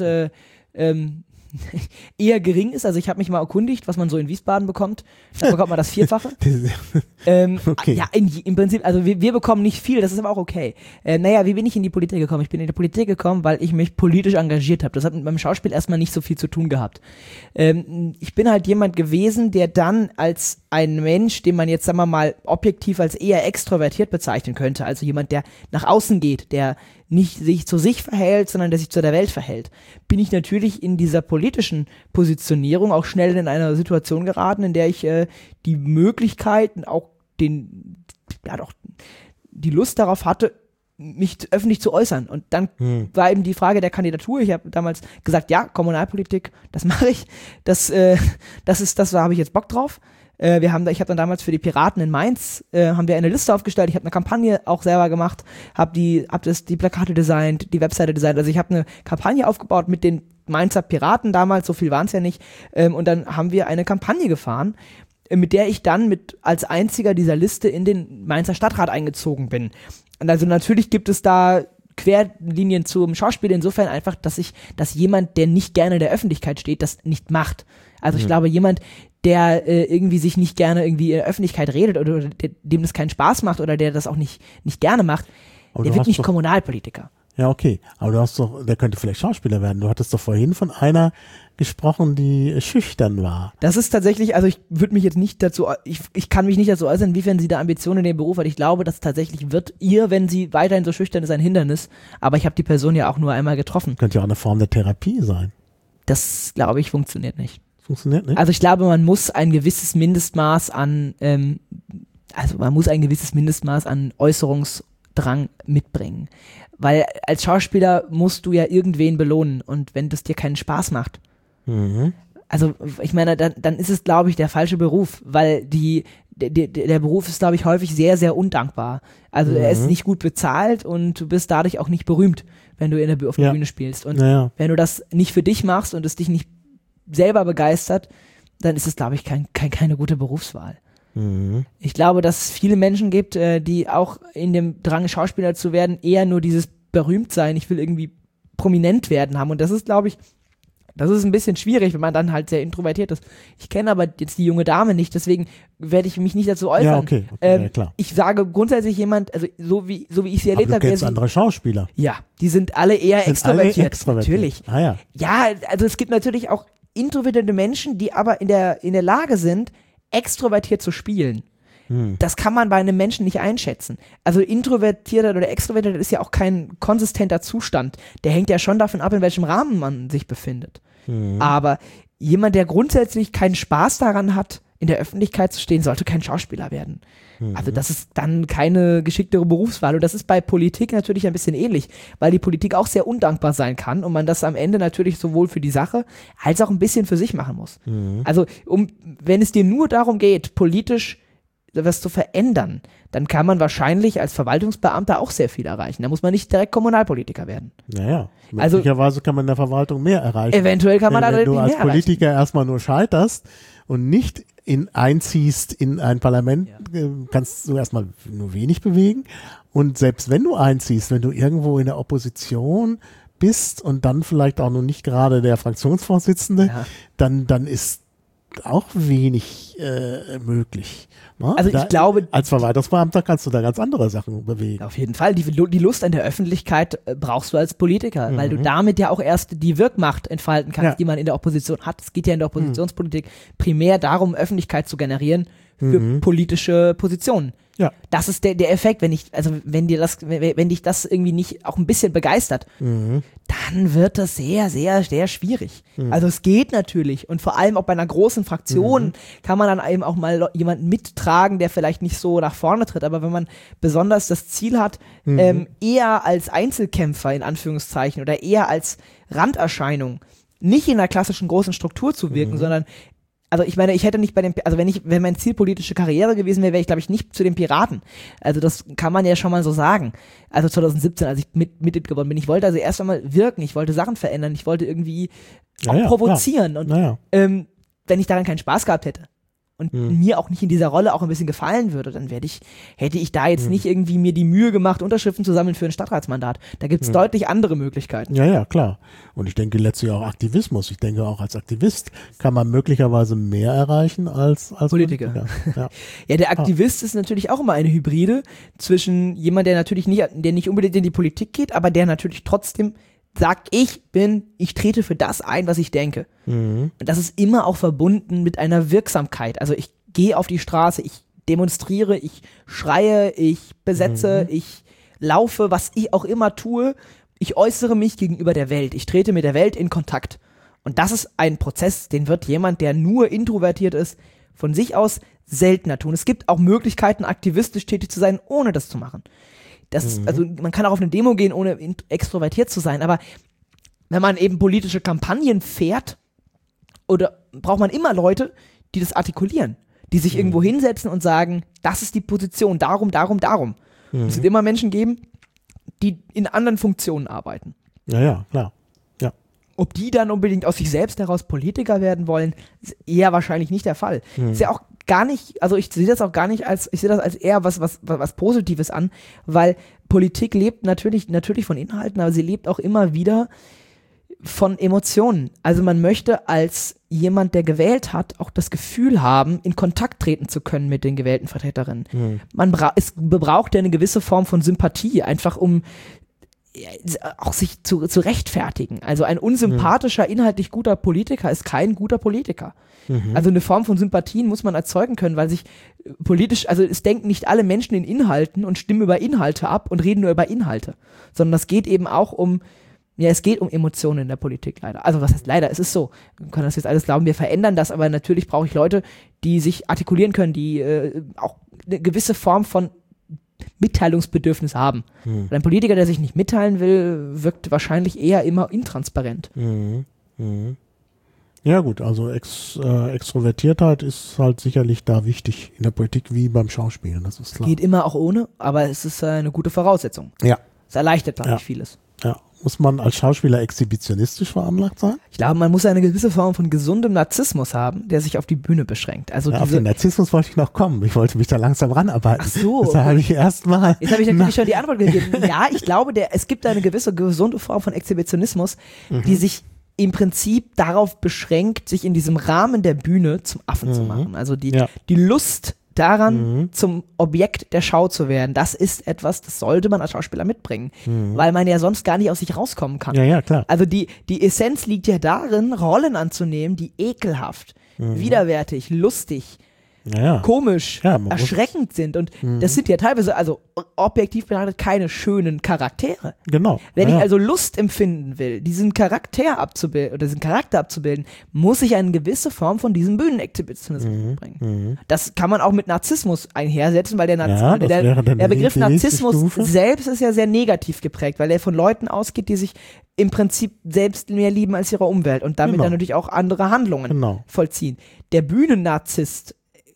Speaker 2: eher gering ist. Also ich habe mich mal erkundigt, was man so in Wiesbaden bekommt. Da bekommt man das Vierfache. Okay. Ja, im Prinzip, also wir bekommen nicht viel, das ist aber auch okay. Wie bin ich in die Politik gekommen? Ich bin in die Politik gekommen, weil ich mich politisch engagiert habe. Das hat mit meinem Schauspiel erstmal nicht so viel zu tun gehabt. Ich bin halt jemand gewesen, der dann als ein Mensch, den man jetzt, sagen wir mal, objektiv als eher extrovertiert bezeichnen könnte, also jemand, der nach außen geht, der nicht sich zu sich verhält, sondern der sich zu der Welt verhält, bin ich natürlich in dieser politischen Positionierung auch schnell in eine Situation geraten, in der ich die Möglichkeiten, auch die Lust darauf hatte, mich öffentlich zu äußern. Und dann war eben die Frage der Kandidatur. Ich habe damals gesagt, ja, Kommunalpolitik, das mache ich. Da habe ich jetzt Bock drauf. Ich habe dann damals für die Piraten in Mainz, haben wir eine Liste aufgestellt, ich habe eine Kampagne auch selber gemacht, habe die Plakate designt, die Webseite designt, also ich habe eine Kampagne aufgebaut mit den Mainzer Piraten damals, so viel waren es ja nicht, und dann haben wir eine Kampagne gefahren, mit der ich dann als einziger dieser Liste in den Mainzer Stadtrat eingezogen bin. Und also natürlich gibt es da Querlinien zum Schauspiel insofern einfach, dass jemand, der nicht gerne in der Öffentlichkeit steht, das nicht macht. Also ich glaube, jemand, der irgendwie sich nicht gerne irgendwie in der Öffentlichkeit redet oder dem das keinen Spaß macht oder der das auch nicht gerne macht, der wird nicht Kommunalpolitiker.
Speaker 1: Ja, okay. Aber der könnte vielleicht Schauspieler werden. Du hattest doch vorhin von einer gesprochen, die schüchtern war.
Speaker 2: Das ist tatsächlich, also ich würde mich jetzt nicht dazu, ich kann mich nicht dazu äußern, inwiefern sie da Ambitionen in dem Beruf hat. Ich glaube, das tatsächlich wird ihr, wenn sie weiterhin so schüchtern ist, ein Hindernis. Aber ich habe die Person ja auch nur einmal getroffen.
Speaker 1: Könnte ja auch eine Form der Therapie sein.
Speaker 2: Das, glaube ich, funktioniert nicht.
Speaker 1: Funktioniert nicht?
Speaker 2: Also ich glaube, man muss ein gewisses Mindestmaß an Äußerungsdrang mitbringen. Weil als Schauspieler musst du ja irgendwen belohnen und wenn das dir keinen Spaß macht, also ich meine, dann ist es, glaube ich, der falsche Beruf, weil der Beruf ist, glaube ich, häufig sehr, sehr undankbar. Also er ist nicht gut bezahlt und du bist dadurch auch nicht berühmt, wenn du auf der Bühne spielst. Und wenn du das nicht für dich machst und es dich nicht selber begeistert, dann ist es, glaube ich, keine gute Berufswahl. Ich glaube, dass es viele Menschen gibt, die auch in dem Drang, Schauspieler zu werden, eher nur dieses Berühmtsein, ich will irgendwie prominent werden haben. Und das ist, glaube ich, ein bisschen schwierig, wenn man dann halt sehr introvertiert ist. Ich kenne aber jetzt die junge Dame nicht, deswegen werde ich mich nicht dazu äußern.
Speaker 1: Ja, okay, ja, klar.
Speaker 2: Ich sage grundsätzlich also so wie ich sie erlebt habe.
Speaker 1: Du kennst andere Schauspieler.
Speaker 2: Ja, die sind alle eher extrovertiert. Natürlich.
Speaker 1: Ah, ja.
Speaker 2: Ja, also es gibt natürlich auch introvertierte Menschen, die aber in der Lage sind, extrovertiert zu spielen. Das kann man bei einem Menschen nicht einschätzen. Also introvertiert oder extrovertiert ist ja auch kein konsistenter Zustand. Der hängt ja schon davon ab, in welchem Rahmen man sich befindet. Aber jemand, der grundsätzlich keinen Spaß daran hat, in der Öffentlichkeit zu stehen, sollte kein Schauspieler werden. Also das ist dann keine geschicktere Berufswahl. Und das ist bei Politik natürlich ein bisschen ähnlich, weil die Politik auch sehr undankbar sein kann und man das am Ende natürlich sowohl für die Sache als auch ein bisschen für sich machen muss. Also wenn es dir nur darum geht, politisch was zu verändern, dann kann man wahrscheinlich als Verwaltungsbeamter auch sehr viel erreichen. Da muss man nicht direkt Kommunalpolitiker werden.
Speaker 1: Naja, möglicherweise kann man in der Verwaltung mehr erreichen.
Speaker 2: Eventuell kann man da
Speaker 1: wenn du
Speaker 2: mehr
Speaker 1: als
Speaker 2: erreichen.
Speaker 1: Politiker erstmal nur scheiterst und nicht einziehst in ein Parlament, kannst du erstmal nur wenig bewegen. Und selbst wenn du einziehst, wenn du irgendwo in der Opposition bist und dann vielleicht auch noch nicht gerade der Fraktionsvorsitzende, dann ist auch wenig möglich. Ne?
Speaker 2: Also ich glaube,
Speaker 1: als Verwaltungsbeamter kannst du da ganz andere Sachen bewegen.
Speaker 2: Auf jeden Fall. Die Lust an der Öffentlichkeit brauchst du als Politiker, weil du damit ja auch erst die Wirkmacht entfalten kannst, die man in der Opposition hat. Es geht ja in der Oppositionspolitik primär darum, Öffentlichkeit zu generieren für politische Positionen.
Speaker 1: Ja.
Speaker 2: Das ist der Effekt, wenn dich das irgendwie nicht auch ein bisschen begeistert, dann wird das sehr, sehr, sehr schwierig. Also es geht natürlich und vor allem auch bei einer großen Fraktion kann man dann eben auch mal jemanden mittragen, der vielleicht nicht so nach vorne tritt, aber wenn man besonders das Ziel hat, eher als Einzelkämpfer in Anführungszeichen oder eher als Randerscheinung, nicht in einer klassischen großen Struktur zu wirken, sondern also ich meine, ich hätte nicht wenn mein Ziel politische Karriere gewesen wäre, wäre ich glaube ich nicht zu den Piraten. Also das kann man ja schon mal so sagen. Also 2017, als ich Mitglied geworden bin, ich wollte also erst einmal wirken, ich wollte Sachen verändern, ich wollte irgendwie auch provozieren
Speaker 1: klar.
Speaker 2: und wenn ich daran keinen Spaß gehabt hätte und mir auch nicht in dieser Rolle auch ein bisschen gefallen würde, dann hätte ich da jetzt nicht irgendwie mir die Mühe gemacht, Unterschriften zu sammeln für ein Stadtratsmandat. Da gibt es deutlich andere Möglichkeiten.
Speaker 1: Ja, klar. Und ich denke letztlich auch Aktivismus. Ich denke auch als Aktivist kann man möglicherweise mehr erreichen als
Speaker 2: Politiker. Ja, der Aktivist ist natürlich auch immer eine Hybride zwischen jemand, der nicht unbedingt in die Politik geht, aber der natürlich trotzdem sagt, ich trete für das ein, was ich denke. Und das ist immer auch verbunden mit einer Wirksamkeit. Also ich gehe auf die Straße, ich demonstriere, ich schreie, ich besetze, ich laufe, was ich auch immer tue. Ich äußere mich gegenüber der Welt. Ich trete mit der Welt in Kontakt. Und das ist ein Prozess, den wird jemand, der nur introvertiert ist, von sich aus seltener tun. Es gibt auch Möglichkeiten, aktivistisch tätig zu sein, ohne das zu machen. Also man kann auch auf eine Demo gehen, ohne extrovertiert zu sein, aber wenn man eben politische Kampagnen fährt, oder braucht man immer Leute, die das artikulieren, die sich irgendwo hinsetzen und sagen, das ist die Position, darum. Es wird immer Menschen geben, die in anderen Funktionen arbeiten.
Speaker 1: Ja, klar. Ja.
Speaker 2: Ob die dann unbedingt aus sich selbst heraus Politiker werden wollen, ist eher wahrscheinlich nicht der Fall. Ist ja auch gar nicht, also ich sehe das auch gar nicht ich sehe das als eher was Positives an, weil Politik lebt natürlich von Inhalten, aber sie lebt auch immer wieder von Emotionen. Also man möchte als jemand, der gewählt hat, auch das Gefühl haben, in Kontakt treten zu können mit den gewählten Vertreterinnen. Es braucht ja eine gewisse Form von Sympathie, einfach um auch sich zu rechtfertigen. Also ein unsympathischer, inhaltlich guter Politiker ist kein guter Politiker. Also eine Form von Sympathien muss man erzeugen können, weil sich politisch, also es denken nicht alle Menschen in Inhalten und stimmen über Inhalte ab und reden nur über Inhalte, sondern es geht eben auch es geht um Emotionen in der Politik leider. Also was heißt leider, es ist so. Wir können das jetzt alles glauben, wir verändern das, aber natürlich brauche ich Leute, die sich artikulieren können, die auch eine gewisse Form von Mitteilungsbedürfnis haben. Ein Politiker, der sich nicht mitteilen will, wirkt wahrscheinlich eher immer intransparent.
Speaker 1: Ja gut, also Extrovertiertheit ist halt sicherlich da wichtig in der Politik wie beim Schauspielen, das ist klar.
Speaker 2: Geht immer auch ohne, aber es ist eine gute Voraussetzung.
Speaker 1: Ja.
Speaker 2: Es erleichtert, glaube ich, vieles.
Speaker 1: Ja. Muss man als Schauspieler exhibitionistisch veranlagt sein?
Speaker 2: Ich glaube, man muss eine gewisse Form von gesundem Narzissmus haben, der sich auf die Bühne beschränkt. Also
Speaker 1: auf den Narzissmus wollte ich noch kommen. Ich wollte mich da langsam ranarbeiten.
Speaker 2: Ach so.
Speaker 1: Das habe ich erstmal.
Speaker 2: Jetzt habe ich natürlich schon die Antwort gegeben. Ja, ich glaube, es gibt eine gewisse gesunde Form von Exhibitionismus, die sich im Prinzip darauf beschränkt, sich in diesem Rahmen der Bühne zum Affen zu machen. Also die Lust daran, zum Objekt der Schau zu werden, das ist etwas, das sollte man als Schauspieler mitbringen, weil man ja sonst gar nicht aus sich rauskommen kann.
Speaker 1: Ja, klar.
Speaker 2: Also die Essenz liegt ja darin, Rollen anzunehmen, die ekelhaft, widerwärtig, lustig, komisch, erschreckend sind. Und das sind ja teilweise, also objektiv betrachtet, keine schönen Charaktere.
Speaker 1: Genau.
Speaker 2: Wenn ich also Lust empfinden will, diesen Charakter abzubilden, muss ich eine gewisse Form von diesem Bühnenexhibitionismus mitbringen. Das kann man auch mit Narzissmus einhersetzen, weil der Begriff Narzissmus selbst ist ja sehr negativ geprägt, weil er von Leuten ausgeht, die sich im Prinzip selbst mehr lieben als ihre Umwelt und damit dann natürlich auch andere Handlungen vollziehen. Der Bühnennarzisst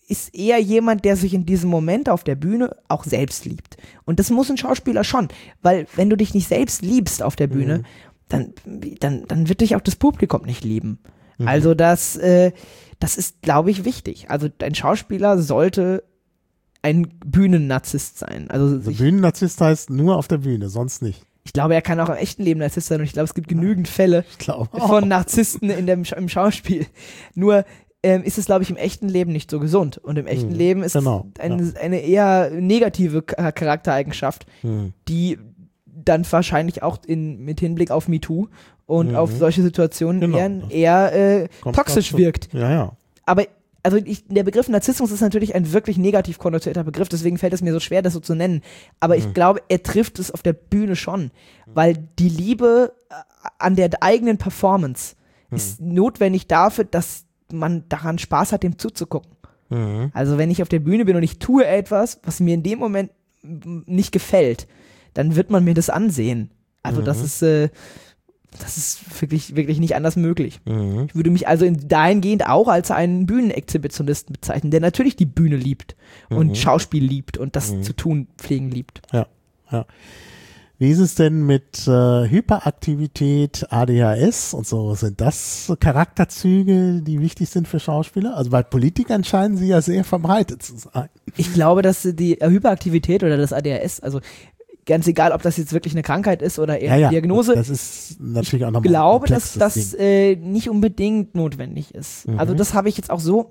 Speaker 2: ist eher jemand, der sich in diesem Moment auf der Bühne auch selbst liebt. Und das muss ein Schauspieler schon, weil wenn du dich nicht selbst liebst auf der Bühne, dann wird dich auch das Publikum nicht lieben. Also das ist, glaube ich, wichtig. Also ein Schauspieler sollte ein Bühnennarzisst sein. Also
Speaker 1: Bühnennarzisst heißt nur auf der Bühne, sonst nicht.
Speaker 2: Ich glaube, er kann auch im echten Leben Narzisst sein und ich glaube, es gibt genügend Fälle von Narzissten im Schauspiel. Nur ist es, glaube ich, im echten Leben nicht so gesund. Und im echten Leben ist eine eher negative Charaktereigenschaft, die dann wahrscheinlich auch mit Hinblick auf MeToo und auf solche Situationen eher toxisch wirkt.
Speaker 1: Ja.
Speaker 2: Aber der Begriff Narzissmus ist natürlich ein wirklich negativ konnotierter Begriff, deswegen fällt es mir so schwer, das so zu nennen. Aber ich glaube, er trifft es auf der Bühne schon, weil die Liebe an der eigenen Performance ist notwendig dafür, dass man daran Spaß hat, dem zuzugucken. Also wenn ich auf der Bühne bin und ich tue etwas, was mir in dem Moment nicht gefällt, dann wird man mir das ansehen. Also das ist wirklich, wirklich nicht anders möglich. Ich würde mich also dahingehend auch als einen Bühnenexhibitionisten bezeichnen, der natürlich die Bühne liebt und Schauspiel liebt und das zu tun pflegen liebt.
Speaker 1: Ja. Wie ist es denn mit Hyperaktivität, ADHS und so? Sind das Charakterzüge, die wichtig sind für Schauspieler? Also bei Politikern scheinen sie ja sehr verbreitet zu sein.
Speaker 2: Ich glaube, dass die Hyperaktivität oder das ADHS, also ganz egal, ob das jetzt wirklich eine Krankheit ist oder eher eine Diagnose.
Speaker 1: Das ist natürlich auch nochmal
Speaker 2: Ich glaube, dass das nicht unbedingt notwendig ist. Also das habe ich jetzt auch so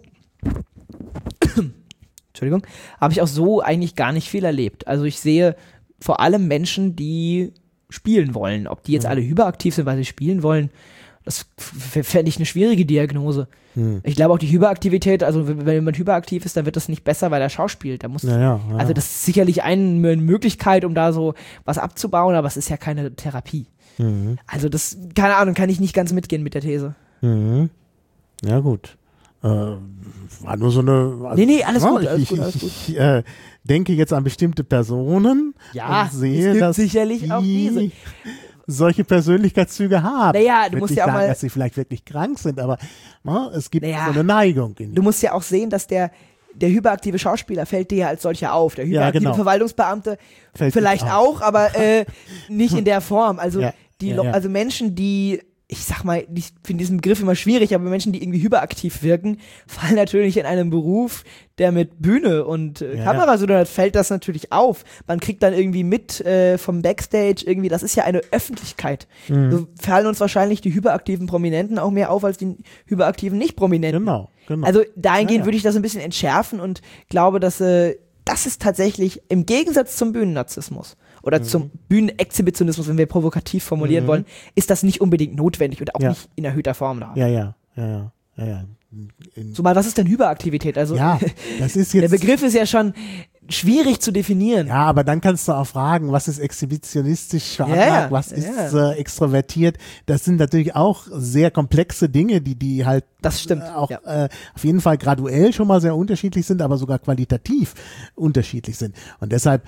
Speaker 2: habe ich auch so eigentlich gar nicht viel erlebt. Also ich sehe vor allem Menschen, die spielen wollen. Ob die jetzt alle hyperaktiv sind, weil sie spielen wollen, das fände ich eine schwierige Diagnose. Ich glaube auch die Hyperaktivität, also wenn jemand hyperaktiv ist, dann wird das nicht besser, weil er schauspielt. Da muss Also das ist sicherlich eine Möglichkeit, um da so was abzubauen, aber es ist ja keine Therapie. Also das, keine Ahnung, kann ich nicht ganz mitgehen mit der These.
Speaker 1: Ja gut. War nur so eine...
Speaker 2: Also, nee, alles gut.
Speaker 1: Ich denke jetzt an bestimmte Personen und sehe,
Speaker 2: es gibt
Speaker 1: dass
Speaker 2: sicherlich auch diese
Speaker 1: solche Persönlichkeitszüge haben.
Speaker 2: Naja, du musst ja auch mal,
Speaker 1: dass sie vielleicht wirklich krank sind, aber es gibt so eine Neigung.
Speaker 2: Du musst ja auch sehen, dass der hyperaktive Schauspieler fällt dir ja als solcher auf. Der hyperaktive Verwaltungsbeamte fällt vielleicht auch, aber nicht in der Form. Also also Menschen, die, ich sag mal, ich finde diesen Begriff immer schwierig, aber Menschen, die irgendwie hyperaktiv wirken, fallen natürlich in einem Beruf, der mit Bühne und Kamera so, dann fällt das natürlich auf. Man kriegt dann irgendwie mit vom Backstage irgendwie, das ist ja eine Öffentlichkeit. So fallen uns wahrscheinlich die hyperaktiven Prominenten auch mehr auf als die hyperaktiven Nicht-Prominenten.
Speaker 1: Genau.
Speaker 2: Also dahingehend würde ich das ein bisschen entschärfen und glaube, dass das ist tatsächlich im Gegensatz zum Bühnennarzissmus oder zum Bühnenexhibitionismus, wenn wir provokativ formulieren wollen, ist das nicht unbedingt notwendig und auch nicht in erhöhter Form da.
Speaker 1: Ja.
Speaker 2: Zumal, was ist denn Hyperaktivität? Also
Speaker 1: das ist jetzt,
Speaker 2: der Begriff ist ja schon schwierig zu definieren.
Speaker 1: Ja, aber dann kannst du auch fragen, was ist exhibitionistisch veranlagt, was ist extrovertiert. Das sind natürlich auch sehr komplexe Dinge, die halt
Speaker 2: das stimmt.
Speaker 1: Auch auf jeden Fall graduell schon mal sehr unterschiedlich sind, aber sogar qualitativ unterschiedlich sind. Und deshalb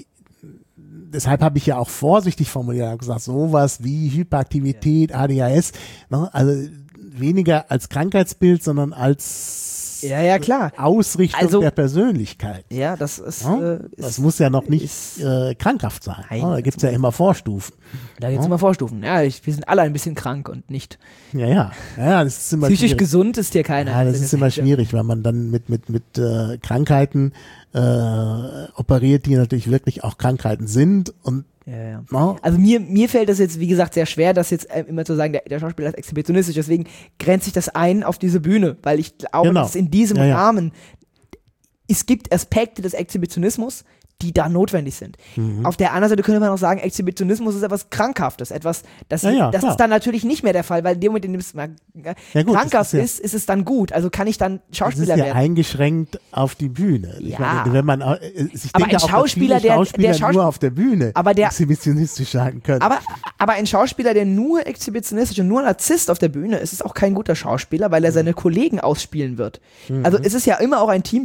Speaker 1: habe ich ja auch vorsichtig formuliert, habe gesagt, sowas wie Hyperaktivität, ADHS, ne, also weniger als Krankheitsbild, sondern als
Speaker 2: klar.
Speaker 1: Ausrichtung der Persönlichkeit.
Speaker 2: Ja, das ist,
Speaker 1: das muss ja noch nicht krankhaft sein.
Speaker 2: Nein,
Speaker 1: da gibt es ja immer Vorstufen.
Speaker 2: Da gibt es immer Vorstufen. Ja, wir sind alle ein bisschen krank und nicht.
Speaker 1: Ja, das ist immer
Speaker 2: psychisch
Speaker 1: schwierig.
Speaker 2: Gesund ist hier keiner.
Speaker 1: Ja, das ist immer schwierig, weil man dann mit Krankheiten operiert, die natürlich wirklich auch Krankheiten sind und
Speaker 2: Also mir fällt das jetzt, wie gesagt, sehr schwer, das jetzt immer zu sagen, der Schauspieler ist exhibitionistisch, deswegen grenzt sich das ein auf diese Bühne, weil ich glaube, dass in diesem Rahmen, es gibt Aspekte des Exhibitionismus, die da notwendig sind. Auf der anderen Seite könnte man auch sagen, Exhibitionismus ist etwas Krankhaftes, das ist dann natürlich nicht mehr der Fall, weil in dem Moment, in dem es mal krankhaft ist es dann gut, also kann ich dann Schauspieler werden.
Speaker 1: Das ist ja eingeschränkt auf die Bühne. Ich meine, wenn man, ich
Speaker 2: aber
Speaker 1: denke
Speaker 2: ein Schauspieler,
Speaker 1: der nur auf der Bühne exhibitionistisch sein können.
Speaker 2: Aber ein Schauspieler, der nur exhibitionistisch und nur Narzisst auf der Bühne ist, ist auch kein guter Schauspieler, weil er seine Kollegen ausspielen wird. Also es ist ja immer auch ein Teamplay.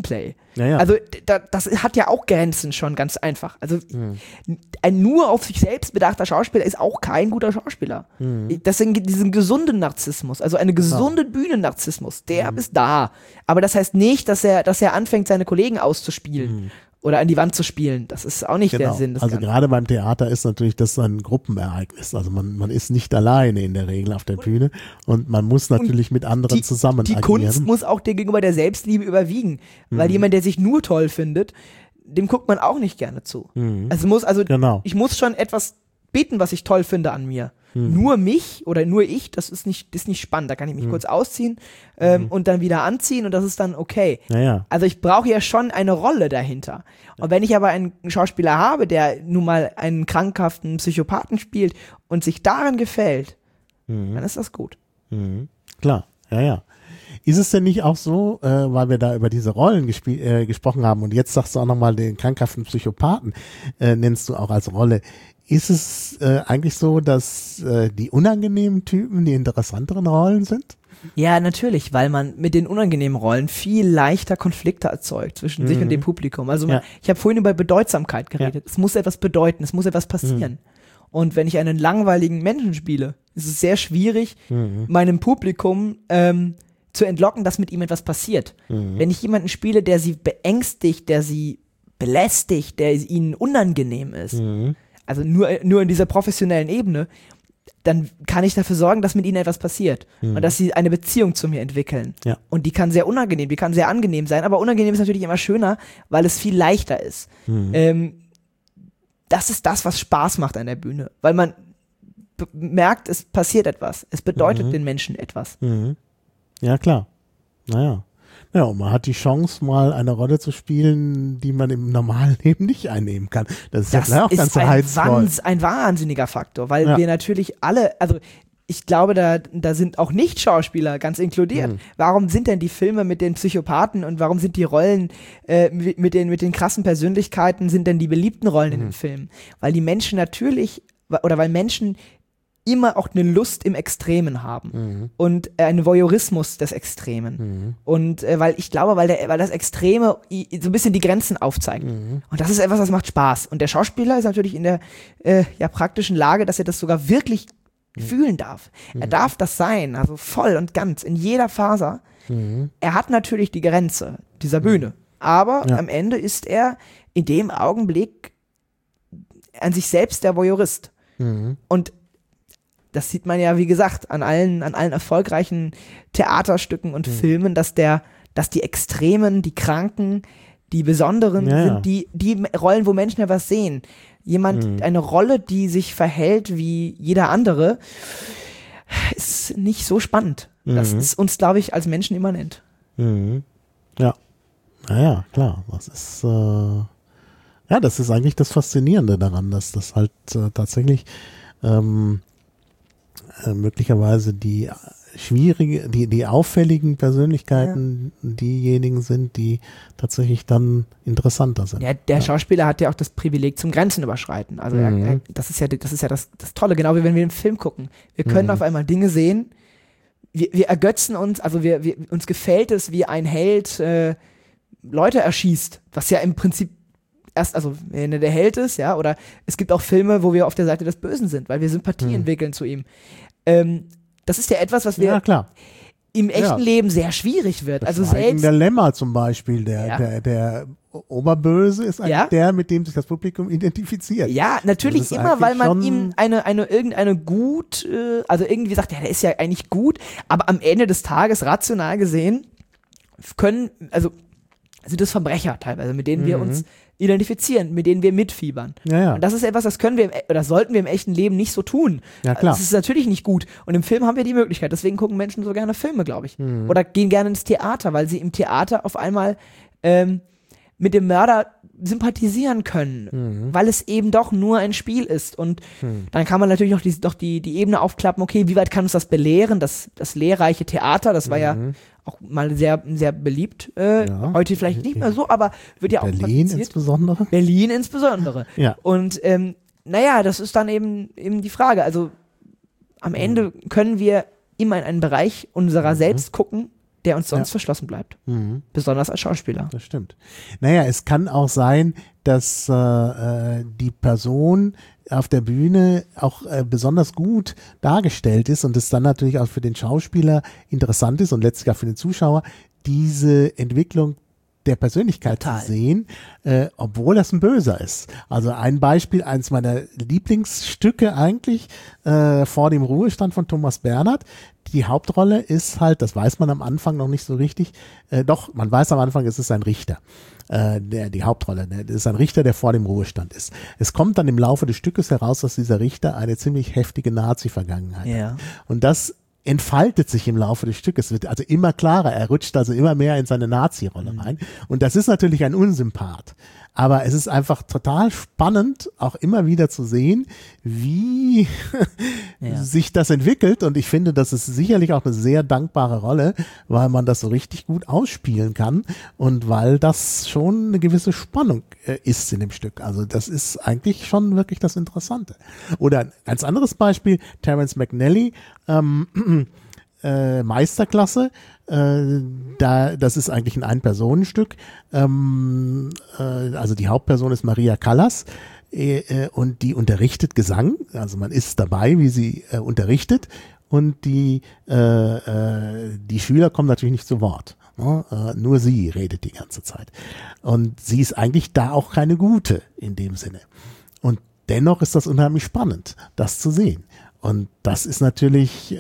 Speaker 1: Ja.
Speaker 2: Also das hat ja auch Grenzen schon, ganz einfach. Also ein nur auf sich selbst bedachter Schauspieler ist auch kein guter Schauspieler. Deswegen diesen gesunden Narzissmus, also einen gesunden Bühnennarzissmus, der ist da. Aber das heißt nicht, dass er anfängt, seine Kollegen auszuspielen. Oder an die Wand zu spielen. Das ist auch nicht der Sinn des
Speaker 1: Also
Speaker 2: Ganzen.
Speaker 1: gerade beim Theater ist natürlich das ein Gruppenereignis. Also man ist nicht alleine in der Regel auf der Bühne und man muss natürlich mit anderen zusammen
Speaker 2: Die
Speaker 1: agieren.
Speaker 2: Kunst muss auch dir gegenüber der Selbstliebe überwiegen. Weil jemand, der sich nur toll findet, dem guckt man auch nicht gerne zu. Ich muss schon etwas bieten, was ich toll finde an mir. Nur mich oder nur ich, das ist nicht spannend. Da kann ich mich kurz ausziehen und dann wieder anziehen und das ist dann okay.
Speaker 1: Ja.
Speaker 2: Also ich brauche ja schon eine Rolle dahinter. Und wenn ich aber einen Schauspieler habe, der nun mal einen krankhaften Psychopathen spielt und sich darin gefällt, dann ist das gut.
Speaker 1: Klar, ja. Ist es denn nicht auch so, weil wir da über diese Rollen gesprochen haben und jetzt sagst du auch nochmal den krankhaften Psychopathen, nennst du auch als Rolle. Ist es eigentlich so, dass die unangenehmen Typen die interessanteren Rollen sind?
Speaker 2: Ja, natürlich, weil man mit den unangenehmen Rollen viel leichter Konflikte erzeugt zwischen sich und dem Publikum. Also ich habe vorhin über Bedeutsamkeit geredet. Es muss etwas bedeuten, es muss etwas passieren. Und wenn ich einen langweiligen Menschen spiele, ist es sehr schwierig, meinem Publikum zu entlocken, dass mit ihm etwas passiert. Wenn ich jemanden spiele, der sie beängstigt, der sie belästigt, der ihnen unangenehm ist, also nur in dieser professionellen Ebene, dann kann ich dafür sorgen, dass mit ihnen etwas passiert und dass sie eine Beziehung zu mir entwickeln.
Speaker 1: Ja.
Speaker 2: Und die kann sehr unangenehm, die kann sehr angenehm sein, aber unangenehm ist natürlich immer schöner, weil es viel leichter ist. Das ist das, was Spaß macht an der Bühne, weil man merkt, es passiert etwas, es bedeutet den Menschen etwas.
Speaker 1: Ja, klar. Naja. Ja, und man hat die Chance, mal eine Rolle zu spielen, die man im normalen Leben nicht einnehmen kann. Das ist ja vielleicht auch ganz reizvoll.
Speaker 2: Ein wahnsinniger Faktor, weil wir natürlich alle, also ich glaube, da sind auch Nicht-Schauspieler ganz inkludiert. Warum sind denn die Filme mit den Psychopathen und warum sind die Rollen mit den krassen Persönlichkeiten, sind denn die beliebten Rollen in den Filmen? Weil die Menschen natürlich, oder weil Menschen immer auch eine Lust im Extremen haben und einen Voyeurismus des Extremen. Und weil ich glaube, weil das Extreme so ein bisschen die Grenzen aufzeigt. Und das ist etwas, das macht Spaß. Und der Schauspieler ist natürlich in der praktischen Lage, dass er das sogar wirklich fühlen darf. Er darf das sein, also voll und ganz, in jeder Faser. Er hat natürlich die Grenze dieser Bühne. Aber am Ende ist er in dem Augenblick an sich selbst der Voyeurist. Und das sieht man ja, wie gesagt, an allen erfolgreichen Theaterstücken und Filmen, dass die Extremen, die Kranken, die Besonderen sind die Rollen, wo Menschen ja was sehen. Eine Rolle, die sich verhält wie jeder andere, ist nicht so spannend. Das ist uns, glaube ich, als Menschen immanent.
Speaker 1: Ja. Naja, klar. Das ist eigentlich das Faszinierende daran, dass das halt tatsächlich möglicherweise die auffälligen Persönlichkeiten diejenigen sind, die tatsächlich dann interessanter sind.
Speaker 2: Ja, der Schauspieler hat ja auch das Privileg zum Grenzen überschreiten. Also das ist ja das Tolle, genau wie wenn wir einen Film gucken. Wir können auf einmal Dinge sehen, wir ergötzen uns, also uns gefällt es, wie ein Held Leute erschießt, was ja im Prinzip wenn er der Held ist, ja, oder es gibt auch Filme, wo wir auf der Seite des Bösen sind, weil wir Sympathie entwickeln zu ihm. Das ist ja etwas, was wir im echten Leben sehr schwierig wird.
Speaker 1: Das
Speaker 2: also selbst
Speaker 1: der Lemmer zum Beispiel, der Oberböse ist eigentlich der, mit dem sich das Publikum identifiziert.
Speaker 2: Ja, natürlich immer, weil man ihm irgendeine gut, also irgendwie sagt, der ist ja eigentlich gut, aber am Ende des Tages, rational gesehen, sind es Verbrecher teilweise, mit denen wir uns identifizieren, mit denen wir mitfiebern.
Speaker 1: Ja.
Speaker 2: Und das ist etwas, das können wir oder sollten wir im echten Leben nicht so tun.
Speaker 1: Ja, klar.
Speaker 2: Das ist natürlich nicht gut. Und im Film haben wir die Möglichkeit. Deswegen gucken Menschen so gerne Filme, glaube ich. Oder gehen gerne ins Theater, weil sie im Theater auf einmal mit dem Mörder sympathisieren können, weil es eben doch nur ein Spiel ist. Und dann kann man natürlich noch die Ebene aufklappen, okay, wie weit kann uns das belehren? Das lehrreiche Theater, das war ja auch mal sehr, sehr beliebt. Heute vielleicht nicht mehr so, aber wird ja auch
Speaker 1: Berlin insbesondere.
Speaker 2: Berlin insbesondere.
Speaker 1: Ja.
Speaker 2: Und das ist dann eben die Frage. Also am Ende können wir immer in einen Bereich unserer selbst gucken, der uns sonst verschlossen bleibt. Besonders als Schauspieler.
Speaker 1: Das stimmt. Naja, es kann auch sein, dass die Person auf der Bühne auch besonders gut dargestellt ist und es dann natürlich auch für den Schauspieler interessant ist und letztlich auch für den Zuschauer, diese Entwicklung der Persönlichkeit zu sehen, obwohl das ein Böser ist. Also ein Beispiel, eins meiner Lieblingsstücke eigentlich, vor dem Ruhestand von Thomas Bernhard. Die Hauptrolle ist halt, das weiß man am Anfang noch nicht so richtig, doch, man weiß am Anfang, es ist ein Richter. Die Hauptrolle, das ist ein Richter, der vor dem Ruhestand ist. Es kommt dann im Laufe des Stückes heraus, dass dieser Richter eine ziemlich heftige Nazi-Vergangenheit hat. Und das entfaltet sich im Laufe des Stückes, wird also immer klarer, er rutscht also immer mehr in seine Nazi-Rolle rein und das ist natürlich ein Unsympath, aber es ist einfach total spannend, auch immer wieder zu sehen, wie sich das entwickelt und ich finde, das ist sicherlich auch eine sehr dankbare Rolle, weil man das so richtig gut ausspielen kann und weil das schon eine gewisse Spannung ist in dem Stück, also das ist eigentlich schon wirklich das Interessante. Oder ein ganz anderes Beispiel, Terence McNally, Meisterklasse, das ist eigentlich ein Ein-Personen-Stück, also die Hauptperson ist Maria Callas und die unterrichtet Gesang, also man ist dabei, wie sie unterrichtet und die Schüler kommen natürlich nicht zu Wort. Nur sie redet die ganze Zeit und sie ist eigentlich da auch keine Gute in dem Sinne und dennoch ist das unheimlich spannend, das zu sehen. Und das ist natürlich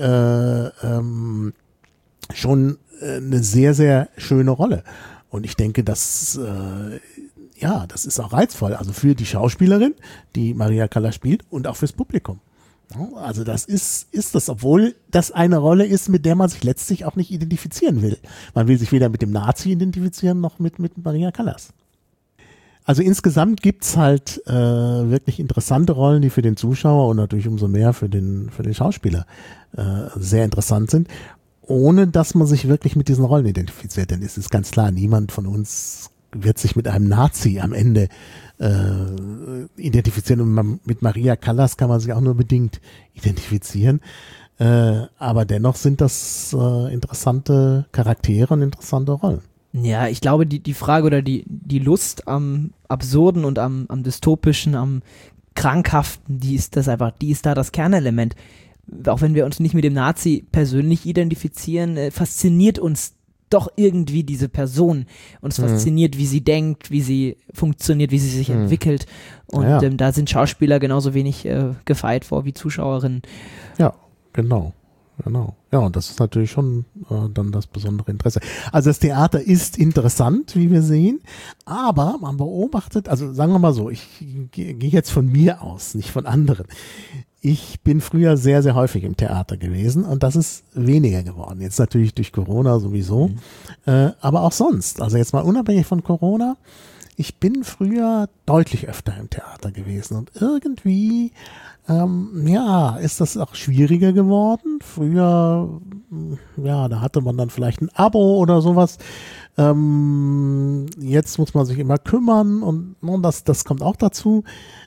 Speaker 1: schon eine sehr, sehr schöne Rolle. Und ich denke, das ist auch reizvoll. Also für die Schauspielerin, die Maria Callas spielt, und auch fürs Publikum. Also das ist das, obwohl das eine Rolle ist, mit der man sich letztlich auch nicht identifizieren will. Man will sich weder mit dem Nazi identifizieren, noch mit Maria Callas. Also insgesamt gibt's halt wirklich interessante Rollen, die für den Zuschauer und natürlich umso mehr für den Schauspieler sehr interessant sind, ohne dass man sich wirklich mit diesen Rollen identifiziert. Denn es ist ganz klar, niemand von uns wird sich mit einem Nazi am Ende identifizieren und mit Maria Callas kann man sich auch nur bedingt identifizieren. Aber dennoch sind das interessante Charaktere und interessante Rollen.
Speaker 2: Ja, ich glaube, die Frage oder die Lust am Absurden und am Dystopischen, am Krankhaften, die ist da das Kernelement. Auch wenn wir uns nicht mit dem Nazi persönlich identifizieren, fasziniert uns doch irgendwie diese Person. Uns fasziniert, wie sie denkt, wie sie funktioniert, wie sie sich entwickelt. Und da sind Schauspieler genauso wenig gefeit vor wie Zuschauerinnen.
Speaker 1: Ja, genau. Ja, und das ist natürlich schon dann das besondere Interesse. Also das Theater ist interessant, wie wir sehen, aber man beobachtet, also sagen wir mal so, ich gehe jetzt von mir aus, nicht von anderen. Ich bin früher sehr, sehr häufig im Theater gewesen und das ist weniger geworden. Jetzt natürlich durch Corona sowieso, aber auch sonst. Also jetzt mal unabhängig von Corona, ich bin früher deutlich öfter im Theater gewesen und irgendwie ist das auch schwieriger geworden. Früher, da hatte man dann vielleicht ein Abo oder sowas. Jetzt muss man sich immer kümmern und das kommt auch dazu.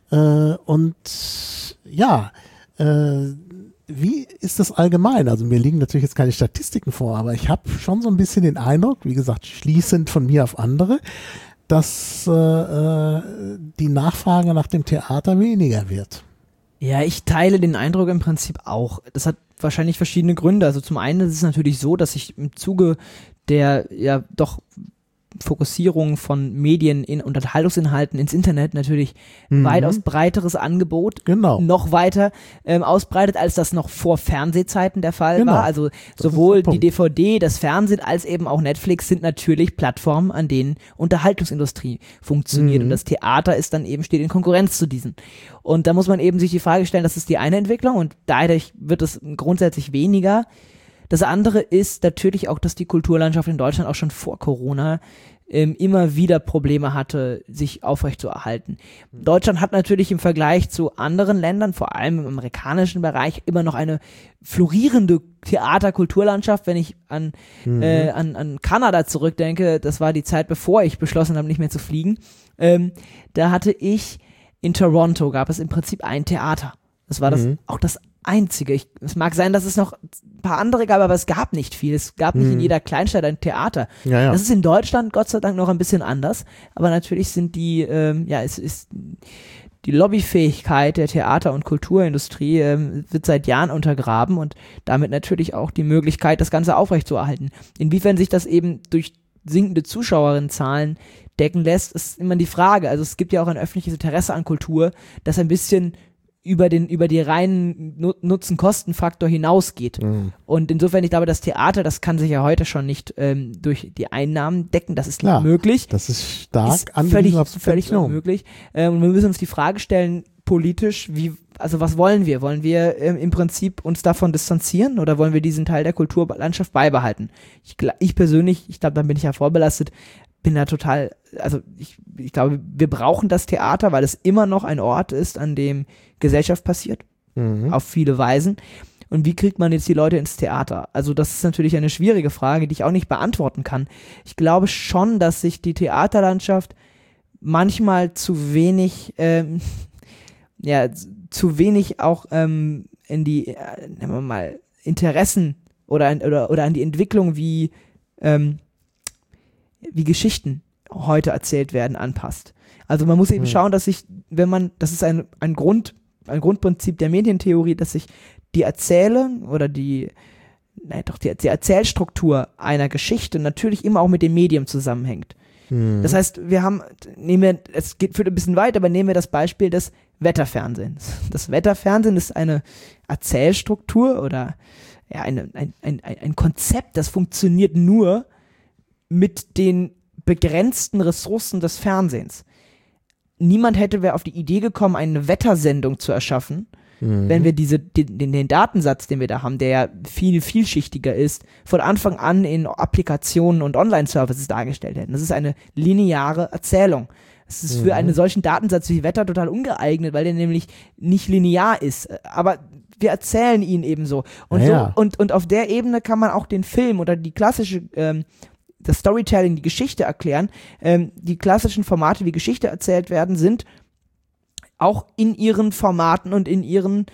Speaker 1: Wie ist das allgemein? Also mir liegen natürlich jetzt keine Statistiken vor, aber ich habe schon so ein bisschen den Eindruck, wie gesagt, schließend von mir auf andere, dass die Nachfrage nach dem Theater weniger wird.
Speaker 2: Ja, ich teile den Eindruck im Prinzip auch. Das hat wahrscheinlich verschiedene Gründe. Also zum einen ist es natürlich so, dass ich im Zuge der ja doch Fokussierung von Medien in Unterhaltungsinhalten ins Internet natürlich weitaus breiteres Angebot noch weiter ausbreitet, als das noch vor Fernsehzeiten der Fall war. Also sowohl die DVD, das Fernsehen als eben auch Netflix sind natürlich Plattformen, an denen Unterhaltungsindustrie funktioniert und das Theater ist dann eben steht in Konkurrenz zu diesen. Und da muss man eben sich die Frage stellen, das ist die eine Entwicklung und dadurch wird es grundsätzlich weniger. Das andere ist natürlich auch, dass die Kulturlandschaft in Deutschland auch schon vor Corona immer wieder Probleme hatte, sich aufrechtzuerhalten. Deutschland hat natürlich im Vergleich zu anderen Ländern, vor allem im amerikanischen Bereich, immer noch eine florierende Theater-Kulturlandschaft. Wenn ich an Kanada zurückdenke, das war die Zeit, bevor ich beschlossen habe, nicht mehr zu fliegen, da hatte ich in Toronto, gab es im Prinzip ein Theater. Das war das einzige. Es mag sein, dass es noch ein paar andere gab, aber es gab nicht viel. Es gab nicht in jeder Kleinstadt ein Theater.
Speaker 1: Ja.
Speaker 2: Das ist in Deutschland Gott sei Dank noch ein bisschen anders, aber natürlich sind es ist die Lobbyfähigkeit der Theater- und Kulturindustrie wird seit Jahren untergraben und damit natürlich auch die Möglichkeit, das Ganze aufrechtzuerhalten. Inwiefern sich das eben durch sinkende Zuschauerinnenzahlen decken lässt, ist immer die Frage. Also es gibt ja auch ein öffentliches Interesse an Kultur, das ein bisschen über die reinen Nutzen-Kosten-Faktor hinausgeht. Und insofern, ich glaube, das Theater, das kann sich ja heute schon nicht durch die Einnahmen decken, das ist nicht möglich.
Speaker 1: Das ist stark
Speaker 2: völlig unmöglich. Und wir müssen uns die Frage stellen, politisch, was wollen wir? Wollen wir im Prinzip uns davon distanzieren oder wollen wir diesen Teil der Kulturlandschaft beibehalten? Ich persönlich, ich glaube, da bin ich ja vorbelastet, bin da total, also ich glaube, wir brauchen das Theater, weil es immer noch ein Ort ist, an dem Gesellschaft passiert, auf viele Weisen. Und wie kriegt man jetzt die Leute ins Theater? Also das ist natürlich eine schwierige Frage, die ich auch nicht beantworten kann. Ich glaube schon, dass sich die Theaterlandschaft manchmal zu wenig auch in die, nehmen wir mal, Interessen oder an die Entwicklung wie Geschichten heute erzählt werden, anpasst. Also man muss eben schauen, dass sich, das ist ein Grundprinzip der Medientheorie, dass sich die Erzählung oder die Erzählstruktur einer Geschichte natürlich immer auch mit dem Medium zusammenhängt. Das heißt, es führt ein bisschen weiter, aber nehmen wir das Beispiel des Wetterfernsehens. Das Wetterfernsehen ist eine Erzählstruktur oder ein Konzept, das funktioniert nur mit den begrenzten Ressourcen des Fernsehens. Niemand wäre auf die Idee gekommen, eine Wettersendung zu erschaffen, wenn wir den Datensatz, den wir da haben, der ja viel vielschichtiger ist, von Anfang an in Applikationen und Online-Services dargestellt hätten. Das ist eine lineare Erzählung. Es ist für einen solchen Datensatz wie Wetter total ungeeignet, weil der nämlich nicht linear ist. Aber wir erzählen ihn eben so. Und auf der Ebene kann man auch den Film oder die klassische das Storytelling, die Geschichte erklären. Die klassischen Formate, wie Geschichte erzählt werden, sind auch in ihren Formaten und in ihren,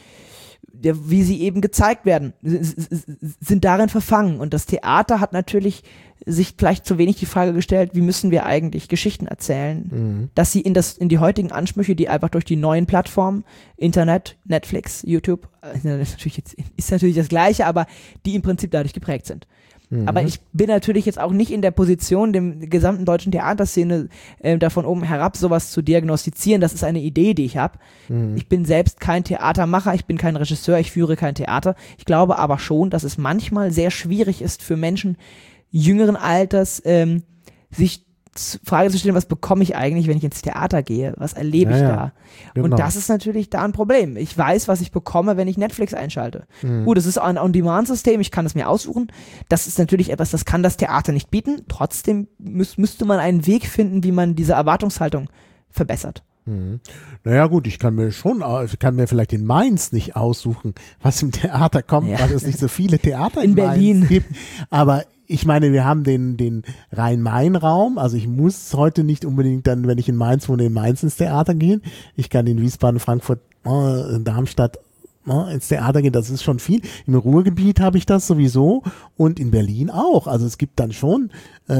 Speaker 2: wie sie eben gezeigt werden, sind darin verfangen. Und das Theater hat natürlich sich vielleicht zu wenig die Frage gestellt, wie müssen wir eigentlich Geschichten erzählen, dass sie in die heutigen Ansprüche, die einfach durch die neuen Plattformen, Internet, Netflix, YouTube, ist natürlich das Gleiche, aber die im Prinzip dadurch geprägt sind. Aber ich bin natürlich jetzt auch nicht in der Position, dem gesamten deutschen Theaterszene da von oben herab sowas zu diagnostizieren. Das ist eine Idee, die ich habe. Ich bin selbst kein Theatermacher, ich bin kein Regisseur, ich führe kein Theater. Ich glaube aber schon, dass es manchmal sehr schwierig ist für Menschen jüngeren Alters, sich Frage zu stellen, was bekomme ich eigentlich, wenn ich ins Theater gehe? Was erlebe ich da? Genau. Und das ist natürlich da ein Problem. Ich weiß, was ich bekomme, wenn ich Netflix einschalte. Gut, das ist ein On-Demand-System, ich kann es mir aussuchen. Das ist natürlich etwas, das kann das Theater nicht bieten. Trotzdem müsste man einen Weg finden, wie man diese Erwartungshaltung verbessert.
Speaker 1: Naja gut, ich kann mir vielleicht in Mainz nicht aussuchen, was im Theater kommt, weil es nicht so viele Theater in
Speaker 2: Berlin
Speaker 1: Mainz gibt. Aber ich meine, wir haben den Rhein-Main-Raum, also ich muss heute nicht unbedingt dann, wenn ich in Mainz wohne, in Mainz ins Theater gehen. Ich kann in Wiesbaden, Frankfurt, Darmstadt ins Theater gehen, das ist schon viel. Im Ruhrgebiet habe ich das sowieso und in Berlin auch. Also es gibt dann schon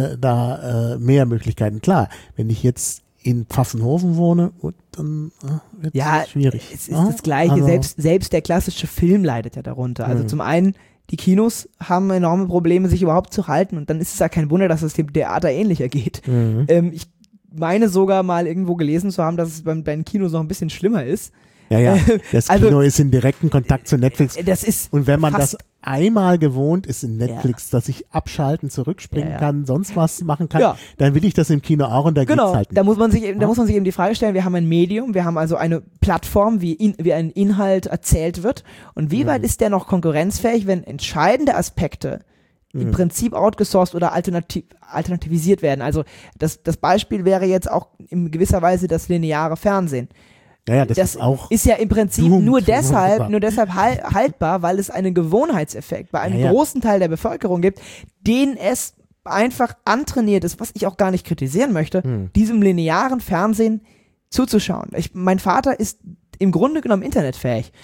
Speaker 1: mehr Möglichkeiten. Klar, wenn ich jetzt in Pfaffenhofen wohne, dann wird es schwierig.
Speaker 2: Es ist das Gleiche, also, selbst der klassische Film leidet ja darunter. Also zum einen, die Kinos haben enorme Probleme, sich überhaupt zu halten und dann ist es ja kein Wunder, dass es dem Theater ähnlicher geht. Ich meine sogar mal irgendwo gelesen zu haben, dass es bei den Kinos noch ein bisschen schlimmer ist.
Speaker 1: Ja, das Kino ist in direkten Kontakt zu Netflix.
Speaker 2: Das ist
Speaker 1: und wenn man das einmal gewohnt ist in Netflix, dass ich abschalten, zurückspringen kann, sonst was machen kann, dann will ich das im Kino auch und da geht's halt nicht.
Speaker 2: Da muss man sich eben die Frage stellen, wir haben ein Medium, wir haben also eine Plattform, wie ein Inhalt erzählt wird und wie weit ist der noch konkurrenzfähig, wenn entscheidende Aspekte im Prinzip outgesourced oder alternativisiert werden. Also das Beispiel wäre jetzt auch in gewisser Weise das lineare Fernsehen.
Speaker 1: Ja, das
Speaker 2: ist ja im Prinzip nur deshalb haltbar, weil es einen Gewohnheitseffekt bei einem großen Teil der Bevölkerung gibt, den es einfach antrainiert ist, was ich auch gar nicht kritisieren möchte, diesem linearen Fernsehen zuzuschauen. Mein Vater ist im Grunde genommen internetfähig,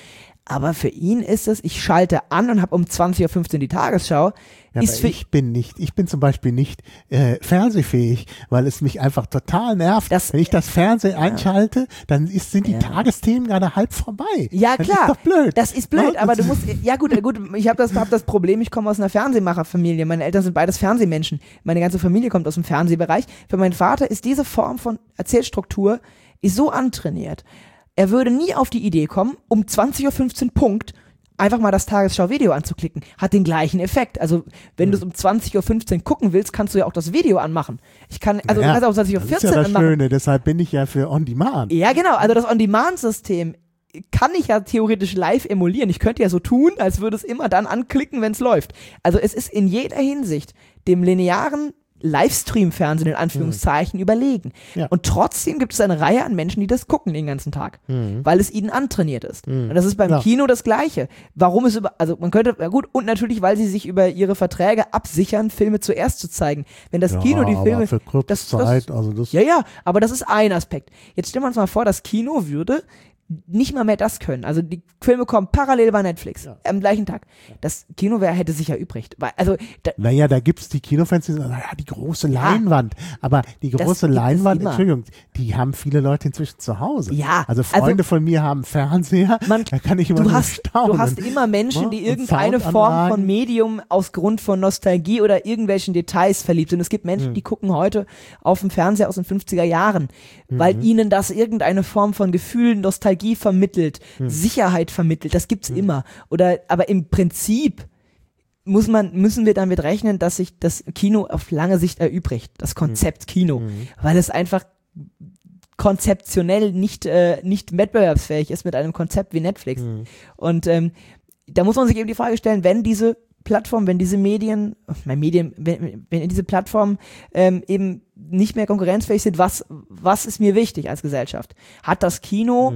Speaker 2: Aber für ihn ist es, ich schalte an und habe um 20.15 Uhr die Tagesschau.
Speaker 1: Ja, ich bin zum Beispiel nicht fernsehfähig, weil es mich einfach total nervt. Wenn ich das Fernsehen einschalte, dann sind die Tagesthemen gerade halb vorbei.
Speaker 2: Ja,
Speaker 1: das
Speaker 2: klar.
Speaker 1: Ist doch blöd.
Speaker 2: Das ist blöd, aber du musst, ja gut, ich habe das Problem, ich komme aus einer Fernsehmacherfamilie. Meine Eltern sind beides Fernsehmenschen. Meine ganze Familie kommt aus dem Fernsehbereich. Für meinen Vater ist diese Form von Erzählstruktur ist so antrainiert. Er würde nie auf die Idee kommen, um 20.15 Uhr Punkt einfach mal das Tagesschau-Video anzuklicken. Hat den gleichen Effekt. Also, wenn du es um 20.15 Uhr gucken willst, kannst du ja auch das Video anmachen. Du kannst auch 20.14 Uhr
Speaker 1: das ist ja das
Speaker 2: anmachen.
Speaker 1: Schöne, deshalb bin ich ja für On-Demand.
Speaker 2: Ja, genau. Also, das On-Demand-System kann ich ja theoretisch live emulieren. Ich könnte ja so tun, als würde es immer dann anklicken, wenn es läuft. Also, es ist in jeder Hinsicht dem linearen Livestream-Fernsehen in Anführungszeichen überlegen. Ja. Und trotzdem gibt es eine Reihe an Menschen, die das gucken den ganzen Tag, weil es ihnen antrainiert ist. Und das ist beim Kino das Gleiche. Warum es man könnte, gut, und natürlich, weil sie sich über ihre Verträge absichern, Filme zuerst zu zeigen. Wenn das Kino die Filme...
Speaker 1: Aber für kurze Zeit,
Speaker 2: ja, aber das ist ein Aspekt. Jetzt stellen wir uns mal vor, das Kino würde nicht mal mehr das können. Also die Filme kommen parallel bei Netflix am gleichen Tag. Das Kino hätte sich ja übrig.
Speaker 1: Da gibt's die Kinofans, die sagen, die große Leinwand. Aber die große Leinwand, Entschuldigung, die haben viele Leute inzwischen zu Hause.
Speaker 2: Ja.
Speaker 1: Also Freunde von mir haben Fernseher, da kann ich immer nur staunen.
Speaker 2: Du hast immer Menschen, die irgendeine Form von Medium aus Grund von Nostalgie oder irgendwelchen Details verliebt sind. Es gibt Menschen, die gucken heute auf dem Fernseher aus den 50er Jahren, weil ihnen das irgendeine Form von Gefühl, Nostalgie vermittelt, Sicherheit vermittelt, das gibt's immer. Aber im Prinzip müssen wir damit rechnen, dass sich das Kino auf lange Sicht erübrigt, das Konzept Kino, weil es einfach konzeptionell nicht wettbewerbsfähig ist mit einem Konzept wie Netflix. Und da muss man sich eben die Frage stellen, wenn diese Plattformen, wenn diese wenn diese Plattformen eben nicht mehr konkurrenzfähig sind, was ist mir wichtig als Gesellschaft? Hat das Kino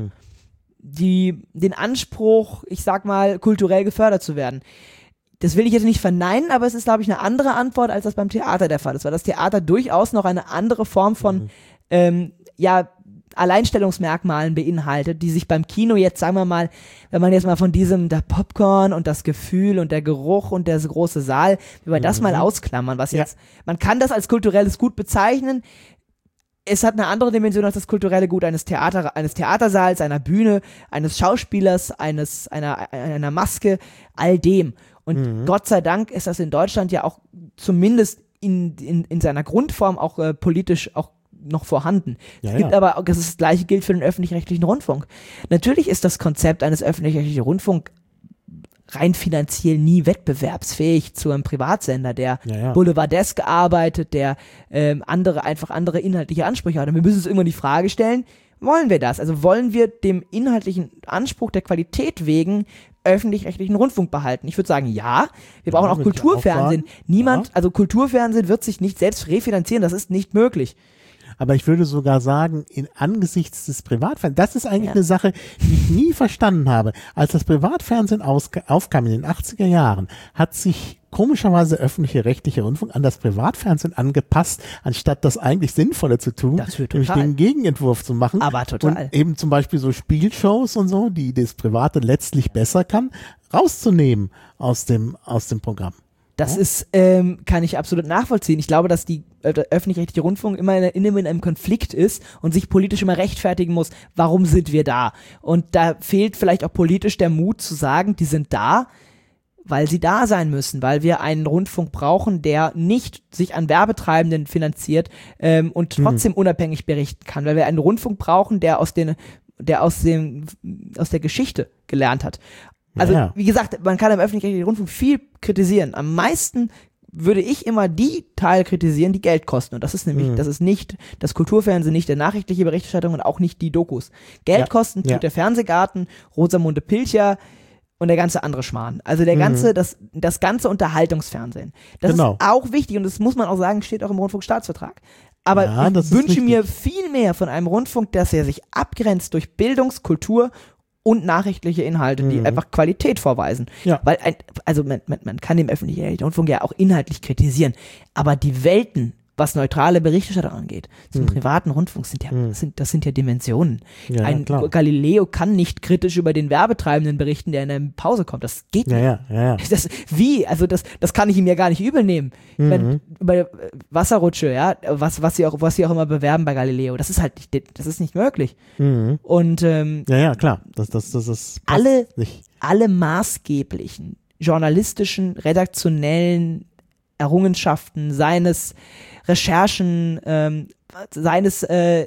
Speaker 2: den Anspruch, ich sag mal, kulturell gefördert zu werden? Das will ich jetzt nicht verneinen, aber es ist, glaube ich, eine andere Antwort, als das beim Theater der Fall ist, weil das Theater durchaus noch eine andere Form von Alleinstellungsmerkmalen beinhaltet, die sich beim Kino jetzt, sagen wir mal, wenn man jetzt mal von diesem, der Popcorn und das Gefühl und der Geruch und der große Saal, wenn wir das mal ausklammern, was jetzt, man kann das als kulturelles Gut bezeichnen, es hat eine andere Dimension als das kulturelle Gut eines Theatersaals, einer Bühne, eines Schauspielers, einer Maske, all dem. Und Gott sei Dank ist das in Deutschland ja auch zumindest in seiner Grundform auch politisch auch noch vorhanden. Aber das Gleiche gilt für den öffentlich-rechtlichen Rundfunk. Natürlich ist das Konzept eines öffentlich-rechtlichen Rundfunks rein finanziell nie wettbewerbsfähig zu einem Privatsender, der boulevardesk arbeitet, der andere inhaltliche Ansprüche hat. Und wir müssen uns immer die Frage stellen, wollen wir das? Also wollen wir dem inhaltlichen Anspruch der Qualität wegen öffentlich-rechtlichen Rundfunk behalten? Ich würde sagen, ja. Wir brauchen auch Kulturfernsehen. Also Kulturfernsehen wird sich nicht selbst refinanzieren, das ist nicht möglich.
Speaker 1: Aber ich würde sogar sagen, angesichts des Privatfernsehens, das ist eigentlich eine Sache, die ich nie verstanden habe. Als das Privatfernsehen aufkam in den 80er Jahren, hat sich komischerweise öffentliche rechtliche Rundfunk an das Privatfernsehen angepasst, anstatt das eigentlich Sinnvolle zu tun, nämlich den Gegenentwurf zu machen.
Speaker 2: Aber total.
Speaker 1: Und eben zum Beispiel so Spielshows und so, die das Private letztlich besser kann, rauszunehmen aus dem Programm.
Speaker 2: Das kann ich absolut nachvollziehen. Ich glaube, dass der öffentlich-rechtliche Rundfunk immer in einem Konflikt ist und sich politisch immer rechtfertigen muss, warum sind wir da? Und da fehlt vielleicht auch politisch der Mut zu sagen, die sind da, weil sie da sein müssen, weil wir einen Rundfunk brauchen, der nicht sich an Werbetreibenden finanziert und trotzdem unabhängig berichten kann, weil wir einen Rundfunk brauchen, der aus der Geschichte gelernt hat. Also, wie gesagt, man kann im öffentlich-rechtlichen Rundfunk viel kritisieren. Am meisten würde ich immer die Teile kritisieren, die Geld kosten. Und das ist nämlich, das ist nicht das Kulturfernsehen, nicht der nachrichtliche Berichterstattung und auch nicht die Dokus. Geld kosten tut der Fernsehgarten, Rosamunde Pilcher und der ganze andere Schmarrn. Also das ganze Unterhaltungsfernsehen. Das ist auch wichtig und das muss man auch sagen, steht auch im Rundfunkstaatsvertrag. Aber ich wünsche mir viel mehr von einem Rundfunk, dass er sich abgrenzt durch Bildungs-, Kultur- und nachrichtliche Inhalte, die einfach Qualität vorweisen. Weil man kann dem öffentlichen Rundfunk ja auch inhaltlich kritisieren, aber die Welten, was neutrale Berichterstattung angeht. Zum privaten Rundfunk das sind ja Dimensionen.
Speaker 1: Ja,
Speaker 2: ein
Speaker 1: klar.
Speaker 2: Galileo kann nicht kritisch über den Werbetreibenden berichten, der in einer Pause kommt. Das geht nicht.
Speaker 1: Ja.
Speaker 2: Wie? Also das kann ich ihm ja gar nicht übel nehmen. Wenn, bei Wasserrutsche, ja, was sie auch immer bewerben bei Galileo, das ist halt nicht möglich. Und
Speaker 1: Ja, klar. Das passt nicht.
Speaker 2: alle maßgeblichen journalistischen, redaktionellen Errungenschaften, seines Recherchen, seines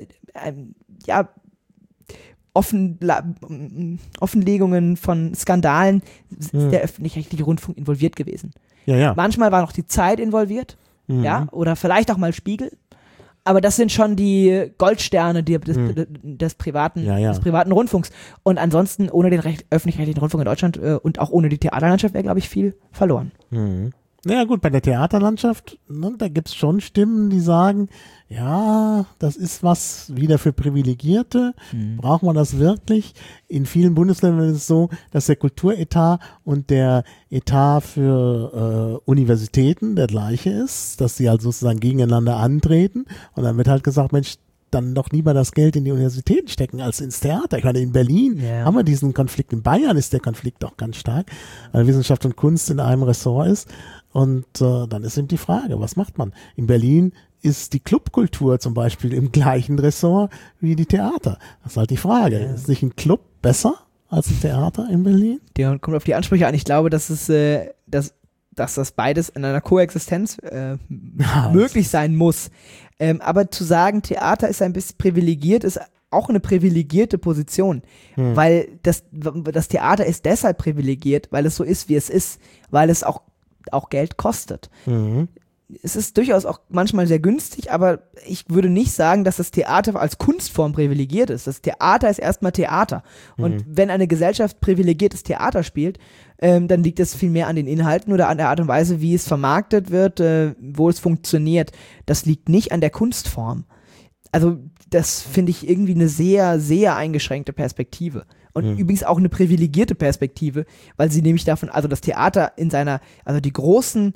Speaker 2: Offenlegungen von Skandalen, ist der öffentlich-rechtliche Rundfunk involviert gewesen.
Speaker 1: Ja.
Speaker 2: Manchmal war noch die Zeit involviert, ja, oder vielleicht auch mal Spiegel. Aber das sind schon die Goldsterne des privaten Rundfunks. Und ansonsten ohne den öffentlich-rechtlichen Rundfunk in Deutschland und auch ohne die Theaterlandschaft wäre, glaube ich, viel verloren.
Speaker 1: Naja gut, bei der Theaterlandschaft, ne, da gibt's schon Stimmen, die sagen, ja, das ist was wieder für Privilegierte, braucht man das wirklich? In vielen Bundesländern ist es so, dass der Kulturetat und der Etat für Universitäten der gleiche ist, dass sie halt sozusagen gegeneinander antreten und dann wird halt gesagt, Mensch, dann doch lieber das Geld in die Universitäten stecken als ins Theater. Ich meine, in Berlin haben wir diesen Konflikt, in Bayern ist der Konflikt auch ganz stark, weil Wissenschaft und Kunst in einem Ressort ist. Und dann ist eben die Frage, was macht man? In Berlin ist die Clubkultur zum Beispiel im gleichen Ressort wie die Theater. Das ist halt die Frage. Ja. Ist nicht ein Club besser als ein Theater in Berlin?
Speaker 2: Der kommt auf die Ansprüche an. Ich glaube, dass das beides in einer Koexistenz möglich sein muss. Aber zu sagen, Theater ist ein bisschen privilegiert, ist auch eine privilegierte Position, weil das Theater ist deshalb privilegiert, weil es so ist, wie es ist, weil es auch Geld kostet. Es ist durchaus auch manchmal sehr günstig, aber ich würde nicht sagen, dass das Theater als Kunstform privilegiert ist. Das Theater ist erstmal Theater. Und wenn eine Gesellschaft privilegiertes Theater spielt, dann liegt es viel mehr an den Inhalten oder an der Art und Weise, wie es vermarktet wird, wo es funktioniert. Das liegt nicht an der Kunstform. Also das finde ich irgendwie eine sehr, sehr eingeschränkte Perspektive. Und übrigens auch eine privilegierte Perspektive, weil sie nämlich davon, also das Theater die großen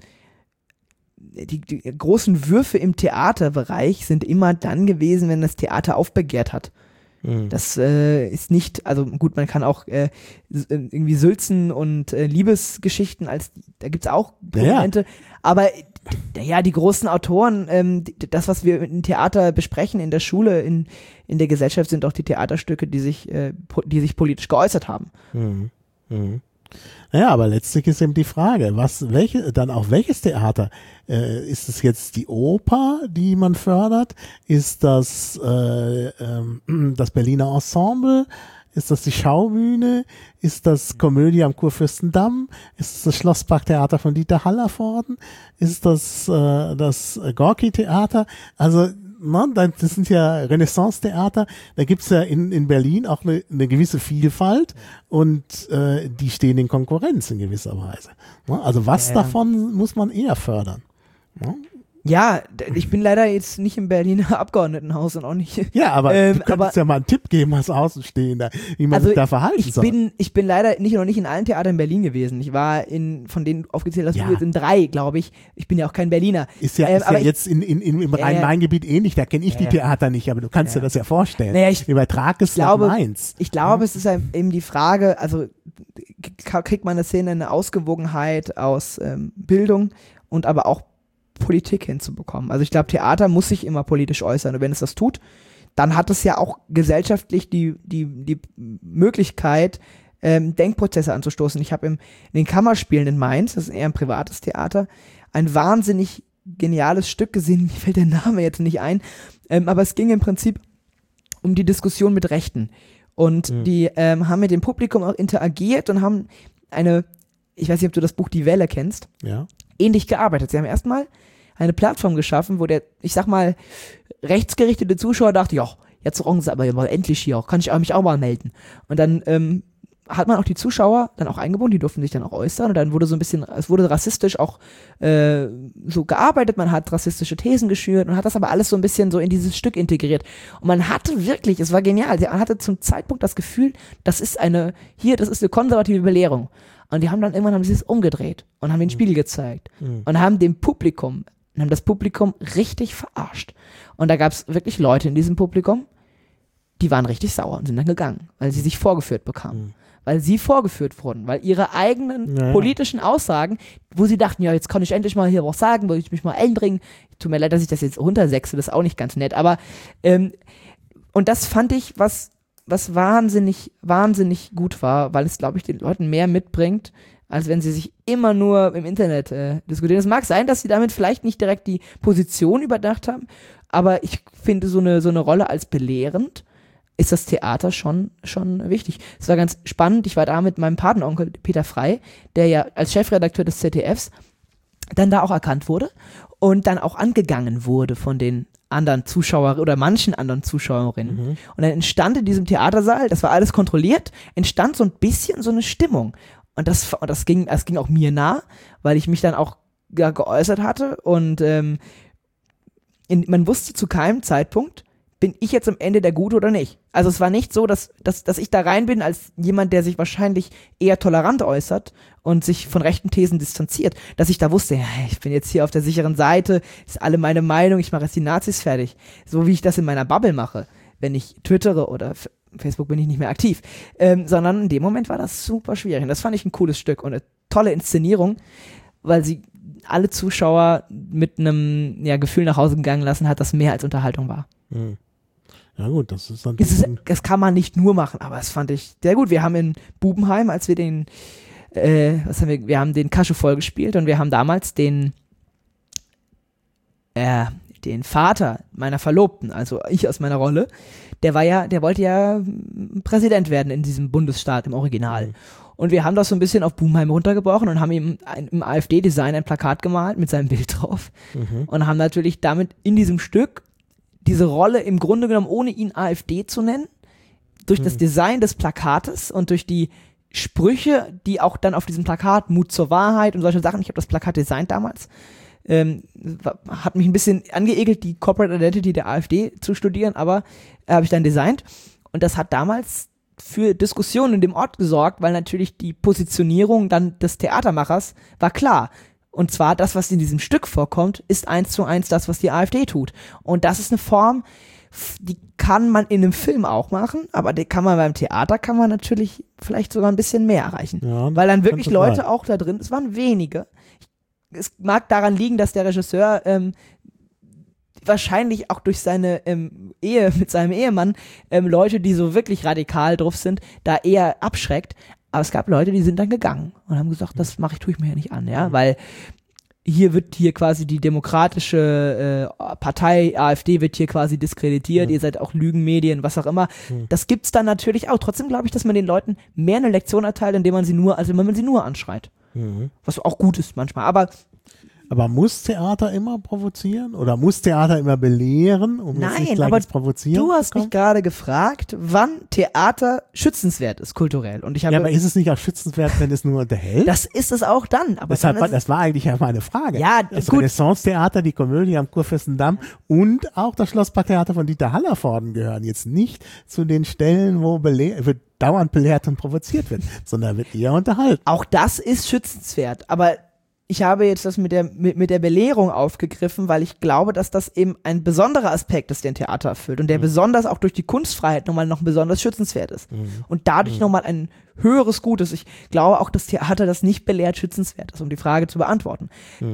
Speaker 2: Würfe im Theaterbereich sind immer dann gewesen, wenn das Theater aufbegehrt hat. Das ist nicht, also gut, man kann auch irgendwie Sülzen und Liebesgeschichten da gibt's auch Momente, aber die großen Autoren, das, was wir im Theater besprechen, in der Schule, in der Gesellschaft, sind auch die Theaterstücke, die sich politisch geäußert haben.
Speaker 1: Naja, aber letztlich ist eben die Frage, welches Theater? Ist es jetzt die Oper, die man fördert? Ist das das Berliner Ensemble? Ist das die Schaubühne? Ist das Komödie am Kurfürstendamm? Ist es das Schlossparktheater von Dieter Hallervorden? Ist das das Gorki-Theater? Also das sind ja Renaissance-Theater, da gibt's ja in Berlin auch eine gewisse Vielfalt und die stehen in Konkurrenz in gewisser Weise. Also was davon muss man eher fördern?
Speaker 2: Ja, ich bin leider jetzt nicht im Berliner Abgeordnetenhaus und auch nicht.
Speaker 1: Ja, aber du könntest ja mal einen Tipp geben als Außenstehender, wie man sich da verhalten soll.
Speaker 2: Ich bin leider noch nicht in allen Theatern in Berlin gewesen. Ich war von denen aufgezählt hast, du jetzt in 3, glaube ich. Ich bin ja auch kein Berliner.
Speaker 1: Ist ja jetzt im Rhein-Main-Gebiet ähnlich, da kenne ich die Theater nicht, aber du kannst dir das ja vorstellen.
Speaker 2: Naja,
Speaker 1: Übertrag es nach Mainz.
Speaker 2: Ich glaube, es ist eben die Frage, also kriegt man in der Szene eine Ausgewogenheit aus Bildung und aber auch Politik hinzubekommen. Also ich glaube, Theater muss sich immer politisch äußern und wenn es das tut, dann hat es ja auch gesellschaftlich die Möglichkeit, Denkprozesse anzustoßen. Ich habe in den Kammerspielen in Mainz, das ist eher ein privates Theater, ein wahnsinnig geniales Stück gesehen, mir fällt der Name jetzt nicht ein, aber es ging im Prinzip um die Diskussion mit Rechten und die haben mit dem Publikum auch interagiert und haben ich weiß nicht, ob du das Buch Die Welle kennst, ähnlich gearbeitet. Sie haben erstmal eine Plattform geschaffen, wo der, ich sag mal, rechtsgerichtete Zuschauer dachte, ja, jetzt rocken sie aber mal endlich hier, kann ich mich auch mal melden. Und dann hat man auch die Zuschauer dann auch eingebunden, die durften sich dann auch äußern und dann wurde es wurde rassistisch auch so gearbeitet, man hat rassistische Thesen geschürt und hat das aber alles so ein bisschen so in dieses Stück integriert. Und man hatte wirklich, es war genial, man hatte zum Zeitpunkt das Gefühl, das ist eine konservative Belehrung. Und die haben sie es umgedreht und haben den Spiegel gezeigt und haben dem Publikum und haben das Publikum richtig verarscht. Und da gab es wirklich Leute in diesem Publikum, die waren richtig sauer und sind dann gegangen, weil sie sich vorgeführt bekamen. Weil sie vorgeführt wurden, weil ihre eigenen politischen Aussagen, wo sie dachten, ja, jetzt kann ich endlich mal hier was sagen, will ich mich mal einbringen. Tut mir leid, dass ich das jetzt runtersechse, das ist auch nicht ganz nett, aber und das fand ich, was wahnsinnig, wahnsinnig gut war, weil es, glaube ich, den Leuten mehr mitbringt, als wenn sie sich immer nur im Internet diskutieren. Es mag sein, dass sie damit vielleicht nicht direkt die Position überdacht haben, aber ich finde so eine Rolle als belehrend ist das Theater schon wichtig. Es war ganz spannend, ich war da mit meinem Patenonkel Peter Frey, der ja als Chefredakteur des ZDFs dann da auch erkannt wurde und dann auch angegangen wurde von den anderen Zuschauern oder manchen anderen Zuschauerinnen. Und dann entstand in diesem Theatersaal, das war alles kontrolliert, entstand so ein bisschen so eine Stimmung. Und das ging auch mir nah, weil ich mich dann auch geäußert hatte und man wusste zu keinem Zeitpunkt, bin ich jetzt am Ende der Gute oder nicht? Also es war nicht so, dass ich da rein bin als jemand, der sich wahrscheinlich eher tolerant äußert und sich von rechten Thesen distanziert, dass ich da wusste, ja, ich bin jetzt hier auf der sicheren Seite, ist alle meine Meinung, ich mache jetzt die Nazis fertig. So wie ich das in meiner Bubble mache, wenn ich twittere oder Facebook bin ich nicht mehr aktiv, sondern in dem Moment war das super schwierig und das fand ich ein cooles Stück und eine tolle Inszenierung, weil sie alle Zuschauer mit einem Gefühl nach Hause gegangen lassen hat, das mehr als Unterhaltung war.
Speaker 1: Ja gut, das ist dann...
Speaker 2: Das kann man nicht nur machen, aber das fand ich sehr gut. Wir haben in Bubenheim, als wir wir haben den Kasche voll gespielt und wir haben damals den Vater meiner Verlobten, also ich aus meiner Rolle, der wollte ja Präsident werden in diesem Bundesstaat im Original. Und wir haben das so ein bisschen auf Bubenheim runtergebrochen und haben ihm im AfD-Design ein Plakat gemalt mit seinem Bild drauf und haben natürlich damit in diesem Stück diese Rolle im Grunde genommen, ohne ihn AfD zu nennen, durch das Design des Plakates und durch die Sprüche, die auch dann auf diesem Plakat, Mut zur Wahrheit und solche Sachen, ich habe das Plakat designt damals, hat mich ein bisschen angeekelt, die Corporate Identity der AfD zu studieren, aber habe ich dann designt und das hat damals für Diskussionen in dem Ort gesorgt, weil natürlich die Positionierung dann des Theatermachers war klar. Und zwar das, was in diesem Stück vorkommt, ist 1:1 das, was die AfD tut. Und das ist eine Form, die kann man in einem Film auch machen, aber die kann man beim Theater, kann man natürlich vielleicht sogar ein bisschen mehr erreichen. Ja, weil dann wirklich Leute sein. Auch da drin, es waren wenige. Es mag daran liegen, dass der Regisseur wahrscheinlich auch durch seine Ehe mit seinem Ehemann Leute, die so wirklich radikal drauf sind, da eher abschreckt. Aber es gab Leute, die sind dann gegangen und haben gesagt, das tue ich mir ja nicht an, ja, weil hier quasi die demokratische Partei AfD wird hier quasi diskreditiert, ihr seid auch Lügenmedien, was auch immer. Das gibt's dann natürlich auch. Trotzdem glaube ich, dass man den Leuten mehr eine Lektion erteilt, indem man wenn man sie nur anschreit. Was auch gut ist manchmal,
Speaker 1: aber muss Theater immer provozieren oder muss Theater immer belehren, um jetzt nicht gleich ins Provozieren
Speaker 2: du hast mich gerade gefragt, wann Theater schützenswert ist, kulturell. Und
Speaker 1: aber ist es nicht auch schützenswert, wenn es nur unterhält?
Speaker 2: Das ist es auch dann. Aber
Speaker 1: das war eigentlich ja meine Frage.
Speaker 2: Ja,
Speaker 1: das Renaissance-Theater, die Komödie am Kurfürstendamm und auch das Schlossparktheater von Dieter Hallervorden gehören jetzt nicht zu den Stellen, wo dauernd belehrt und provoziert wird, sondern wird eher unterhalten.
Speaker 2: Auch das ist schützenswert, aber ich habe jetzt das mit der Belehrung aufgegriffen, weil ich glaube, dass das eben ein besonderer Aspekt ist, den Theater erfüllt und der besonders auch durch die Kunstfreiheit nochmal noch besonders schützenswert ist und dadurch nochmal ein höheres Gut ist. Ich glaube auch, dass Theater, das nicht belehrt, schützenswert ist, um die Frage zu beantworten.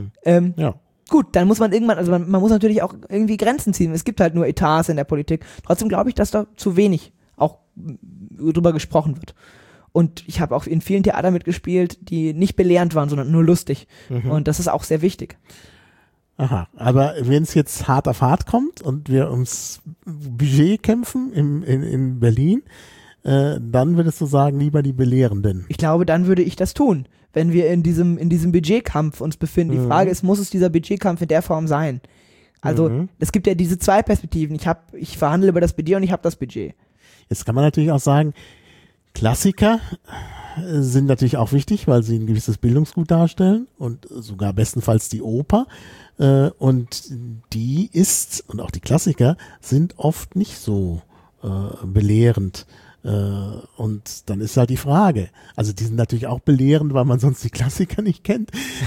Speaker 2: Gut, dann muss man irgendwann, also man muss natürlich auch irgendwie Grenzen ziehen. Es gibt halt nur Etats in der Politik. Trotzdem glaube ich, dass da zu wenig auch drüber gesprochen wird. Und ich habe auch in vielen Theatern mitgespielt, die nicht belehrend waren, sondern nur lustig. Und das ist auch sehr wichtig.
Speaker 1: Aha, aber wenn es jetzt hart auf hart kommt und wir ums Budget kämpfen in Berlin, dann würdest du sagen, lieber die Belehrenden.
Speaker 2: Ich glaube, dann würde ich das tun, wenn wir in diesem Budgetkampf uns befinden. Die Frage ist, muss es dieser Budgetkampf in der Form sein? Also es gibt ja diese zwei Perspektiven. Ich verhandle über das Budget und ich habe das Budget.
Speaker 1: Jetzt kann man natürlich auch sagen, Klassiker sind natürlich auch wichtig, weil sie ein gewisses Bildungsgut darstellen und sogar bestenfalls die Oper. Und und auch die Klassiker sind oft nicht so belehrend. Und dann ist halt die Frage, also die sind natürlich auch belehrend, weil man sonst die Klassiker nicht kennt,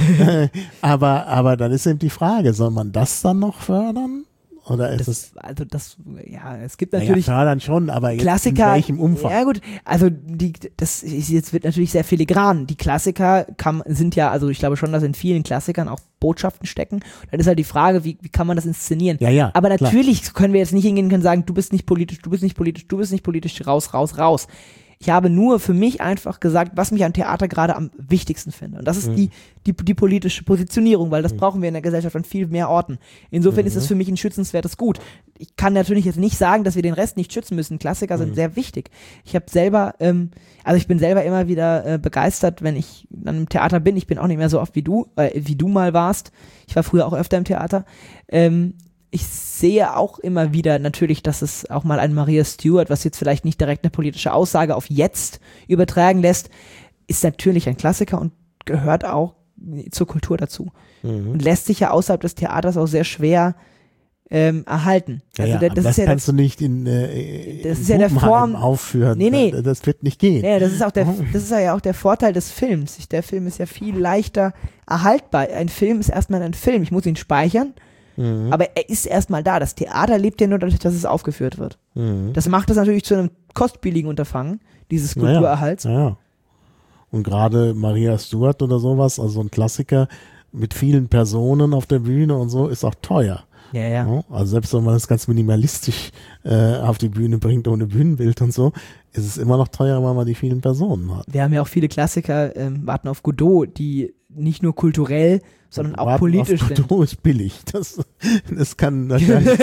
Speaker 1: aber dann ist eben die Frage, soll man das dann noch fördern? Oder ist es?
Speaker 2: Also es gibt natürlich
Speaker 1: fördern schon, aber jetzt
Speaker 2: Klassiker,
Speaker 1: in welchem Umfang?
Speaker 2: Ja gut, also jetzt wird natürlich sehr filigran. Die Klassiker sind ja, also ich glaube schon, dass in vielen Klassikern auch Botschaften stecken. Dann ist halt die Frage, wie kann man das inszenieren?
Speaker 1: Ja,
Speaker 2: aber natürlich
Speaker 1: klar.
Speaker 2: können wir jetzt nicht hingehen und können sagen, du bist nicht politisch, du bist nicht politisch, du bist nicht politisch, raus, raus, raus. Ich habe nur für mich einfach gesagt, was mich an Theater gerade am wichtigsten finde. Und das ist die politische Positionierung, weil das brauchen wir in der Gesellschaft an viel mehr Orten. Insofern ist es für mich ein schützenswertes Gut. Ich kann natürlich jetzt nicht sagen, dass wir den Rest nicht schützen müssen. Klassiker sind sehr wichtig. Ich bin selber immer wieder begeistert, wenn ich dann im Theater bin. Ich bin auch nicht mehr so oft wie du mal warst. Ich war früher auch öfter im Theater. Ich sehe auch immer wieder natürlich, dass es auch mal ein Maria Stuart, was jetzt vielleicht nicht direkt eine politische Aussage auf jetzt übertragen lässt, ist natürlich ein Klassiker und gehört auch zur Kultur dazu. Und lässt sich ja außerhalb des Theaters auch sehr schwer erhalten. Also
Speaker 1: das kannst du nicht in
Speaker 2: das ist ja der Form
Speaker 1: aufführen.
Speaker 2: Nee.
Speaker 1: Das wird nicht gehen.
Speaker 2: Ja, das ist ja auch der Vorteil des Films. Der Film ist ja viel leichter erhaltbar. Ein Film ist erstmal ein Film. Ich muss ihn speichern. Aber er ist erstmal da. Das Theater lebt ja nur dadurch, dass es aufgeführt wird. Das macht es natürlich zu einem kostspieligen Unterfangen, dieses Kulturerhalts.
Speaker 1: Ja. Und gerade Maria Stuart oder sowas, also ein Klassiker mit vielen Personen auf der Bühne und so, ist auch teuer.
Speaker 2: Ja.
Speaker 1: Also selbst wenn man das ganz minimalistisch auf die Bühne bringt, ohne Bühnenbild und so, ist es immer noch teuer, weil man die vielen Personen hat.
Speaker 2: Wir haben ja auch viele Klassiker, Warten auf Godot, die nicht nur kulturell, sondern auch politisch sind.
Speaker 1: Godot ist billig. Das kann natürlich.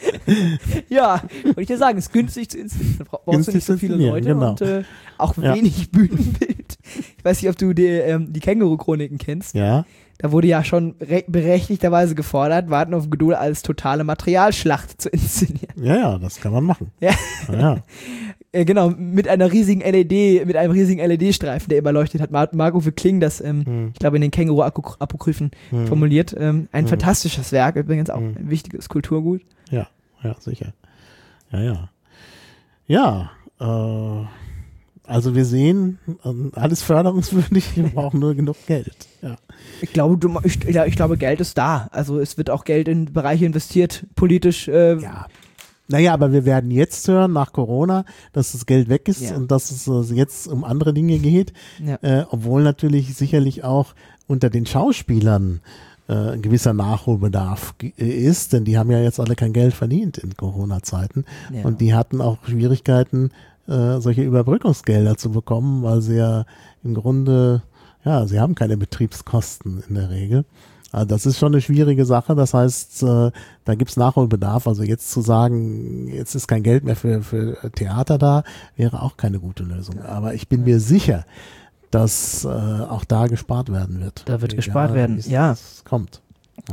Speaker 2: Ja, wollte ich dir sagen, ist günstig zu inszenieren. Da brauchst du nicht so viele Leute und auch wenig Bühnenbild. Ich weiß nicht, ob du die Känguru-Chroniken kennst.
Speaker 1: Ja.
Speaker 2: Da wurde ja schon berechtigterweise gefordert, Warten auf Godot als totale Materialschlacht zu inszenieren.
Speaker 1: Ja, das kann man machen. Ja.
Speaker 2: Genau, mit einem riesigen LED-Streifen, der immer leuchtet, hat Marc-Uwe Kling das, ich glaube, in den Känguru-Apokryphen formuliert. Ein fantastisches Werk, übrigens auch ein wichtiges Kulturgut.
Speaker 1: Ja, sicher. Ja, also wir sehen, alles förderungswürdig, wir brauchen nur genug Geld. Ja.
Speaker 2: Ich glaube, Geld ist da. Also es wird auch Geld in Bereiche investiert, politisch.
Speaker 1: Ja. Naja, aber wir werden jetzt hören, nach Corona, dass das Geld weg ist und dass es jetzt um andere Dinge geht. Ja. Obwohl natürlich sicherlich auch unter den Schauspielern ein gewisser Nachholbedarf ist, denn die haben ja jetzt alle kein Geld verdient in Corona-Zeiten. Ja. Und die hatten auch Schwierigkeiten, solche Überbrückungsgelder zu bekommen, weil sie ja im Grunde, sie haben keine Betriebskosten in der Regel. Also das ist schon eine schwierige Sache. Das heißt, da gibt's Nachholbedarf. Also jetzt zu sagen, jetzt ist kein Geld mehr für Theater da, wäre auch keine gute Lösung. Aber ich bin mir sicher, dass auch da gespart werden wird.
Speaker 2: Da wird gespart werden, ja.
Speaker 1: Es kommt.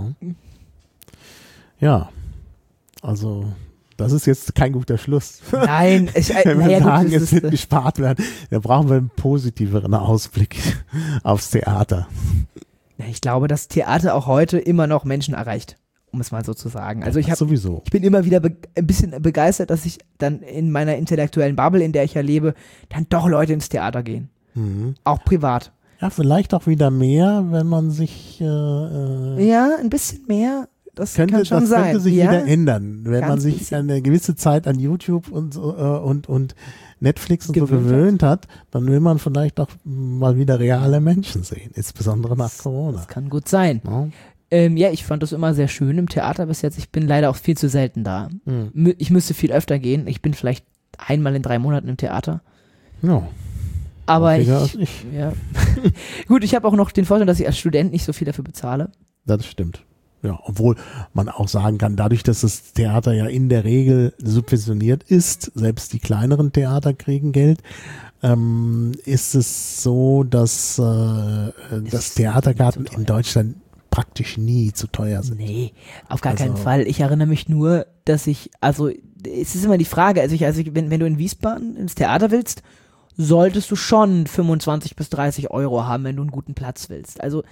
Speaker 1: Ja, also das ist jetzt kein guter Schluss.
Speaker 2: Nein,
Speaker 1: wenn wir sagen, es wird gespart werden, dann brauchen wir einen positiveren Ausblick aufs Theater.
Speaker 2: Ich glaube, dass Theater auch heute immer noch Menschen erreicht, um es mal so zu sagen. Also ich bin immer wieder ein bisschen begeistert, dass ich dann in meiner intellektuellen Bubble, in der ich ja lebe, dann doch Leute ins Theater gehen. Auch privat.
Speaker 1: Ja, vielleicht auch wieder mehr, wenn man sich
Speaker 2: ein bisschen mehr. Das kann schon sein. Das
Speaker 1: könnte sich wieder ändern, wenn man sich eine gewisse Zeit an YouTube und Netflix und so gewöhnt hat, dann will man vielleicht auch mal wieder reale Menschen sehen, insbesondere nach Corona.
Speaker 2: Das kann gut sein. Ja. Ich fand das immer sehr schön im Theater bis jetzt. Ich bin leider auch viel zu selten da. Ich müsste viel öfter gehen. Ich bin vielleicht einmal in 3 Monaten im Theater.
Speaker 1: Ja.
Speaker 2: Aber gut, ich habe auch noch den Vorteil, dass ich als Student nicht so viel dafür bezahle.
Speaker 1: Das stimmt. Ja, obwohl man auch sagen kann, dadurch, dass das Theater ja in der Regel subventioniert ist, selbst die kleineren Theater kriegen Geld, ist es so, dass Theaterkarten in Deutschland praktisch nie zu teuer sind.
Speaker 2: Nee, auf gar keinen Fall. Ich erinnere mich nur, dass es ist immer die Frage, wenn du in Wiesbaden ins Theater willst, solltest du schon 25 bis 30 Euro haben, wenn du einen guten Platz willst. Also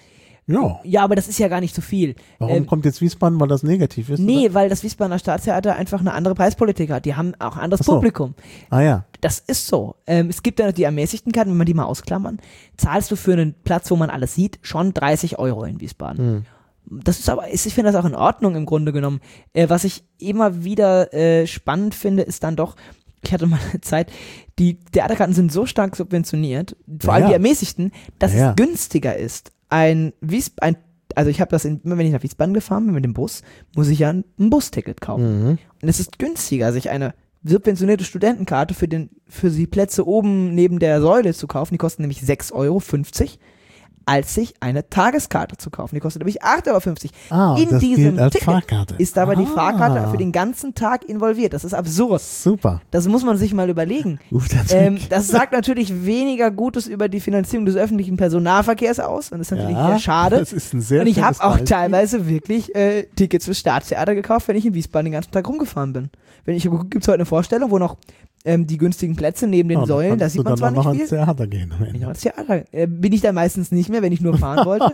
Speaker 1: Ja.
Speaker 2: Ja, aber das ist ja gar nicht so viel.
Speaker 1: Warum kommt jetzt Wiesbaden, weil das negativ ist?
Speaker 2: Nee,
Speaker 1: oder?
Speaker 2: weil das Wiesbadener Staatstheater einfach eine andere Preispolitik hat. Die haben auch ein anderes
Speaker 1: Ach so.
Speaker 2: Publikum.
Speaker 1: Ah ja.
Speaker 2: Das ist so. Es gibt ja noch die ermäßigten Karten, wenn man die mal ausklammern, zahlst du für einen Platz, wo man alles sieht, schon 30 € in Wiesbaden. Das ist aber, ich finde das auch in Ordnung im Grunde genommen. Was ich immer wieder spannend finde, ist dann doch, ich hatte mal eine Zeit, die Theaterkarten sind so stark subventioniert, vor allem die ermäßigten, dass es günstiger ist. Also ich habe das, immer wenn ich nach Wiesbaden gefahren bin mit dem Bus, muss ich ja ein Busticket kaufen. Und es ist günstiger, sich eine subventionierte Studentenkarte für die Plätze oben neben der Säule zu kaufen, die kosten nämlich 6,50 €, als sich eine Tageskarte zu kaufen. Die kostet nämlich 8,50
Speaker 1: €.
Speaker 2: In
Speaker 1: das
Speaker 2: diesem
Speaker 1: gilt als
Speaker 2: Ticket
Speaker 1: Fahrkarte.
Speaker 2: ist aber die Fahrkarte für den ganzen Tag involviert. Das ist absurd.
Speaker 1: Super.
Speaker 2: Das muss man sich mal überlegen. Das sagt natürlich weniger Gutes über die Finanzierung des öffentlichen Personennahverkehrs aus und das ist natürlich sehr schade.
Speaker 1: Das ist ein sehr
Speaker 2: Und ich habe auch
Speaker 1: Beispiel.
Speaker 2: teilweise wirklich Tickets fürs Staatstheater gekauft, wenn ich in Wiesbaden den ganzen Tag rumgefahren bin. Gibt es heute eine Vorstellung, wo noch die günstigen Plätze neben den Säulen, da sieht man zwar nicht viel.
Speaker 1: Ins Theater gehen.
Speaker 2: Wenn ich ins Theater, bin ich da meistens nicht mehr, wenn ich nur fahren wollte.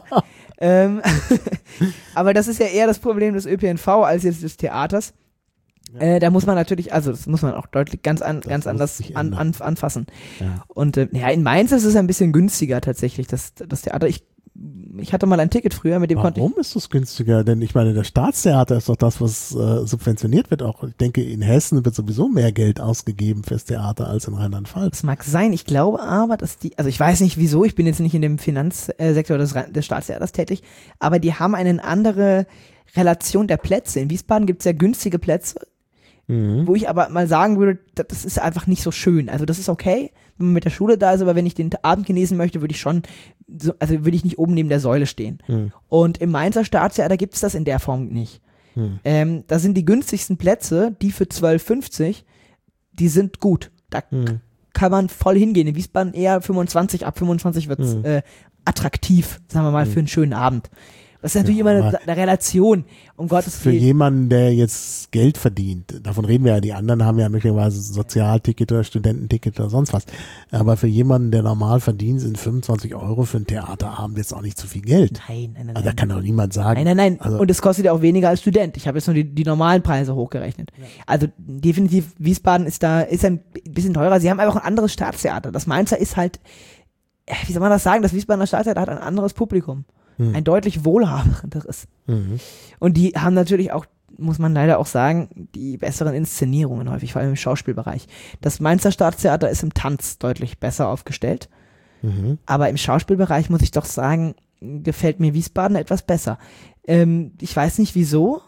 Speaker 2: Aber das ist ja eher das Problem des ÖPNV als jetzt des Theaters. Da muss man natürlich, also das muss man auch deutlich ganz anders anfassen.
Speaker 1: Ja.
Speaker 2: Und in Mainz ist es ein bisschen günstiger tatsächlich, das Theater. Ich hatte mal ein Ticket früher, mit dem konnte ich.
Speaker 1: Warum ist das günstiger? Denn ich meine, das Staatstheater ist doch das, was subventioniert wird. Auch ich denke, in Hessen wird sowieso mehr Geld ausgegeben fürs Theater als in Rheinland-Pfalz.
Speaker 2: Das mag sein. Ich glaube aber, dass also ich weiß nicht wieso, ich bin jetzt nicht in dem Finanzsektor des Staatstheaters tätig, aber die haben eine andere Relation der Plätze. In Wiesbaden gibt es sehr günstige Plätze, wo ich aber mal sagen würde, das ist einfach nicht so schön. Also das ist okay, wenn man mit der Schule da ist, aber wenn ich den Abend genießen möchte, würde ich nicht oben neben der Säule stehen. Und im Mainzer Staatstheater gibt es das in der Form nicht. Da sind die günstigsten Plätze, die für 12,50, die sind gut. Da kann man voll hingehen. In Wiesbaden eher 25, ab 25 wird es attraktiv, sagen wir mal, für einen schönen Abend. Das ist natürlich immer eine Relation, um Gottes Willen.
Speaker 1: Für jemanden, der jetzt Geld verdient, davon reden wir ja, die anderen haben ja möglicherweise Sozialticket oder Studententicket oder sonst was, aber für jemanden, der normal verdient, sind 25 € für ein Theaterabend jetzt auch nicht zu viel Geld.
Speaker 2: Nein.
Speaker 1: Also da kann doch niemand sagen.
Speaker 2: Nein.
Speaker 1: Also,
Speaker 2: und es kostet ja auch weniger als Student. Ich habe jetzt nur die normalen Preise hochgerechnet. Ja. Also definitiv, Wiesbaden ist ein bisschen teurer. Sie haben einfach ein anderes Staatstheater. Das Mainzer ist halt, wie soll man das sagen, das Wiesbadener Staatstheater hat ein anderes Publikum. Ein deutlich wohlhabenderes. Und die haben natürlich auch, muss man leider auch sagen, die besseren Inszenierungen häufig, vor allem im Schauspielbereich. Das Mainzer Staatstheater ist im Tanz deutlich besser aufgestellt. Aber im Schauspielbereich, muss ich doch sagen, gefällt mir Wiesbaden etwas besser. Ich weiß nicht wieso.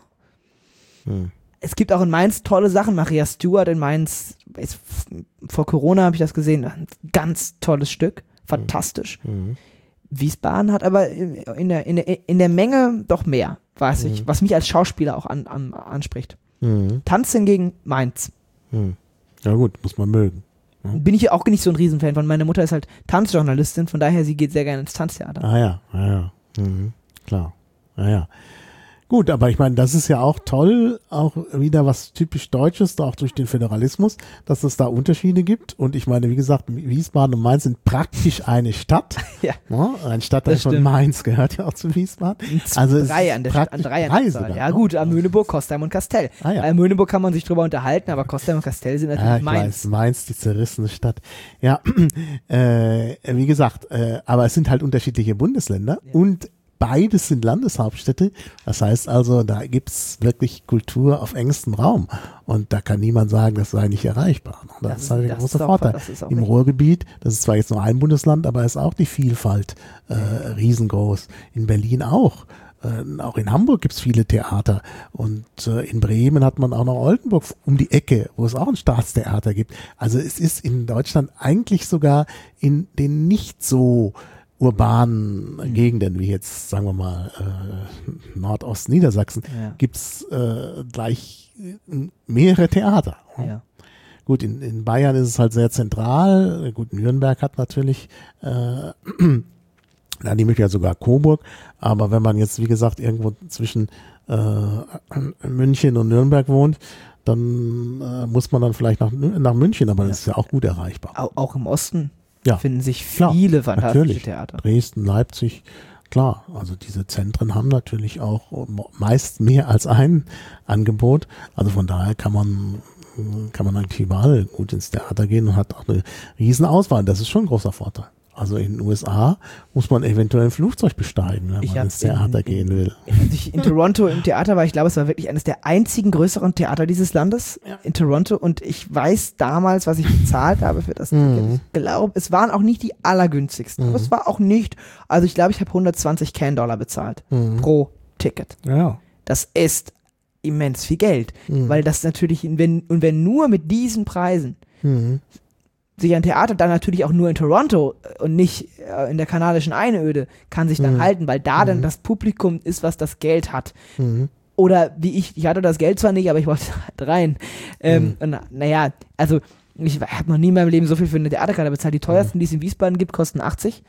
Speaker 2: Es gibt auch in Mainz tolle Sachen. Maria Stuart in Mainz, vor Corona habe ich das gesehen, ein ganz tolles Stück. Fantastisch. Wiesbaden hat aber in der Menge doch mehr, weiß ich, was mich als Schauspieler auch anspricht. Tanz hingegen Mainz.
Speaker 1: Ja gut, muss man mögen. Ja.
Speaker 2: Bin ich auch nicht so ein Riesenfan von. Meine Mutter ist halt Tanzjournalistin, von daher, sie geht sehr gerne ins Tanztheater.
Speaker 1: Ah ja. Klar. Ja. Gut, aber ich meine, das ist ja auch toll, auch wieder was typisch Deutsches, auch durch den Föderalismus, dass es da Unterschiede gibt. Und ich meine, wie gesagt, Wiesbaden und Mainz sind praktisch eine Stadt.
Speaker 2: Ja.
Speaker 1: Ein Stadtteil von Mainz gehört ja auch zu Wiesbaden.
Speaker 2: Also drei an der Zahl. Ja gut, am Möhneburg, Kostheim und Kastell. Am Möhneburg kann man sich drüber unterhalten, aber Kostheim und Kastell sind natürlich Mainz.
Speaker 1: Mainz, die zerrissene Stadt. Ja, wie gesagt, aber es sind halt unterschiedliche Bundesländer und beides sind Landeshauptstädte, das heißt also, da gibt's wirklich Kultur auf engstem Raum und da kann niemand sagen, das sei nicht erreichbar. Das ist halt ein großer Vorteil. Im Ruhrgebiet, das ist zwar jetzt nur ein Bundesland, aber ist auch die Vielfalt riesengroß. In Berlin auch. Auch in Hamburg gibt's viele Theater und in Bremen hat man auch noch Oldenburg um die Ecke, wo es auch ein Staatstheater gibt. Also es ist in Deutschland eigentlich sogar in den nicht so urbanen Gegenden, wie jetzt, sagen wir mal, Nordost-Niedersachsen, gibt's gleich mehrere Theater.
Speaker 2: Ja.
Speaker 1: Gut, in Bayern ist es halt sehr zentral. Gut, Nürnberg hat natürlich die Möglichkeit sogar Coburg, aber wenn man jetzt, wie gesagt, irgendwo zwischen München und Nürnberg wohnt, dann muss man dann vielleicht nach München, aber das ist ja auch gut erreichbar.
Speaker 2: Auch im Osten?
Speaker 1: Ja,
Speaker 2: finden sich viele fantastische Theater.
Speaker 1: Dresden, Leipzig, klar. Also diese Zentren haben natürlich auch meist mehr als ein Angebot. Also von daher kann man eigentlich überall gut ins Theater gehen und hat auch eine riesen Auswahl. Das ist schon ein großer Vorteil. Also in den USA muss man eventuell ein Flugzeug besteigen, wenn man ins Theater gehen will.
Speaker 2: Als ich in Toronto im Theater war, ich glaube, es war wirklich eines der einzigen größeren Theater dieses Landes in Toronto und ich weiß damals, was ich bezahlt habe für das Ticket. Ich glaube, es waren auch nicht die allergünstigsten. Aber es war auch nicht, also ich glaube, ich habe 120 CAD-Dollar bezahlt pro Ticket.
Speaker 1: Ja.
Speaker 2: Das ist immens viel Geld, weil das natürlich, wenn nur mit diesen Preisen sich ein Theater dann natürlich auch nur in Toronto und nicht in der kanadischen Einöde kann sich dann halten, weil da dann das Publikum ist, was das Geld hat. Oder wie ich hatte das Geld zwar nicht, aber ich wollte halt rein. Und naja, also ich habe noch nie in meinem Leben so viel für eine Theaterkarte bezahlt. Die teuersten, die es in Wiesbaden gibt, kosten 80.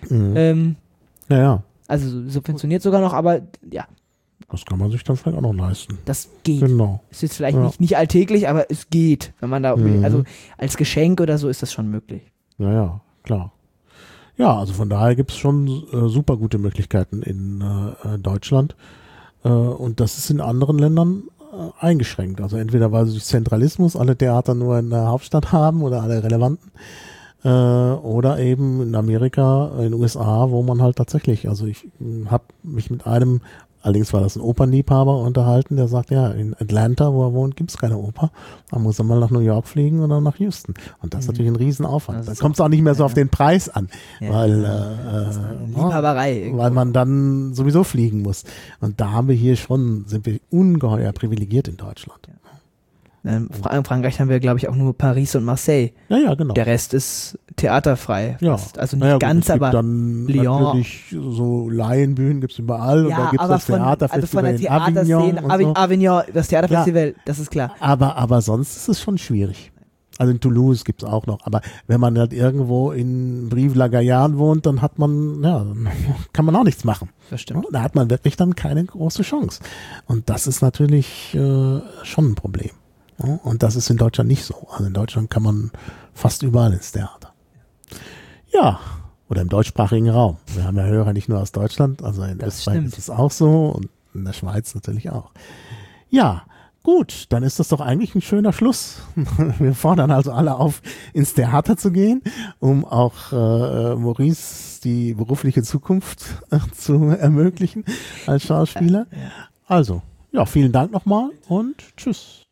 Speaker 2: Also subventioniert sogar noch, aber ja.
Speaker 1: Das kann man sich dann vielleicht auch noch leisten.
Speaker 2: Das geht.
Speaker 1: Genau.
Speaker 2: Es ist vielleicht nicht alltäglich, aber es geht. Wenn man da, also als Geschenk oder so ist das schon möglich.
Speaker 1: Ja, klar. Ja, also von daher gibt es schon super gute Möglichkeiten in Deutschland. Und das ist in anderen Ländern eingeschränkt. Also entweder weil sie durch Zentralismus alle Theater nur in der Hauptstadt haben oder alle relevanten. Oder eben in Amerika, in den USA, wo man halt tatsächlich, also ich habe mich mit einem, allerdings war das ein Opernliebhaber, unterhalten, der sagt, ja, in Atlanta, wo er wohnt, gibt es keine Oper. Da muss er mal nach New York fliegen oder nach Houston. Und das ist natürlich ein Riesenaufwand. Da kommt es auch nicht mehr so auf den Preis an, weil
Speaker 2: Liebhaberei.
Speaker 1: Weil man dann sowieso fliegen muss. Und da haben wir hier schon, sind wir ungeheuer privilegiert in Deutschland.
Speaker 2: In Frankreich haben wir, glaube ich, auch nur Paris und Marseille.
Speaker 1: Ja, genau.
Speaker 2: Der Rest ist theaterfrei.
Speaker 1: Ja.
Speaker 2: Fast. Also nicht ganz, aber
Speaker 1: dann
Speaker 2: Lyon.
Speaker 1: Natürlich so Laienbühnen gibt es überall. Und da gibt es das Theaterfestival
Speaker 2: von der Theaterszene, Avignon, das Theaterfestival, das ist klar.
Speaker 1: Aber sonst ist es schon schwierig. Also in Toulouse gibt es auch noch. Aber wenn man halt irgendwo in Brive-la-Gaillarde wohnt, dann hat man, dann kann man auch nichts machen.
Speaker 2: Das stimmt.
Speaker 1: Da hat man wirklich dann keine große Chance. Und das ist natürlich schon ein Problem. Und das ist in Deutschland nicht so. Also in Deutschland kann man fast überall ins Theater. Ja, oder im deutschsprachigen Raum. Wir haben ja Hörer nicht nur aus Deutschland, also in Österreich ist es auch so und in der Schweiz natürlich auch. Ja, gut, dann ist das doch eigentlich ein schöner Schluss. Wir fordern also alle auf, ins Theater zu gehen, um auch Maurice die berufliche Zukunft zu ermöglichen als Schauspieler. Also, ja, vielen Dank nochmal und tschüss.